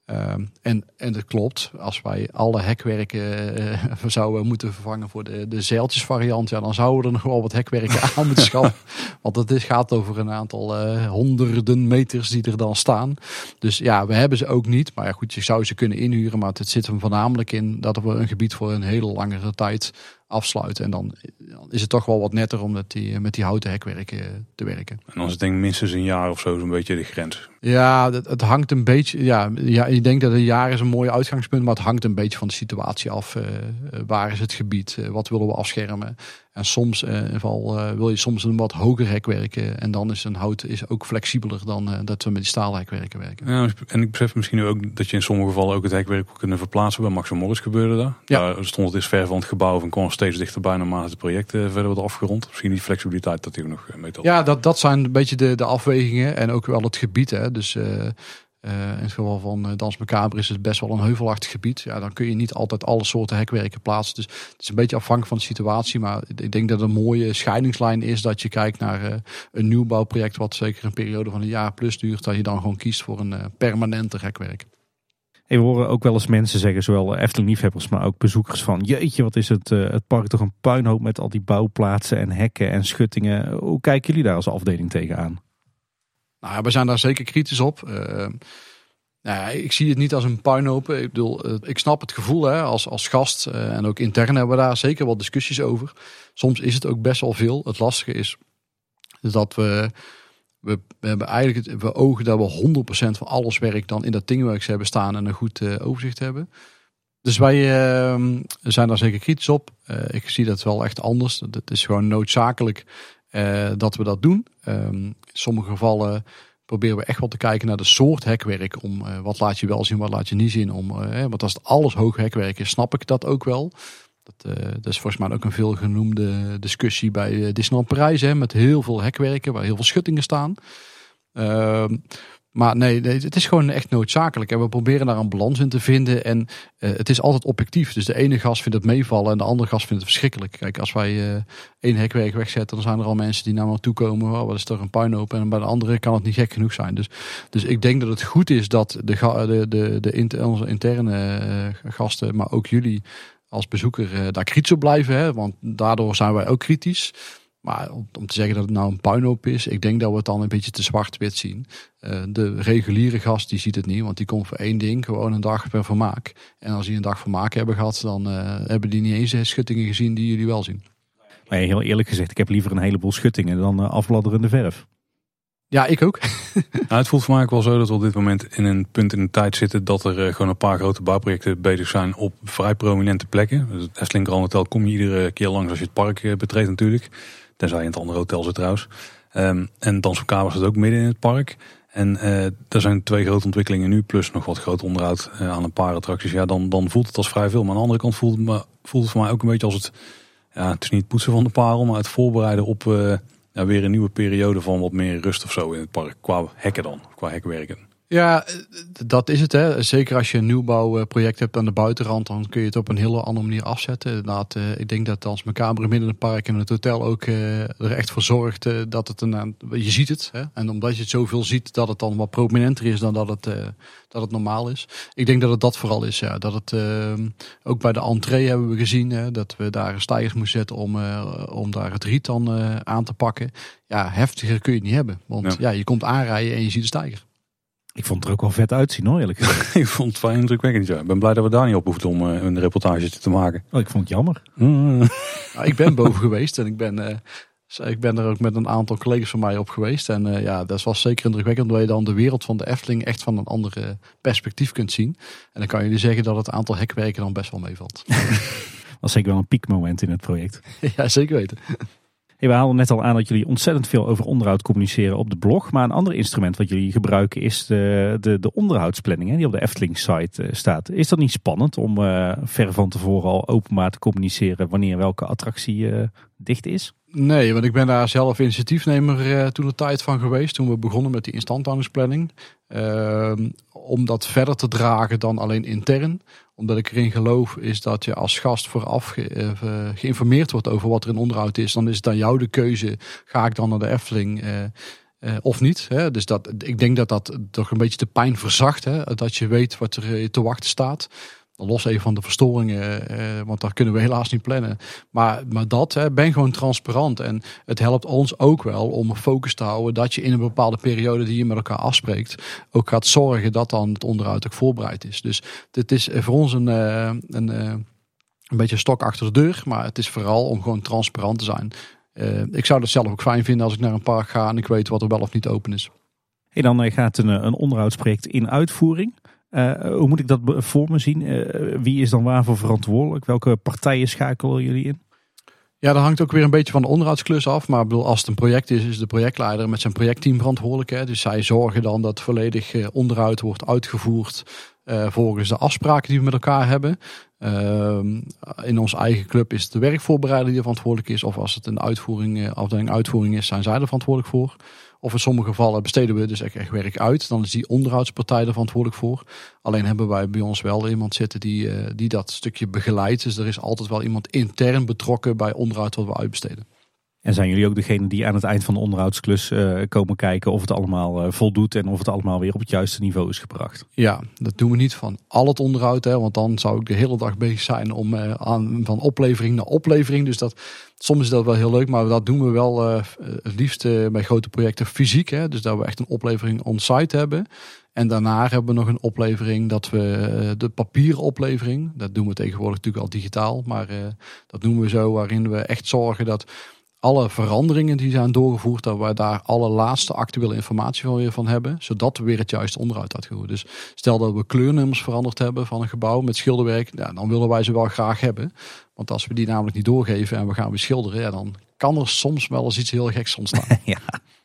[SPEAKER 3] En dat klopt, als wij alle hekwerken zouden moeten vervangen voor de zeiltjesvariant, ja, dan zouden we er nog wel wat hekwerken aan moeten schaffen. Want het gaat over een aantal honderden meters die er dan staan. Dus ja, we hebben ze ook niet. Maar ja, goed, je zou ze kunnen inhuren, maar het zit hem voornamelijk in dat we een gebied voor een hele langere tijd afsluiten. En dan is het toch wel wat netter om met die houten hekwerken te werken.
[SPEAKER 1] En dan is het denk ik minstens een jaar of zo zo'n beetje de grens.
[SPEAKER 3] Ja, het hangt een beetje. Ja, ik denk dat een jaar is een mooi uitgangspunt, maar het hangt een beetje van de situatie af. Waar is het gebied? Wat willen we afschermen? En soms wil je soms een wat hoger hekwerk. En dan is een hout ook flexibeler dan dat we met die staalhekwerken werken.
[SPEAKER 1] Ja, en ik besef misschien nu ook dat je in sommige gevallen ook het hekwerk kunnen verplaatsen. Bij Max & Moritz gebeurde dat. Ja. Daar stond het eens ver van het gebouw en kwam steeds dichterbij naarmate het project verder wordt afgerond. Misschien die flexibiliteit dat hij ook nog mee telt.
[SPEAKER 3] Ja, dat zijn een beetje de afwegingen en ook wel het gebied. Hè. Dus in het geval van Dans Macabre is het best wel een heuvelachtig gebied. Ja, dan kun je niet altijd alle soorten hekwerken plaatsen. Dus het is een beetje afhankelijk van de situatie. Maar ik denk dat een mooie scheidingslijn is dat je kijkt naar een nieuwbouwproject wat zeker een periode van een jaar plus duurt. Dat je dan gewoon kiest voor een permanente hekwerk.
[SPEAKER 2] Hey, we horen ook wel eens mensen zeggen, zowel Efteling-liefhebbers, maar ook bezoekers van, jeetje, wat is het park toch een puinhoop met al die bouwplaatsen en hekken en schuttingen. Hoe kijken jullie daar als afdeling tegenaan?
[SPEAKER 3] Nou ja, we zijn daar zeker kritisch op. Ik zie het niet als een puinhoop. Ik bedoel, ik snap het gevoel als gast. En ook intern hebben we daar zeker wel discussies over. Soms is het ook best wel veel. Het lastige is dat we hebben eigenlijk we ogen dat we 100% van alles werk dan in dat Dingworks hebben staan en een goed overzicht hebben. Dus wij zijn daar zeker kritisch op. Ik zie dat wel echt anders. Het is gewoon noodzakelijk. dat we dat doen. In sommige gevallen proberen we echt wel te kijken naar de soort hekwerk. Om wat laat je wel zien, wat laat je niet zien. Want als het alles hoog hekwerk is, snap ik dat ook wel. Dat is volgens mij ook een veel genoemde discussie bij Disneyland Parijs. Met heel veel hekwerken, waar heel veel schuttingen staan. Maar nee, het is gewoon echt noodzakelijk. En we proberen daar een balans in te vinden. En het is altijd objectief. Dus de ene gast vindt het meevallen en de andere gast vindt het verschrikkelijk. Kijk, als wij één hekwerk wegzetten, dan zijn er al mensen die naar me toe komen. Oh, wat is toch een puinhoop? En bij de andere kan het niet gek genoeg zijn. Dus ik denk dat het goed is dat onze interne gasten, maar ook jullie als bezoeker daar kritisch op blijven. Hè? Want daardoor zijn wij ook kritisch. Maar om te zeggen dat het nou een puinhoop is, ik denk dat we het dan een beetje te zwart-wit zien. De reguliere gast die ziet het niet, want die komt voor één ding, gewoon een dag per vermaak. En als die een dag vermaak hebben gehad, dan hebben die niet eens schuttingen gezien die jullie wel zien.
[SPEAKER 2] Maar heel eerlijk gezegd, ik heb liever een heleboel schuttingen dan afladderende verf.
[SPEAKER 3] Ja, ik ook.
[SPEAKER 1] Het voelt voor mij ook wel zo dat we op dit moment in een punt in de tijd zitten dat er gewoon een paar grote bouwprojecten bezig zijn op vrij prominente plekken. Dus het Efteling Grand Hotel kom je iedere keer langs als je het park betreedt natuurlijk. Tenzij je in het andere hotel zit trouwens. En Dans van Kabels zit ook midden in het park. En er zijn 2 grote ontwikkelingen nu, plus nog wat groot onderhoud aan een paar attracties. Ja, dan voelt het als vrij veel. Maar aan de andere kant voelt het voor mij ook een beetje als het is niet het poetsen van de parel, maar het voorbereiden op weer een nieuwe periode van wat meer rust of zo in het park. Qua hekken dan, qua hekwerken.
[SPEAKER 3] Ja, dat is het. Hè. Zeker als je een nieuwbouwproject hebt aan de buitenrand, dan kun je het op een hele andere manier afzetten. Inderdaad, ik denk dat Dans Macabre midden in het park en het hotel ook er echt voor zorgt dat het je ziet het. Hè. En omdat je het zoveel ziet, dat het dan wat prominenter is dan dat het normaal is. Ik denk dat het dat vooral is. Ja. Dat het ook bij de entree hebben we gezien dat we daar stijgers moesten zetten om daar het riet dan aan te pakken. Ja, heftiger kun je het niet hebben. Want je komt aanrijden en je ziet de stijger.
[SPEAKER 2] Ik vond het er ook wel vet uitzien hoor, eerlijk gezegd.
[SPEAKER 1] Ik vond het fijn indrukwekkend. Ja. Ik ben blij dat we daar niet op hoefden om een reportage te maken.
[SPEAKER 2] Oh, ik vond het jammer.
[SPEAKER 3] Ik ben boven geweest en ik ben er ook met een aantal collega's van mij op geweest. En dat was zeker indrukwekkend, omdat je dan de wereld van de Efteling echt van een andere perspectief kunt zien. En dan kan jullie zeggen dat het aantal hekwerken dan best wel meevalt.
[SPEAKER 2] Dat was zeker wel een piekmoment in het project.
[SPEAKER 3] Ja, zeker weten.
[SPEAKER 2] Hey, we haalden net al aan dat jullie ontzettend veel over onderhoud communiceren op de blog. Maar een ander instrument wat jullie gebruiken is de onderhoudsplanning die op de Efteling-site staat. Is dat niet spannend om ver van tevoren al openbaar te communiceren wanneer welke attractie dicht is?
[SPEAKER 3] Nee, want ik ben daar zelf initiatiefnemer toen de tijd van geweest. Toen we begonnen met die instandhoudingsplanning. Om dat verder te dragen dan alleen intern. Omdat ik erin geloof is dat je als gast vooraf geïnformeerd wordt over wat er in onderhoud is. Dan is het aan jou de keuze. Ga ik dan naar de Efteling of niet? Hè? Dus ik denk dat dat toch een beetje de pijn verzacht. Hè? Dat je weet wat er te wachten staat. Los even van de verstoringen, want daar kunnen we helaas niet plannen. Maar ben gewoon transparant. En het helpt ons ook wel om een focus te houden dat je in een bepaalde periode die je met elkaar afspreekt, ook gaat zorgen dat dan het onderhoud ook voorbereid is. Dus dit is voor ons een beetje stok achter de deur. Maar het is vooral om gewoon transparant te zijn. Ik zou dat zelf ook fijn vinden als ik naar een park ga en ik weet wat er wel of niet open is.
[SPEAKER 2] En dan gaat een onderhoudsproject in uitvoering. Hoe moet ik dat voor me zien? Wie is dan waarvoor verantwoordelijk? Welke partijen schakelen jullie in?
[SPEAKER 3] Ja, dat hangt ook weer een beetje van de onderhoudsklus af. Maar ik bedoel, als het een project is de projectleider met zijn projectteam verantwoordelijk. Hè? Dus zij zorgen dan dat volledig onderhoud wordt uitgevoerd volgens de afspraken die we met elkaar hebben. In onze eigen club is het de werkvoorbereider die er verantwoordelijk is. Of als het een afdeling uitvoering is, zijn zij er verantwoordelijk voor. Of in sommige gevallen besteden we dus echt werk uit. Dan is die onderhoudspartij er verantwoordelijk voor. Alleen hebben wij bij ons wel iemand zitten die dat stukje begeleidt. Dus er is altijd wel iemand intern betrokken bij onderhoud wat we uitbesteden.
[SPEAKER 2] En zijn jullie ook degene die aan het eind van de onderhoudsklus komen kijken of het allemaal voldoet en of het allemaal weer op het juiste niveau is gebracht?
[SPEAKER 3] Ja, dat doen we niet van al het onderhoud. Hè, want dan zou ik de hele dag bezig zijn om van oplevering naar oplevering. Dus soms is dat wel heel leuk, maar dat doen we wel het liefst bij grote projecten fysiek. Hè, dus dat we echt een oplevering on-site hebben. En daarna hebben we nog een oplevering dat we de papieren oplevering. Dat doen we tegenwoordig natuurlijk al digitaal. Maar dat doen we zo waarin we echt zorgen dat alle veranderingen die zijn doorgevoerd, dat we daar alle laatste actuele informatie van hebben, zodat we weer het juiste onderhoud uitvoeren. Dus stel dat we kleurnummers veranderd hebben van een gebouw met schilderwerk, dan willen wij ze wel graag hebben. Want als we die namelijk niet doorgeven en we gaan weer schilderen, dan kan er soms wel eens iets heel geks ontstaan.
[SPEAKER 2] Ja.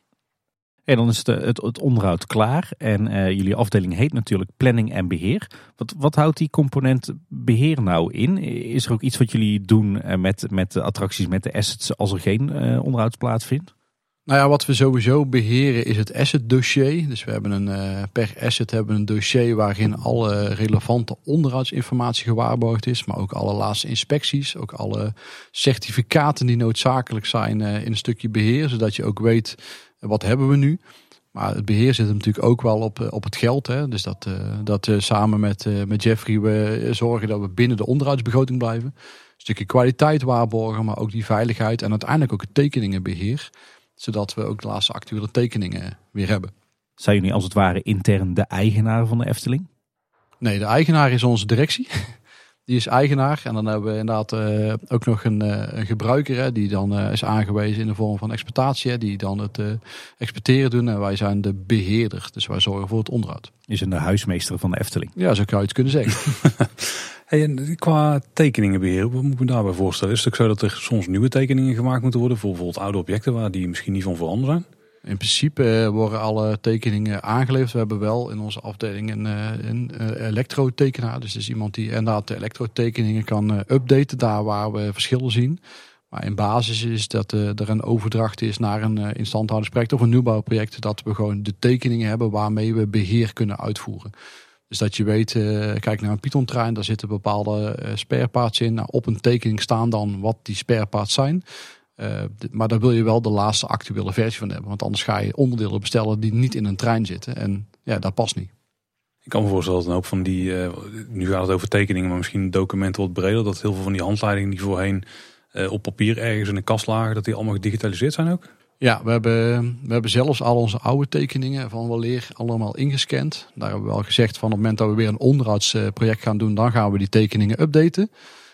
[SPEAKER 2] En dan is het onderhoud klaar. En jullie afdeling heet natuurlijk planning en beheer. Wat houdt die component beheer nou in? Is er ook iets wat jullie doen met de attracties, met de assets als er geen onderhoud plaatsvindt?
[SPEAKER 3] Nou ja, wat we sowieso beheren is het asset dossier. Dus we hebben per asset hebben we een dossier waarin alle relevante onderhoudsinformatie gewaarborgd is. Maar ook alle laatste inspecties. Ook alle certificaten die noodzakelijk zijn in een stukje beheer. Zodat je ook weet wat hebben we nu. Maar het beheer zit natuurlijk ook wel op het geld. Hè. Dus dat samen met Jeffrey we zorgen dat we binnen de onderhoudsbegroting blijven. Een stukje kwaliteit waarborgen, maar ook die veiligheid. En uiteindelijk ook het tekeningenbeheer. Zodat we ook de laatste actuele tekeningen weer hebben.
[SPEAKER 2] Zijn jullie als het ware intern de eigenaar van de Efteling?
[SPEAKER 3] Nee, de eigenaar is onze directie. Die is eigenaar. En dan hebben we inderdaad ook nog een gebruiker. Hè, die dan is aangewezen in de vorm van exploitatie. Hè, die dan het exploiteren doen. En wij zijn de beheerder. Dus wij zorgen voor het onderhoud.
[SPEAKER 2] Je bent de huismeester van de Efteling.
[SPEAKER 3] Ja, zo kan je het kunnen zeggen.
[SPEAKER 1] Hey, en qua tekeningenbeheer, wat moet ik me daarbij voorstellen? Is het ook zo dat er soms nieuwe tekeningen gemaakt moeten worden? Voor bijvoorbeeld oude objecten waar die misschien niet van veranderd zijn?
[SPEAKER 3] In principe worden alle tekeningen aangeleverd. We hebben wel in onze afdeling een elektrotekenaar. Dus is iemand die inderdaad de elektrotekeningen kan updaten daar waar we verschillen zien. Maar in basis is dat er een overdracht is naar een instandhoudingsproject of een nieuwbouwproject. Dat we gewoon de tekeningen hebben waarmee we beheer kunnen uitvoeren. Dus dat je weet, kijk naar een Python-trein, daar zitten bepaalde spareparts in. Nou, op een tekening staan dan wat die spareparts zijn. Maar daar wil je wel de laatste actuele versie van hebben. Want anders ga je onderdelen bestellen die niet in een trein zitten. En ja, dat past niet.
[SPEAKER 1] Ik kan me voorstellen dat een hoop van die, nu gaat het over tekeningen, maar misschien documenten wat breder. Dat heel veel van die handleidingen die voorheen op papier ergens in een kast lagen, dat die allemaal gedigitaliseerd zijn ook?
[SPEAKER 3] Ja, we hebben zelfs al onze oude tekeningen van weleer allemaal ingescand. Daar hebben we wel gezegd van op het moment dat we weer een onderhoudsproject gaan doen, dan gaan we die tekeningen updaten.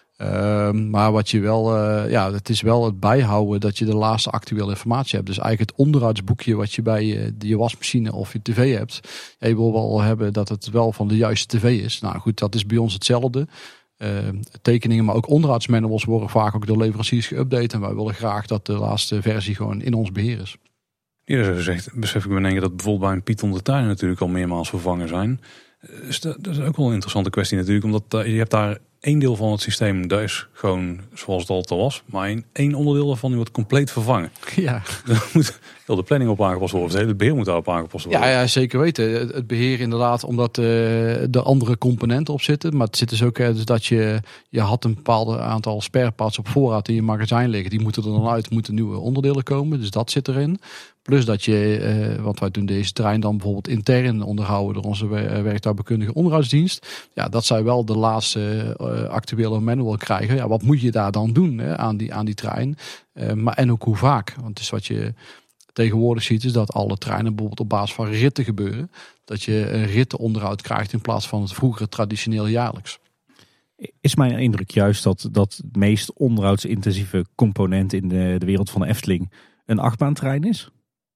[SPEAKER 3] Maar wat je wel, het is wel het bijhouden dat je de laatste actuele informatie hebt. Dus eigenlijk het onderhoudsboekje wat je bij je wasmachine of je tv hebt. Je wil wel hebben dat het wel van de juiste tv is. Nou goed, dat is bij ons hetzelfde. Tekeningen, maar ook onderhoudsmanuals worden vaak ook door leveranciers geüpdate. En wij willen graag dat de laatste versie gewoon in ons beheer is.
[SPEAKER 1] Ja, zo gezegd, besef ik me in één keer dat bijvoorbeeld bij een Python de treinen natuurlijk al meermaals vervangen zijn. Dus dat is ook wel een interessante kwestie natuurlijk. Omdat je hebt daar één deel van het systeem, dat is gewoon zoals het altijd al was. Maar één onderdeel daarvan wordt compleet vervangen.
[SPEAKER 3] Ja.
[SPEAKER 1] Dan moet heel de planning op aangepast worden. Of het hele beheer moet daarop aangepast worden.
[SPEAKER 3] Ja, zeker weten. Het beheer inderdaad, omdat er andere componenten op zitten. Maar het zit dus ook dus dat je had een bepaald aantal spareparts op voorraad in je magazijn liggen. Die moeten er dan uit, moeten nieuwe onderdelen komen. Dus dat zit erin. Plus dat je, want wij doen deze trein dan bijvoorbeeld intern onderhouden door onze werktuigbekundige onderhoudsdienst. Ja, dat zij wel de laatste actuele manual krijgen. Ja, wat moet je daar dan doen aan die trein? En ook hoe vaak. Want dus wat je tegenwoordig ziet is dat alle treinen bijvoorbeeld op basis van ritten gebeuren. Dat je een rittenonderhoud krijgt in plaats van het vroegere traditioneel jaarlijks.
[SPEAKER 2] Is mijn indruk juist dat het meest onderhoudsintensieve component in de wereld van de Efteling een achtbaantrein is?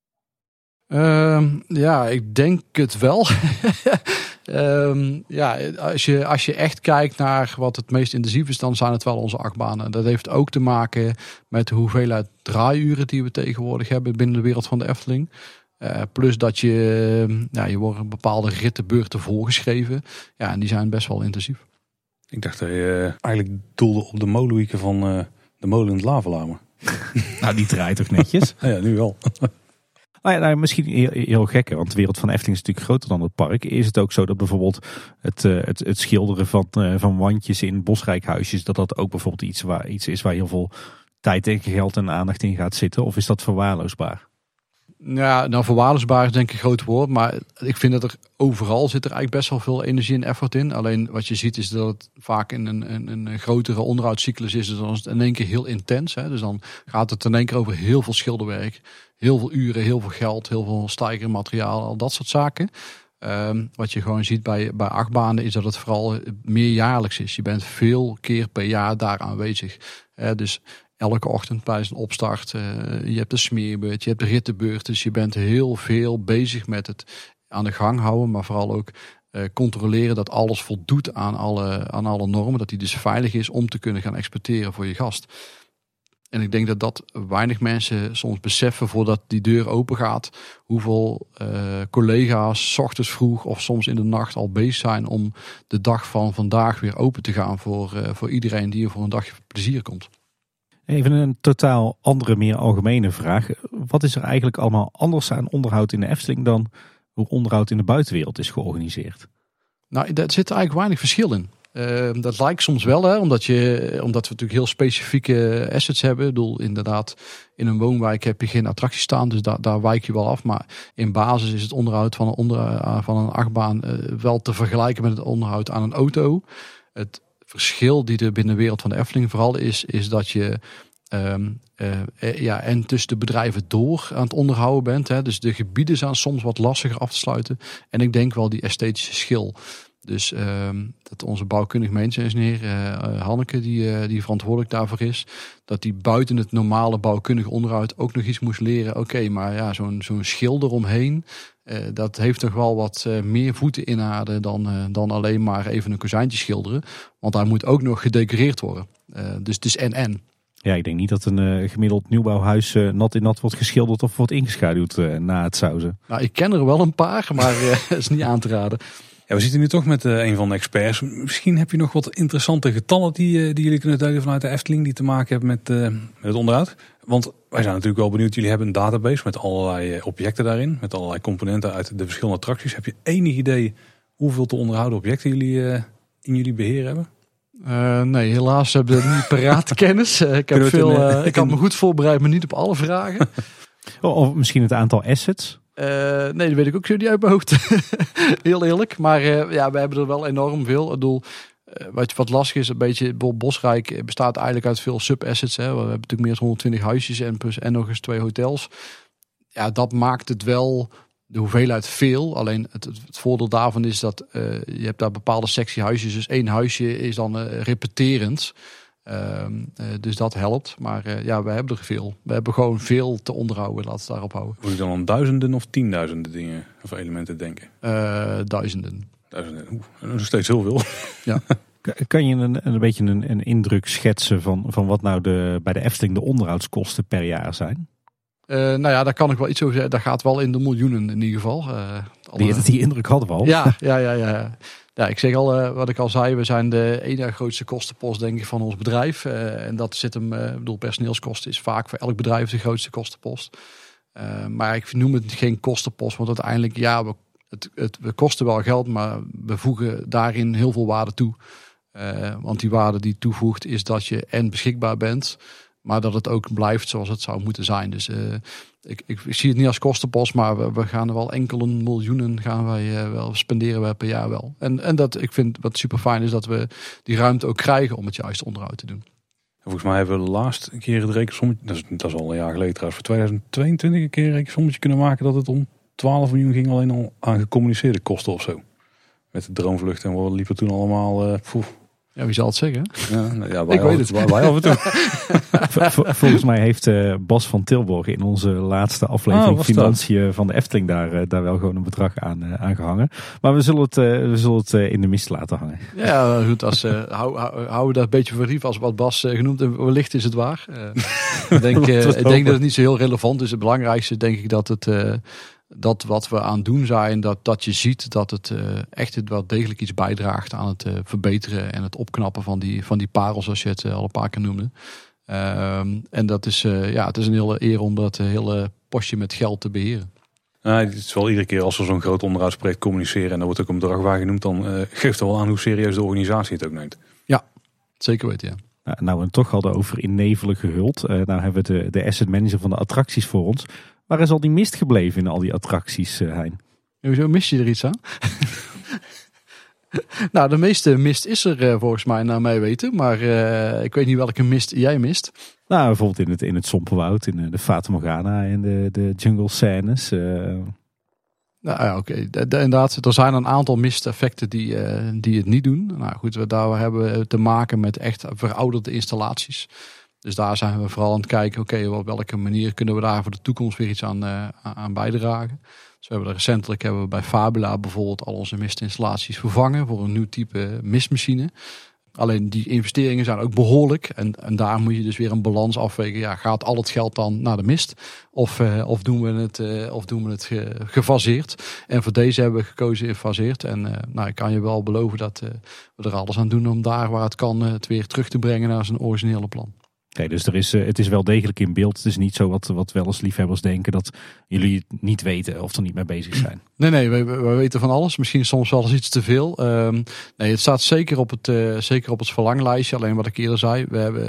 [SPEAKER 3] Ja, ik denk het wel. Als je echt kijkt naar wat het meest intensief is, dan zijn het wel onze achtbanen. Dat heeft ook te maken met de hoeveelheid draaiuren die we tegenwoordig hebben binnen de wereld van de Efteling. Plus dat je wordt bepaalde rittenbeurten voorgeschreven. Ja, en die zijn best wel intensief.
[SPEAKER 1] Ik dacht dat je eigenlijk doelde op de molenwieken van de molen in het Lavelaar.
[SPEAKER 2] Nou, die draait toch netjes?
[SPEAKER 1] Ja, nu wel.
[SPEAKER 2] Nou, misschien heel gek, want de wereld van Efteling is natuurlijk groter dan het park. Is het ook zo dat bijvoorbeeld het schilderen van wandjes in bosrijkhuisjes, dat ook bijvoorbeeld iets is waar heel veel tijd en geld en aandacht in gaat zitten? Of is dat verwaarloosbaar?
[SPEAKER 3] Ja, nou verwaarloosbaar is denk ik een groot woord. Maar ik vind dat er overal zit er eigenlijk best wel veel energie en effort in. Alleen wat je ziet is dat het vaak in een grotere onderhoudscyclus is. Dus dan is het in één keer heel intens. Hè. Dus dan gaat het in één keer over heel veel schilderwerk. Heel veel uren, heel veel geld, heel veel stijgermateriaal. Al dat soort zaken. Wat je gewoon ziet bij achtbanen is dat het vooral meerjaarlijks is. Je bent veel keer per jaar daar aanwezig. Dus elke ochtend bij een opstart. Je hebt de smeerbeurt, je hebt de rittenbeurt. Dus je bent heel veel bezig met het aan de gang houden. Maar vooral ook controleren dat alles voldoet aan alle normen. Dat die dus veilig is om te kunnen gaan exporteren voor je gast. En ik denk dat weinig mensen soms beseffen voordat die deur open gaat. Hoeveel collega's 's ochtends vroeg of soms in de nacht al bezig zijn om de dag van vandaag weer open te gaan voor iedereen die er voor een dagje plezier komt.
[SPEAKER 2] Even een totaal andere, meer algemene vraag. Wat is er eigenlijk allemaal anders aan onderhoud in de Efteling dan hoe onderhoud in de buitenwereld is georganiseerd?
[SPEAKER 3] Nou, daar zit eigenlijk weinig verschil in. Dat lijkt soms wel, hè, omdat we natuurlijk heel specifieke assets hebben. Ik bedoel, inderdaad, in een woonwijk heb je geen attracties staan, dus daar wijk je wel af. Maar in basis is het onderhoud van een achtbaan wel te vergelijken met het onderhoud aan een auto. Het verschil die er binnen de wereld van de Efteling vooral is dat je en tussen de bedrijven door aan het onderhouden bent. Hè. Dus de gebieden zijn soms wat lastiger af te sluiten. En ik denk wel die esthetische schil. Dus dat onze bouwkundig maintenance engineer Hanneke, die verantwoordelijk daarvoor is, dat die buiten het normale bouwkundig onderhoud ook nog iets moest leren. Oké, maar ja, zo'n schil eromheen, dat heeft toch wel wat meer voeten in aarde dan alleen maar even een kozijntje schilderen. Want daar moet ook nog gedecoreerd worden. Dus het is en.
[SPEAKER 2] Ja, ik denk niet dat een gemiddeld nieuwbouwhuis nat in nat wordt geschilderd of wordt ingeschaduwd na het sauzen.
[SPEAKER 3] Nou, ik ken er wel een paar, maar het is niet aan te raden.
[SPEAKER 1] Ja, we zitten nu toch met een van de experts. Misschien heb je nog wat interessante getallen die jullie kunnen delen vanuit de Efteling die te maken hebben met het onderhoud. Want wij zijn natuurlijk wel benieuwd. Jullie hebben een database met allerlei objecten daarin. Met allerlei componenten uit de verschillende attracties. Heb je enig idee hoeveel te onderhouden objecten jullie in jullie beheer hebben?
[SPEAKER 3] Nee, helaas hebben we niet paraat kennis. Ik had me goed voorbereid, maar niet op alle vragen.
[SPEAKER 2] Of misschien het aantal assets?
[SPEAKER 3] Nee, dat weet ik ook zo niet uit mijn hoofd. Heel eerlijk. Maar we hebben er wel enorm veel. Ik bedoel, wat lastig is, een beetje Bosrijk bestaat eigenlijk uit veel sub-assets. Hè. We hebben natuurlijk meer dan 120 huisjes en nog eens 2 hotels. Ja, dat maakt het wel de hoeveelheid veel. Alleen het voordeel daarvan is dat je hebt daar bepaalde sectie huisjes. Dus 1 huisje is dan repeterend. Dus dat helpt. Maar we hebben er veel. We hebben gewoon veel te onderhouden. Laten we daarop houden.
[SPEAKER 1] Moet ik dan aan duizenden of tienduizenden dingen of elementen denken?
[SPEAKER 3] Duizenden.
[SPEAKER 1] Nog steeds heel veel.
[SPEAKER 3] Ja.
[SPEAKER 2] Kan je een beetje een indruk schetsen van wat nou bij de Efteling de onderhoudskosten per jaar zijn?
[SPEAKER 3] Daar kan ik wel iets over zeggen. Dat gaat wel in de miljoenen in ieder geval.
[SPEAKER 2] Die indruk hadden we al.
[SPEAKER 3] Ja. Ja, ik zeg al, wat ik al zei, we zijn de ene grootste kostenpost denk ik van ons bedrijf. En dat zit hem, personeelskosten is vaak voor elk bedrijf de grootste kostenpost. Maar ik noem het geen kostenpost, want uiteindelijk, we kosten wel geld, maar we voegen daarin heel veel waarde toe. Want die waarde die toevoegt is dat je en beschikbaar bent, maar dat het ook blijft zoals het zou moeten zijn. Dus ik zie het niet als kostenpost, maar we gaan er wel enkele miljoenen gaan wij wel spenderen we per jaar wel. En dat ik vind wat super fijn is dat we die ruimte ook krijgen om het juiste onderhoud te doen.
[SPEAKER 1] Volgens mij hebben we de laatste keer het rekensommetje, dat is al een jaar geleden trouwens, voor 2022 een keer een rekensommetje kunnen maken dat het om 12 miljoen ging alleen al aan gecommuniceerde kosten of zo. Met de droomvlucht en wat liep er toen allemaal...
[SPEAKER 3] Ja, wie zal het zeggen?
[SPEAKER 1] Ja,
[SPEAKER 3] ik weet het.
[SPEAKER 1] Wij af en toe.
[SPEAKER 2] Volgens mij heeft Bas van Tilborg in onze laatste aflevering Financiën van de Efteling daar wel gewoon een bedrag aan gehangen. Maar we zullen het in de mist laten hangen.
[SPEAKER 3] Ja, goed. Houden we dat een beetje voor lief als wat Bas genoemd heeft. Wellicht is het waar. Ik denk dat het niet zo heel relevant is. Het belangrijkste denk ik dat wat we aan het doen zijn, dat je ziet dat het echt wel degelijk iets bijdraagt aan het verbeteren en het opknappen van die parels, zoals je het al een paar keer noemde. En dat is, het is een hele eer om dat hele postje met geld te beheren.
[SPEAKER 1] Het is wel iedere keer als we zo'n groot onderhoudsproject communiceren en daar wordt ook een bedrag waar genoemd, dan geeft het wel aan hoe serieus de organisatie het ook neemt.
[SPEAKER 3] Ja, zeker weten, ja.
[SPEAKER 2] Nou, we het toch hadden over in nevelen gehuld. Nou hebben we de asset manager van de attracties voor ons. Waar is al die mist gebleven in al die attracties, Hein?
[SPEAKER 3] Hoezo mis je er iets aan? Nou, de meeste mist is er volgens mij naar mij weten. Maar ik weet niet welke mist jij mist.
[SPEAKER 2] Nou, bijvoorbeeld in het Sompenwoud, in de Fata Morgana en de jungle scènes.
[SPEAKER 3] Nou ja, oké. Inderdaad, er zijn een aantal misteffecten die het niet doen. Nou goed, daar hebben we te maken met echt verouderde installaties. Dus daar zijn we vooral aan het kijken, op welke manier kunnen we daar voor de toekomst weer iets aan bijdragen. Dus recentelijk hebben we bij Fabula bijvoorbeeld al onze mistinstallaties vervangen voor een nieuw type mistmachine. Alleen die investeringen zijn ook behoorlijk. En daar moet je dus weer een balans afwegen. Ja, gaat al het geld dan naar de mist? Of doen we het gefaseerd? En voor deze hebben we gekozen gefaseerd. En ik kan je wel beloven dat we er alles aan doen om daar waar het kan het weer terug te brengen naar zijn originele plan.
[SPEAKER 2] Oké, dus het is wel degelijk in beeld. Het is niet zo wat wel eens liefhebbers denken dat jullie het niet weten of er niet mee bezig zijn.
[SPEAKER 3] Nee, we weten van alles. Misschien soms wel eens iets te veel. Het staat zeker op het verlanglijstje. Alleen wat ik eerder zei,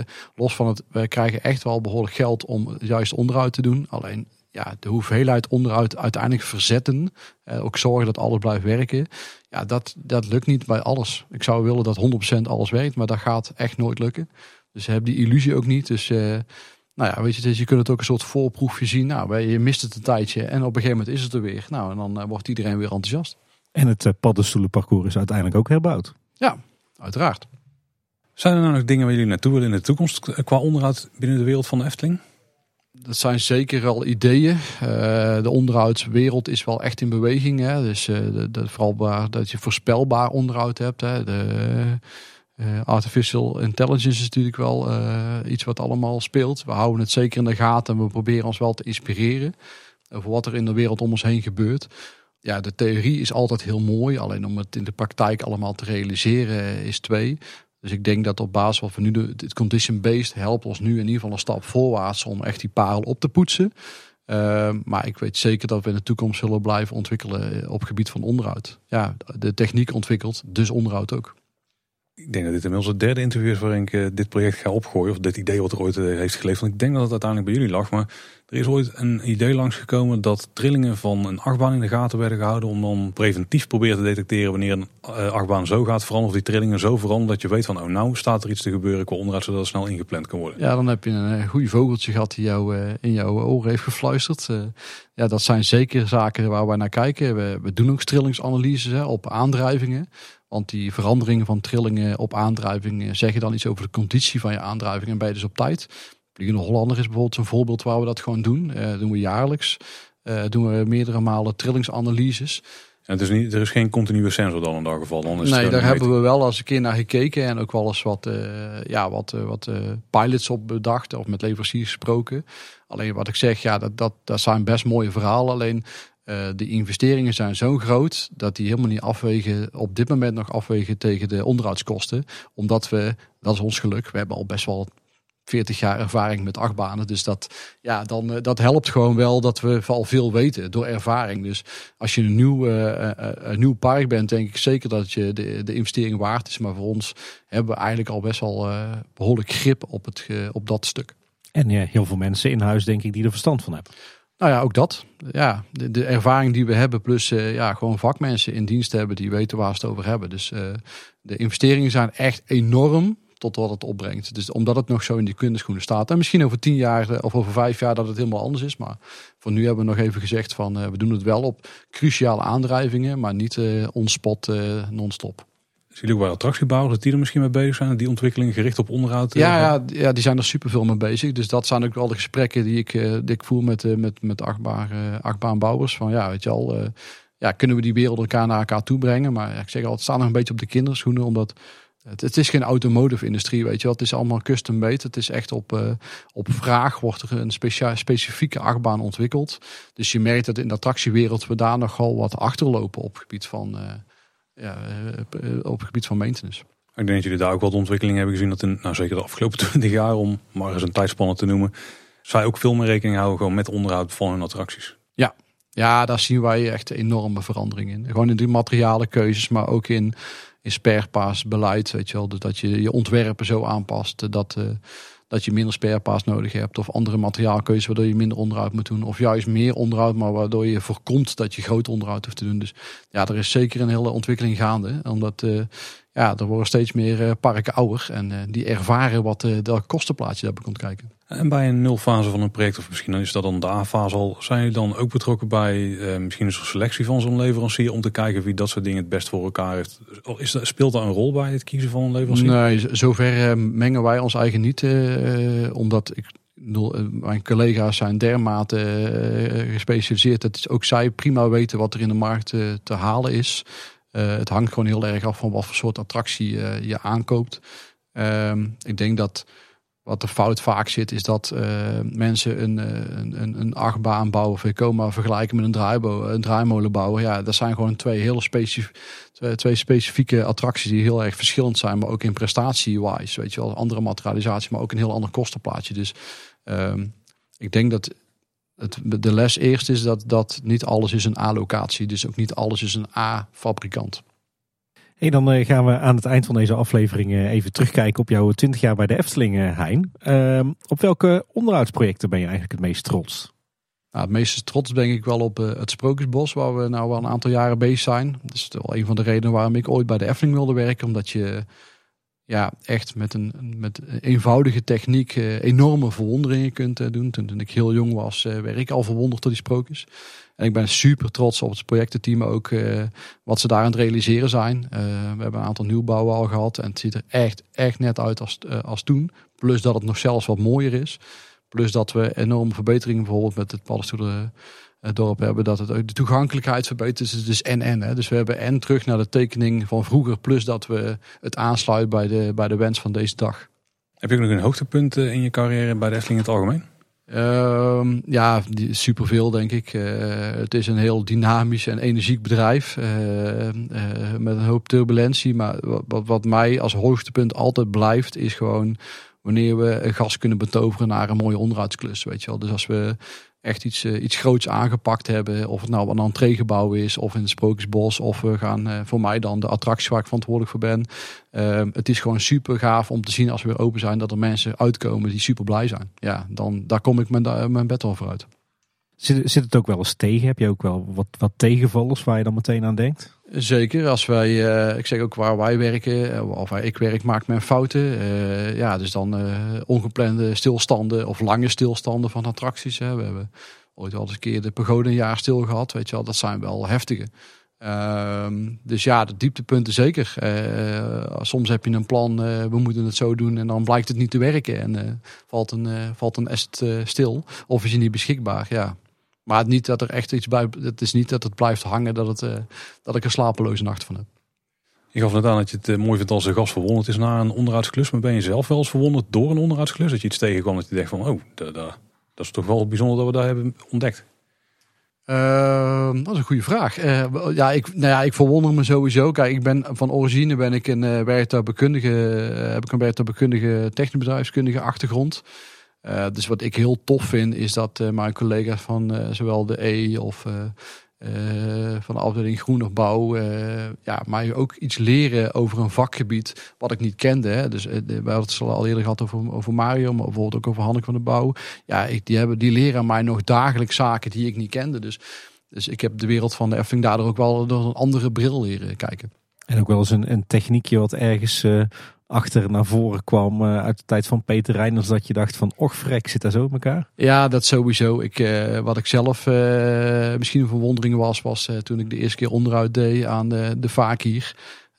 [SPEAKER 3] we krijgen echt wel behoorlijk geld om juist onderhoud te doen. Alleen de hoeveelheid onderhoud uiteindelijk verzetten, ook zorgen dat alles blijft werken. Ja, dat lukt niet bij alles. Ik zou willen dat 100% alles werkt, maar dat gaat echt nooit lukken. Dus heb die illusie ook niet. Dus weet je, je kunt het ook een soort voorproefje zien. Nou, je mist het een tijdje en op een gegeven moment is het er weer. Nou, en dan wordt iedereen weer enthousiast.
[SPEAKER 2] En het paddenstoelenparcours is uiteindelijk ook herbouwd.
[SPEAKER 3] Ja, uiteraard.
[SPEAKER 1] Zijn er nou nog dingen waar jullie naartoe willen in de toekomst qua onderhoud binnen de wereld van de Efteling?
[SPEAKER 3] Dat zijn zeker wel ideeën. De onderhoudswereld is wel echt in beweging. Hè? Dus vooral dat je voorspelbaar onderhoud hebt. Hè? Artificial intelligence is natuurlijk wel iets wat allemaal speelt. We houden het zeker in de gaten en we proberen ons wel te inspireren over wat er in de wereld om ons heen gebeurt. Ja, de theorie is altijd heel mooi, alleen om het in de praktijk allemaal te realiseren is 2. Dus ik denk dat op basis van wat we nu doen, het condition-based helpt ons nu in ieder geval een stap voorwaarts om echt die parel op te poetsen. Maar ik weet zeker dat we in de toekomst zullen blijven ontwikkelen op het gebied van onderhoud. Ja, de techniek ontwikkelt, dus onderhoud ook.
[SPEAKER 1] Ik denk dat dit inmiddels het 3e interview is waarin ik dit project ga opgooien. Of dit idee wat er ooit heeft geleefd. Want ik denk dat het uiteindelijk bij jullie lag. Maar er is ooit een idee langsgekomen dat trillingen van een achtbaan in de gaten werden gehouden. Om dan preventief proberen te detecteren wanneer een achtbaan zo gaat veranderen. Of die trillingen zo veranderen dat je weet van nou staat er iets te gebeuren qua onderhoud. Zodat het snel ingepland kan worden.
[SPEAKER 3] Ja, dan heb je een goede vogeltje gehad die jou in jouw oren heeft gefluisterd. Dat zijn zeker zaken waar we naar kijken. We doen ook trillingsanalyses op aandrijvingen. Want die veranderingen van trillingen op aandrijving zeggen dan iets over de conditie van je aandrijving. En ben je dus op tijd. Vliegende Hollander is bijvoorbeeld een voorbeeld waar we dat gewoon doen. Doen we jaarlijks. Doen we meerdere malen trillingsanalyses.
[SPEAKER 1] En er is geen continue sensor dan in dat geval? Dan is
[SPEAKER 3] nee, daar hebben we wel eens een keer naar gekeken. En ook wel eens wat pilots op bedacht. Of met leveranciers gesproken. Alleen wat ik zeg, dat zijn best mooie verhalen. Alleen de investeringen zijn zo groot dat die helemaal niet op dit moment nog afwegen tegen de onderhoudskosten. Omdat dat is ons geluk, we hebben al best wel 40 jaar ervaring met achtbanen. Dus dat helpt gewoon wel dat we al veel weten door ervaring. Dus als je een nieuw park bent, denk ik zeker dat je de investering waard is. Maar voor ons hebben we eigenlijk al best wel behoorlijk grip op dat stuk.
[SPEAKER 2] En heel veel mensen in huis, denk ik, die er verstand van hebben.
[SPEAKER 3] Nou ja, ook dat. Ja, de ervaring die we hebben, plus gewoon vakmensen in dienst hebben die weten waar ze het over hebben. Dus de investeringen zijn echt enorm tot wat het opbrengt. Dus omdat het nog zo in die kinderschoenen staat. En misschien over 10 jaar of over 5 jaar dat het helemaal anders is. Maar voor nu hebben we nog even gezegd van we doen het wel op cruciale aandrijvingen, maar niet on-spot non-stop.
[SPEAKER 1] Zie je ook waar attractiebouwers dat die er misschien mee bezig zijn? Die ontwikkelingen gericht op onderhoud?
[SPEAKER 3] Ja, die zijn er superveel mee bezig. Dus dat zijn ook wel de gesprekken die ik voer met achtbaanbouwers. Van weet je al, kunnen we die wereld elkaar naar elkaar toe brengen? Maar ik zeg altijd, het staat nog een beetje op de kinderschoenen. Omdat het is geen automotive industrie, weet je wel. Het is allemaal custom made. Het is echt op vraag wordt er een specifieke achtbaan ontwikkeld. Dus je merkt dat in de attractiewereld we daar nogal wat achterlopen op het gebied van... op het gebied van maintenance.
[SPEAKER 1] Ik denk dat jullie daar ook wel de ontwikkeling hebben gezien. Dat zeker de afgelopen 20 jaar, om maar eens een tijdspanne te noemen. Zij ook veel meer rekening houden gewoon met onderhoud van hun attracties.
[SPEAKER 3] Ja, daar zien wij echt enorme veranderingen in. Gewoon in die materialenkeuzes, maar ook in spareparts beleid. Weet je wel, dus dat je ontwerpen zo aanpast dat je minder spareparts nodig hebt. Of andere materiaalkeuzes waardoor je minder onderhoud moet doen. Of juist meer onderhoud, maar waardoor je voorkomt dat je groot onderhoud hoeft te doen. Dus er is zeker een hele ontwikkeling gaande. Omdat er worden steeds meer parken ouder. En die ervaren welk kostenplaatje daarbij komt kijken.
[SPEAKER 1] En bij een nulfase van een project, of misschien is dat dan de A-fase al, zijn jullie dan ook betrokken bij misschien een soort selectie van zo'n leverancier om te kijken wie dat soort dingen het best voor elkaar heeft? Speelt daar een rol bij het kiezen van een leverancier?
[SPEAKER 3] Nee, zover mengen wij ons eigen niet. Omdat mijn collega's zijn dermate gespecialiseerd dat ook zij prima weten wat er in de markt te halen is. Het hangt gewoon heel erg af van wat voor soort attractie je aankoopt. Ik denk dat wat de fout vaak zit, is dat mensen een achtbaan bouwen, Vekoma vergelijken met een draaimolen bouwen. Ja, dat zijn gewoon twee specifieke attracties die heel erg verschillend zijn, maar ook in prestatie-wise. Weet je wel, andere materialisatie, maar ook een heel ander kostenplaatje. Dus ik denk dat de les eerst is dat niet alles is een A-locatie. Dus ook niet alles is een A-fabrikant.
[SPEAKER 2] Hey, dan gaan we aan het eind van deze aflevering even terugkijken op jouw 20 jaar bij de Efteling, Hein. Op welke onderhoudsprojecten ben je eigenlijk het meest trots?
[SPEAKER 3] Nou, het meeste trots ben ik wel op het Sprookjesbos, waar we nou wel een aantal jaren bezig zijn. Dat is wel een van de redenen waarom ik ooit bij de Efteling wilde werken. Omdat je echt met een eenvoudige techniek enorme verwonderingen kunt doen. Toen ik heel jong was, werd ik al verwonderd door die sprookjes. En ik ben super trots op het projectenteam ook, wat ze daar aan het realiseren zijn. We hebben een aantal nieuwbouwen al gehad en het ziet er echt net uit als toen. Plus dat het nog zelfs wat mooier is. Plus dat we enorme verbeteringen bijvoorbeeld met het Paddenstoelendorp hebben. Dat het ook de toegankelijkheid verbetert. Dus het is en. Dus we hebben terug naar de tekening van vroeger. Plus dat we het aansluiten bij de wens van deze dag.
[SPEAKER 1] Heb je ook nog een hoogtepunt in je carrière bij de Efteling in het algemeen?
[SPEAKER 3] Superveel denk ik. Het is een heel dynamisch en energiek bedrijf. Met een hoop turbulentie. Maar wat mij als hoogtepunt altijd blijft, is gewoon wanneer we een gas kunnen betoveren naar een mooie onderhoudsklus. Weet je wel. Dus als we echt iets groots aangepakt hebben. Of het nou een entreegebouw is of in het Sprookjesbos. Of we gaan voor mij dan de attractie waar ik verantwoordelijk voor ben. Het is gewoon super gaaf om te zien als we weer open zijn. Dat er mensen uitkomen die super blij zijn. Ja, daar kom ik mijn bed wel voor uit.
[SPEAKER 2] Zit het ook wel eens tegen? Heb je ook wel wat tegenvallers waar je dan meteen aan denkt?
[SPEAKER 3] Zeker, als wij, ik zeg ook waar wij werken, of waar ik werk, maakt men fouten. Dus dan ongeplande stilstanden of lange stilstanden van attracties. Hè. We hebben ooit al eens een keer de pagode een jaar stil gehad, weet je wel. Dat zijn wel heftige. Dus ja, de dieptepunten zeker. Soms heb je een plan, we moeten het zo doen en dan blijkt het niet te werken. En valt een asset stil of is je niet beschikbaar, ja. Maar niet dat er echt iets bij. Het is niet dat het blijft hangen dat ik een slapeloze nacht van heb.
[SPEAKER 1] Je gaf net aan dat je het mooi vindt als een gast verwonderd is na een onderhoudsklus. Maar ben je zelf wel eens verwonderd door een onderhoudsklus? Dat je iets tegenkwam dat je dacht van dat is toch wel bijzonder dat we daar hebben ontdekt.
[SPEAKER 3] Dat is een goede vraag. Ik verwonder me sowieso. Kijk, ik ben van origine heb ik een werktuigbekkundige technisch bedrijfskundige achtergrond. Dus wat ik heel tof vind is dat mijn collega's van zowel de E of van de afdeling Groen of Bouw mij ook iets leren over een vakgebied wat ik niet kende. Hè. Dus we hadden het al eerder gehad over Mario, maar bijvoorbeeld ook over Hanneke van de Bouw. Ja, die leren aan mij nog dagelijks zaken die ik niet kende. Dus ik heb de wereld van de Efteling daardoor ook wel door een andere bril leren kijken.
[SPEAKER 2] En ook wel eens een techniekje wat ergens achter naar voren kwam uit de tijd van Peter Reiners, dat je dacht van och vrek, zit daar zo in elkaar? Ja,
[SPEAKER 3] dat sowieso. Wat ik zelf misschien een verwondering was toen ik de eerste keer onderhoud deed aan de vaak hier.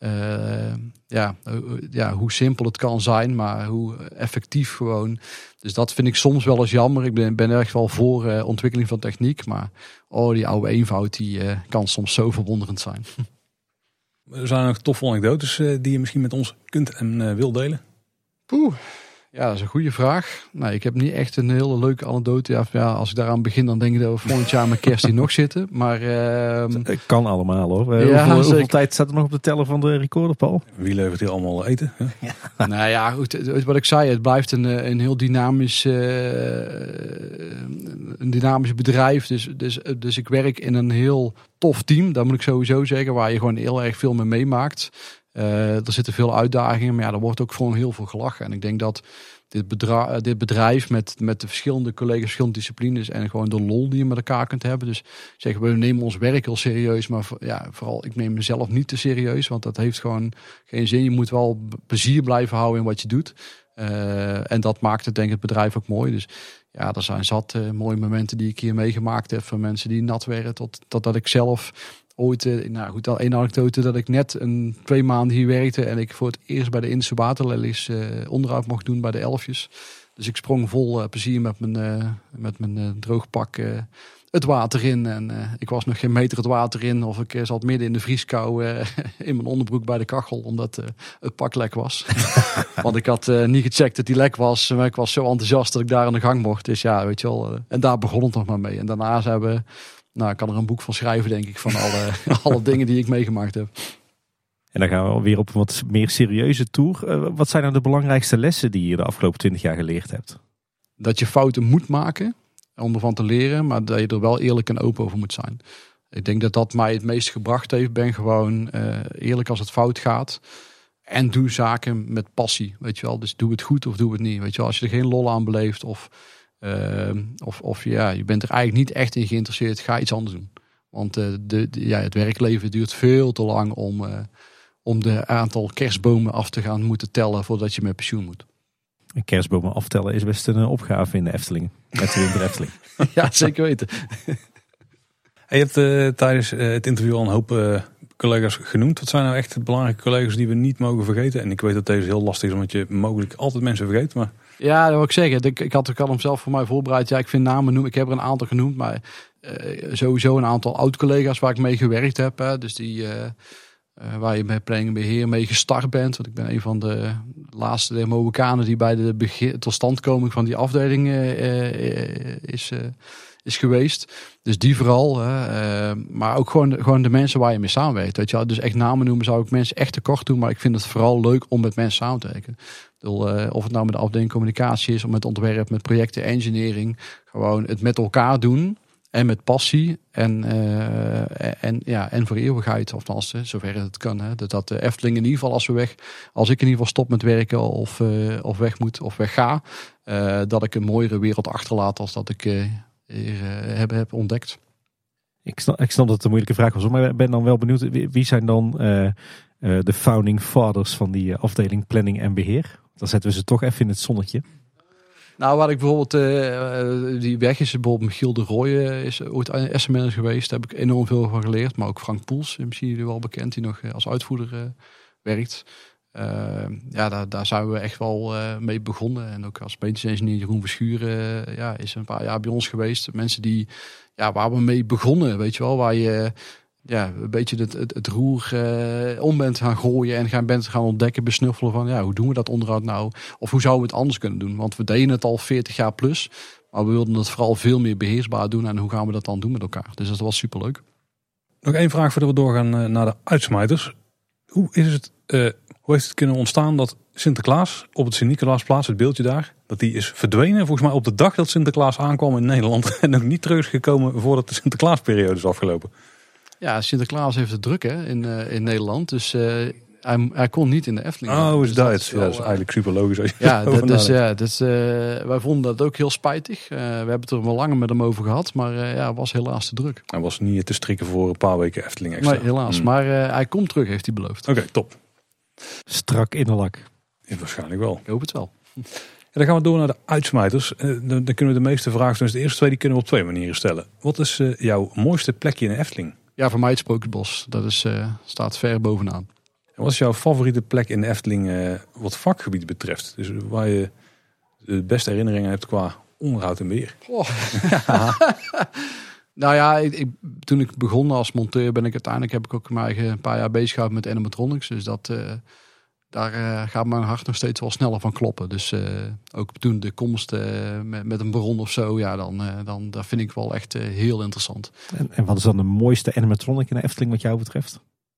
[SPEAKER 3] Hoe simpel het kan zijn, maar hoe effectief gewoon. Dus dat vind ik soms wel eens jammer. Ik ben echt wel voor ontwikkeling van techniek, maar die oude eenvoud die kan soms zo verwonderend zijn.
[SPEAKER 1] Er zijn nog toffe anekdotes die je misschien met ons kunt en wil delen?
[SPEAKER 3] Ja, dat is een goede vraag. Nou, ik heb niet echt een hele leuke anekdote. Ja, als ik daaraan begin, dan denk ik dat we volgend jaar met kerst hier nog zitten. Maar
[SPEAKER 2] het kan allemaal hoor. Hoeveel tijd staat er nog op de teller van de recorder, Paul?
[SPEAKER 1] Wie levert hier allemaal eten? Hè?
[SPEAKER 3] Ja. Nou ja, goed, wat ik zei, het blijft een heel dynamisch bedrijf. Dus ik werk in een heel tof team. Dat moet ik sowieso zeggen, waar je gewoon heel erg veel mee meemaakt. Er zitten veel uitdagingen, maar er wordt ook gewoon heel veel gelachen. En ik denk dat dit bedrijf met de verschillende collega's, verschillende disciplines en gewoon de lol die je met elkaar kunt hebben. Dus zeggen we nemen ons werk heel serieus, maar vooral ik neem mezelf niet te serieus, want dat heeft gewoon geen zin. Je moet wel plezier blijven houden in wat je doet. En dat maakt het denk ik het bedrijf ook mooi. Dus ja, er zijn zat mooie momenten die ik hier meegemaakt heb van mensen die nat werden totdat ik zelf ooit, al één anekdote, dat ik net 2 maanden hier werkte en ik voor het eerst bij de Indische waterlelies onderhoud mocht doen bij de elfjes. Dus ik sprong vol plezier met mijn droogpak het water in. En ik was nog geen meter het water in. Of ik zat midden in de vrieskou in mijn onderbroek bij de kachel. Omdat het pak lek was. Want ik had niet gecheckt dat die lek was. Maar ik was zo enthousiast dat ik daar aan de gang mocht. Dus ja, weet je wel. En daar begon het nog maar mee. En daarna hebben... Nou, ik kan er een boek van schrijven, denk ik. Van alle dingen die ik meegemaakt heb.
[SPEAKER 2] En dan gaan we weer op een wat meer serieuze tour. Wat zijn nou de belangrijkste lessen die je de afgelopen 20 jaar geleerd hebt?
[SPEAKER 3] Dat je fouten moet maken om ervan te leren, maar dat je er wel eerlijk en open over moet zijn. Ik denk dat dat mij het meest gebracht heeft. Ben gewoon eerlijk als het fout gaat. En doe zaken met passie, weet je wel. Dus doe het goed of doe het niet. Weet je wel, als je er geen lol aan beleeft of je bent er eigenlijk niet echt in geïnteresseerd, ga iets anders doen. Want het werkleven duurt veel te lang om de aantal kerstbomen af te gaan moeten tellen voordat je met pensioen moet.
[SPEAKER 2] Een kerstbomen aftellen is best een opgave in de Efteling. Met de Winter Efteling.
[SPEAKER 3] Ja, zeker weten.
[SPEAKER 1] Je hebt tijdens het interview al een hoop collega's genoemd. Wat zijn nou echt belangrijke collega's die we niet mogen vergeten? En ik weet dat deze heel lastig is, omdat je mogelijk altijd mensen vergeet. Maar...
[SPEAKER 3] Ja, dat wil ik zeggen. Ik had hem zelf voor mij voorbereid. Ja, ik vind namen noemen. Ik heb er een aantal genoemd, maar sowieso een aantal oud-collega's waar ik mee gewerkt heb. Hè. Dus die... waar je met planning en beheer mee gestart bent. Want ik ben een van de laatste Mohikanen die bij de totstandkoming van die afdeling is geweest. Dus die vooral. Maar ook gewoon de mensen waar je mee samenwerkt. Weet je wel? Dus echt namen noemen zou ik mensen echt tekort doen. Maar ik vind het vooral leuk om met mensen samen te werken. Of het nou met de afdeling communicatie is, of met ontwerp, met projecten, engineering. Gewoon het met elkaar doen. En met passie en voor eeuwigheid, althans, zover het kan. Hè. Dat de Efteling in ieder geval, als ik in ieder geval stop met werken of weg moet of wegga, dat ik een mooiere wereld achterlaat als dat ik heb ontdekt.
[SPEAKER 2] Ik snap dat het een moeilijke vraag was, maar ik ben dan wel benieuwd, wie zijn dan de founding fathers van die afdeling planning en beheer? Dan zetten we ze toch even in het zonnetje.
[SPEAKER 3] Nou, waar ik bijvoorbeeld, die weg is bijvoorbeeld Michiel de Rooij is ooit SM-manager geweest. Daar heb ik enorm veel van geleerd. Maar ook Frank Poels, misschien jullie wel bekend, die nog als uitvoerder werkt. Daar zijn we echt wel mee begonnen. En ook als maintenance engineer Jeroen Verschuren is een paar jaar bij ons geweest. Mensen die, waar we mee begonnen, weet je wel. Waar je een beetje het roer om bent gaan gooien en bent gaan ontdekken, besnuffelen van hoe doen we dat onderhoud nou? Of hoe zouden we het anders kunnen doen? Want we deden het al 40 jaar plus, maar we wilden het vooral veel meer beheersbaar doen. En hoe gaan we dat dan doen met elkaar? Dus dat was superleuk.
[SPEAKER 1] Nog één vraag voordat we doorgaan naar de uitsmijters. Hoe heeft het kunnen ontstaan dat Sinterklaas op het Sint-Nicolaasplaats, het beeldje daar, dat die is verdwenen volgens mij op de dag dat Sinterklaas aankwam in Nederland en nog niet terug is gekomen voordat de Sinterklaasperiode is afgelopen?
[SPEAKER 3] Ja, Sinterklaas heeft het druk hè, in Nederland. Dus hij kon niet in de Efteling.
[SPEAKER 1] Oh,
[SPEAKER 3] dus
[SPEAKER 1] dat is eigenlijk super logisch. Als je
[SPEAKER 3] wij vonden dat ook heel spijtig. We hebben het er wel langer met hem over gehad. Maar het was helaas te druk.
[SPEAKER 1] Hij was niet te strikken voor een paar weken Efteling extra.
[SPEAKER 3] Nee, helaas. Maar hij komt terug, heeft hij beloofd.
[SPEAKER 1] Oké, top.
[SPEAKER 2] Strak in de lak.
[SPEAKER 1] Ja, waarschijnlijk wel.
[SPEAKER 3] Ik hoop het wel.
[SPEAKER 1] En dan gaan we door naar de uitsmijters. Dan kunnen we de meeste vragen, dus de eerste twee, die kunnen we op twee manieren stellen. Wat is jouw mooiste plekje in de Efteling?
[SPEAKER 3] Ja, voor mij het Sprookjesbos. Dat staat ver bovenaan.
[SPEAKER 1] En wat is jouw favoriete plek in de Efteling wat vakgebied betreft? Dus waar je de beste herinneringen hebt qua onderhoud en beheer?
[SPEAKER 3] Oh. Ja. Nou ja, toen ik begon als monteur heb ik ook mij een paar jaar bezig gehouden met animatronics. Dus daar gaat mijn hart nog steeds wel sneller van kloppen. Dus ook toen de komst met een Baron of zo, dan dat vind ik wel echt heel interessant.
[SPEAKER 2] En wat is dan de mooiste animatronic in de Efteling wat jou betreft?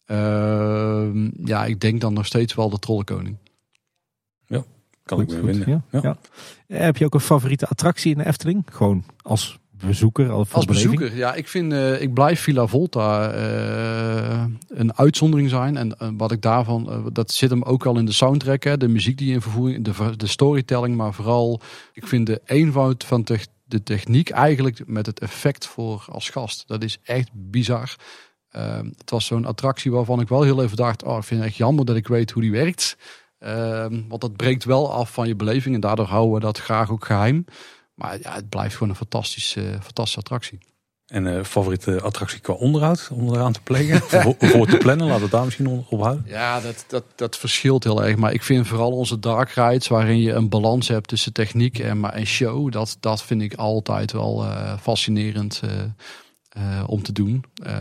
[SPEAKER 3] Ik denk dan nog steeds wel de Trollenkoning.
[SPEAKER 1] Ja, kan ik me vinden.
[SPEAKER 2] Ja. Heb je ook een favoriete attractie in de Efteling? Gewoon als bezoeker?
[SPEAKER 3] Als bezoeker, ja. Ik blijf Villa Volta een uitzondering zijn. En wat ik daarvan, dat zit hem ook al in de soundtrack. Hè, de muziek die in vervoering, de storytelling. Maar vooral, ik vind de eenvoud van de techniek eigenlijk met het effect voor als gast. Dat is echt bizar. Het was zo'n attractie waarvan ik wel heel even dacht, ik vind het echt jammer dat ik weet hoe die werkt. Want dat breekt wel af van je beleving. En daardoor houden we dat graag ook geheim. Maar ja, het blijft gewoon een fantastische attractie.
[SPEAKER 1] En favoriete attractie qua onderhoud, om eraan te plegen? voor te plannen, laten we het daar misschien op houden.
[SPEAKER 3] Ja, dat verschilt heel erg. Maar ik vind vooral onze dark rides, waarin je een balans hebt tussen techniek en show. Dat vind ik altijd wel fascinerend om te doen.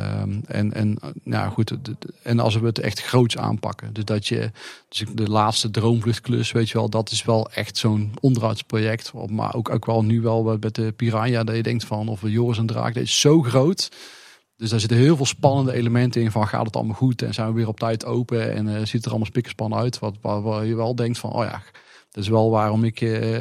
[SPEAKER 3] En als we het echt groots aanpakken. Dus de laatste droomvluchtklus, weet je wel, dat is wel echt zo'n onderhoudsproject. Maar ook wel nu wel met de Piranha, dat je denkt van, of de Joris en Draak, dat is zo groot. Dus daar zitten heel veel spannende elementen in van, gaat het allemaal goed? En zijn we weer op tijd open? En ziet het er allemaal spikkerspan uit? Waar je wel denkt van, oh ja, dat is wel waarom ik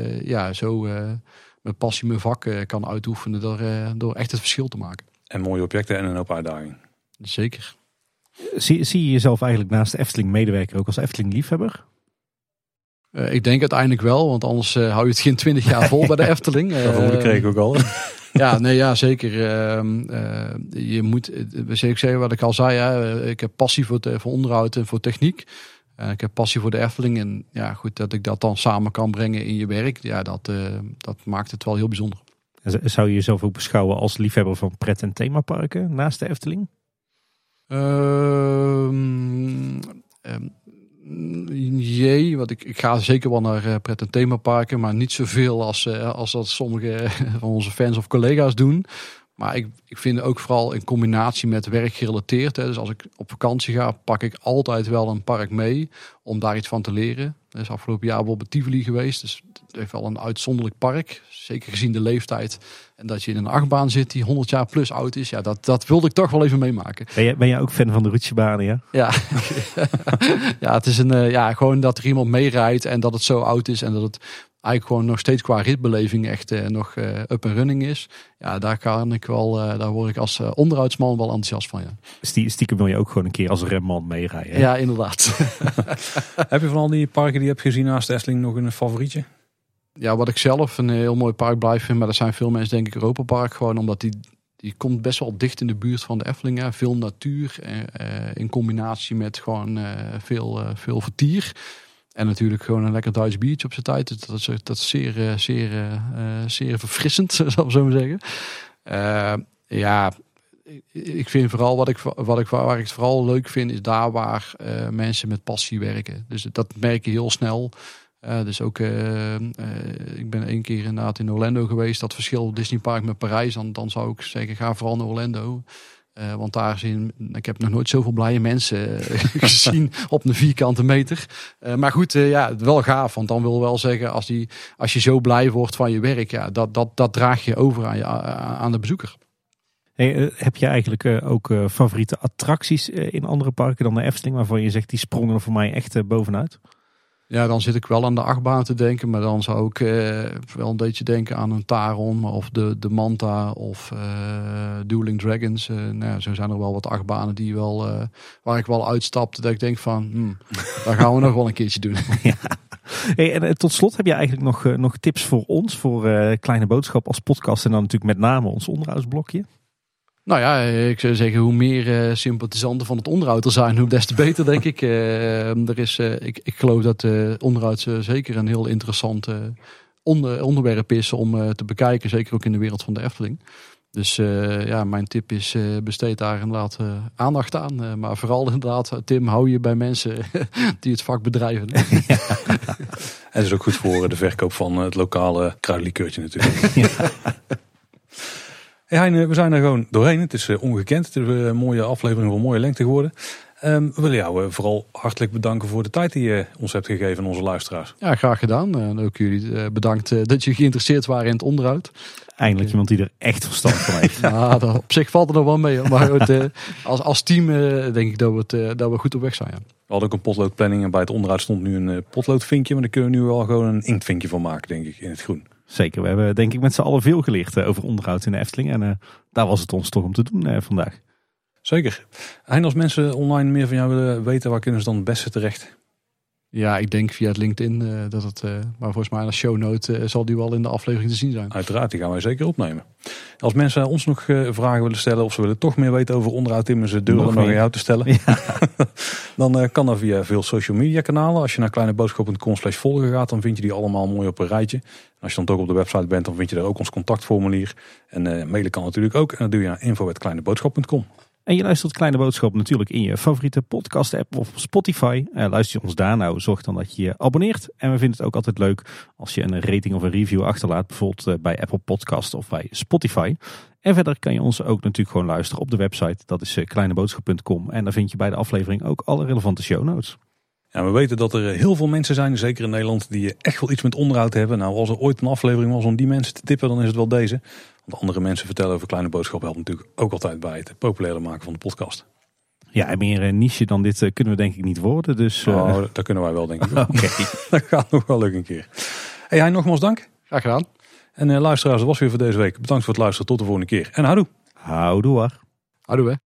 [SPEAKER 3] met passie mijn vak kan uitoefenen door echt het verschil te maken.
[SPEAKER 1] En mooie objecten en een hoop uitdaging.
[SPEAKER 3] Zeker.
[SPEAKER 2] Zie je jezelf eigenlijk naast de Efteling medewerker ook als Efteling liefhebber?
[SPEAKER 3] Ik denk uiteindelijk wel, want anders hou je het geen 20 jaar vol bij de Efteling.
[SPEAKER 1] Dat kreeg ik ook al.
[SPEAKER 3] Ja, zeker. Je moet, zeker zeggen wat ik al zei, ik heb passie voor onderhoud en voor techniek. Ik heb passie voor de Efteling. En ja, goed, dat ik dat dan samen kan brengen in je werk, ja, dat maakt het wel heel bijzonder.
[SPEAKER 2] Zou je jezelf ook beschouwen als liefhebber van pret- en themaparken naast de Efteling?
[SPEAKER 3] Want ik ga zeker wel naar pret- en themaparken, maar niet zoveel als dat sommige van onze fans of collega's doen. Maar ik vind ook vooral in combinatie met werk gerelateerd. Dus als ik op vakantie ga, pak ik altijd wel een park mee om daar iets van te leren. Dus afgelopen jaar bijvoorbeeld Tivoli geweest. Dus het heeft wel een uitzonderlijk park. Zeker gezien de leeftijd. En dat je in een achtbaan zit die 100 jaar plus oud is. Ja, dat wilde ik toch wel even meemaken.
[SPEAKER 2] Ben jij ook fan van de Rutschebanen, ja?
[SPEAKER 3] Ja. Ja, het is gewoon dat er iemand meerijdt en dat het zo oud is. En dat het eigenlijk gewoon nog steeds qua ritbeleving echt nog up en running is. Ja, daar word ik als onderhoudsman wel enthousiast van. Ja.
[SPEAKER 2] Stiekem wil je ook gewoon een keer als remman meerijden. Hè?
[SPEAKER 3] Ja, inderdaad.
[SPEAKER 1] Heb je van al die parken die je hebt gezien naast de Efteling nog een favorietje?
[SPEAKER 3] Ja, wat ik zelf een heel mooi park blijf vinden, maar dat zijn veel mensen denk ik Europa Park. Gewoon omdat die komt best wel dicht in de buurt van de Efteling. Hè. Veel natuur in combinatie met gewoon veel vertier. En natuurlijk gewoon een lekker Duits biertje op zijn tijd. Dat is zeer verfrissend, zal ik zo maar zeggen. Ik vind vooral waar ik het vooral leuk vind, is daar waar mensen met passie werken. Dus dat merk je heel snel. Dus ook, ik ben 1 keer inderdaad in Orlando geweest. Dat verschil Disney Park met Parijs, dan zou ik zeggen, ga vooral naar Orlando. Want daar ik heb nog nooit zoveel blije mensen gezien op een vierkante meter. Maar goed, wel gaaf. Want dan wil wel zeggen, als je zo blij wordt van je werk, ja, dat draag je over aan de bezoeker.
[SPEAKER 2] Hey, heb je eigenlijk ook favoriete attracties in andere parken dan de Efteling, waarvan je zegt die sprongen er voor mij echt bovenuit?
[SPEAKER 3] Ja, dan zit ik wel aan de achtbaan te denken. Maar dan zou ik wel een beetje denken aan een Taron of de Manta of Dueling Dragons. Zo zijn er wel wat achtbanen waar ik wel uitstapte. Dat ik denk van, daar gaan we nog wel een keertje doen.
[SPEAKER 2] Ja. Hey, en tot slot, heb je eigenlijk nog tips voor ons, voor Kleine Boodschap als podcast en dan natuurlijk met name ons onderhoudsblokje?
[SPEAKER 3] Nou ja, ik zou zeggen, hoe meer sympathisanten van het onderhoud er zijn, hoe des te beter, denk ik. Ik geloof dat onderhoud zeker een heel interessant onderwerp is om te bekijken. Zeker ook in de wereld van de Efteling. Dus mijn tip is, besteed daar inderdaad aandacht aan. Maar vooral inderdaad, Tim, hou je bij mensen die het vak bedrijven.
[SPEAKER 1] Ja. En dat is ook goed voor de verkoop van het lokale kruidenlikeurtje natuurlijk. Ja. Hey Hein, we zijn er gewoon doorheen. Het is ongekend. Het is een mooie aflevering van mooie lengte geworden. We willen jou vooral hartelijk bedanken voor de tijd die je ons hebt gegeven aan onze luisteraars.
[SPEAKER 3] Ja, graag gedaan. En ook jullie bedankt dat jullie geïnteresseerd waren in het onderhoud.
[SPEAKER 2] Eindelijk iemand die er echt verstand van heeft.
[SPEAKER 3] Nou, op zich valt er nog wel mee. Maar als team denk ik dat we goed op weg zijn. Ja.
[SPEAKER 1] We hadden ook een potloodplanning en bij het onderhoud stond nu een potloodvinkje. Maar daar kunnen we nu wel gewoon een inktvinkje van maken, denk ik, in het groen.
[SPEAKER 2] Zeker, we hebben denk ik met z'n allen veel geleerd over onderhoud in de Efteling. En daar was het ons toch om te doen vandaag.
[SPEAKER 1] Zeker. En als mensen online meer van jou willen weten, waar kunnen ze dan het beste terecht?
[SPEAKER 3] Ja, ik denk via het LinkedIn dat het... maar volgens mij als shownote zal die wel in de aflevering te zien zijn.
[SPEAKER 1] Uiteraard, die gaan wij zeker opnemen. Als mensen ons nog vragen willen stellen of ze willen toch meer weten over onderhoud, Tim, ze durven nog aan jou te stellen. Ja. Dan kan dat via veel social media kanalen. Als je naar kleineboodschap.com/volgen gaat, dan vind je die allemaal mooi op een rijtje. En als je dan toch op de website bent, dan vind je daar ook ons contactformulier. En mailen kan natuurlijk ook. En dat doe je naar info@kleineboodschap.com.
[SPEAKER 2] En je luistert Kleine Boodschap natuurlijk in je favoriete podcast app of Spotify. Luister je ons daar nou, zorg dan dat je je abonneert. En we vinden het ook altijd leuk als je een rating of een review achterlaat. Bijvoorbeeld bij Apple Podcast of bij Spotify. En verder kan je ons ook natuurlijk gewoon luisteren op de website. Dat is kleineboodschap.com. En daar vind je bij de aflevering ook alle relevante show notes.
[SPEAKER 1] Ja, we weten dat er heel veel mensen zijn, zeker in Nederland, die echt wel iets met onderhoud hebben. Nou, als er ooit een aflevering was om die mensen te tippen, dan is het wel deze. Want andere mensen vertellen over Kleine Boodschap helpt natuurlijk ook altijd bij het populairder maken van de podcast.
[SPEAKER 2] Ja, en meer niche dan dit kunnen we denk ik niet worden. Dus,
[SPEAKER 1] dat kunnen wij wel, denk ik. Oké. Dat gaat nog wel leuk een keer. Hey, jij nogmaals dank.
[SPEAKER 3] Graag gedaan.
[SPEAKER 1] En luisteraars, dat was weer voor deze week. Bedankt voor het luisteren. Tot de volgende keer. En houdoe.
[SPEAKER 2] Houdoe.
[SPEAKER 3] Houdoe.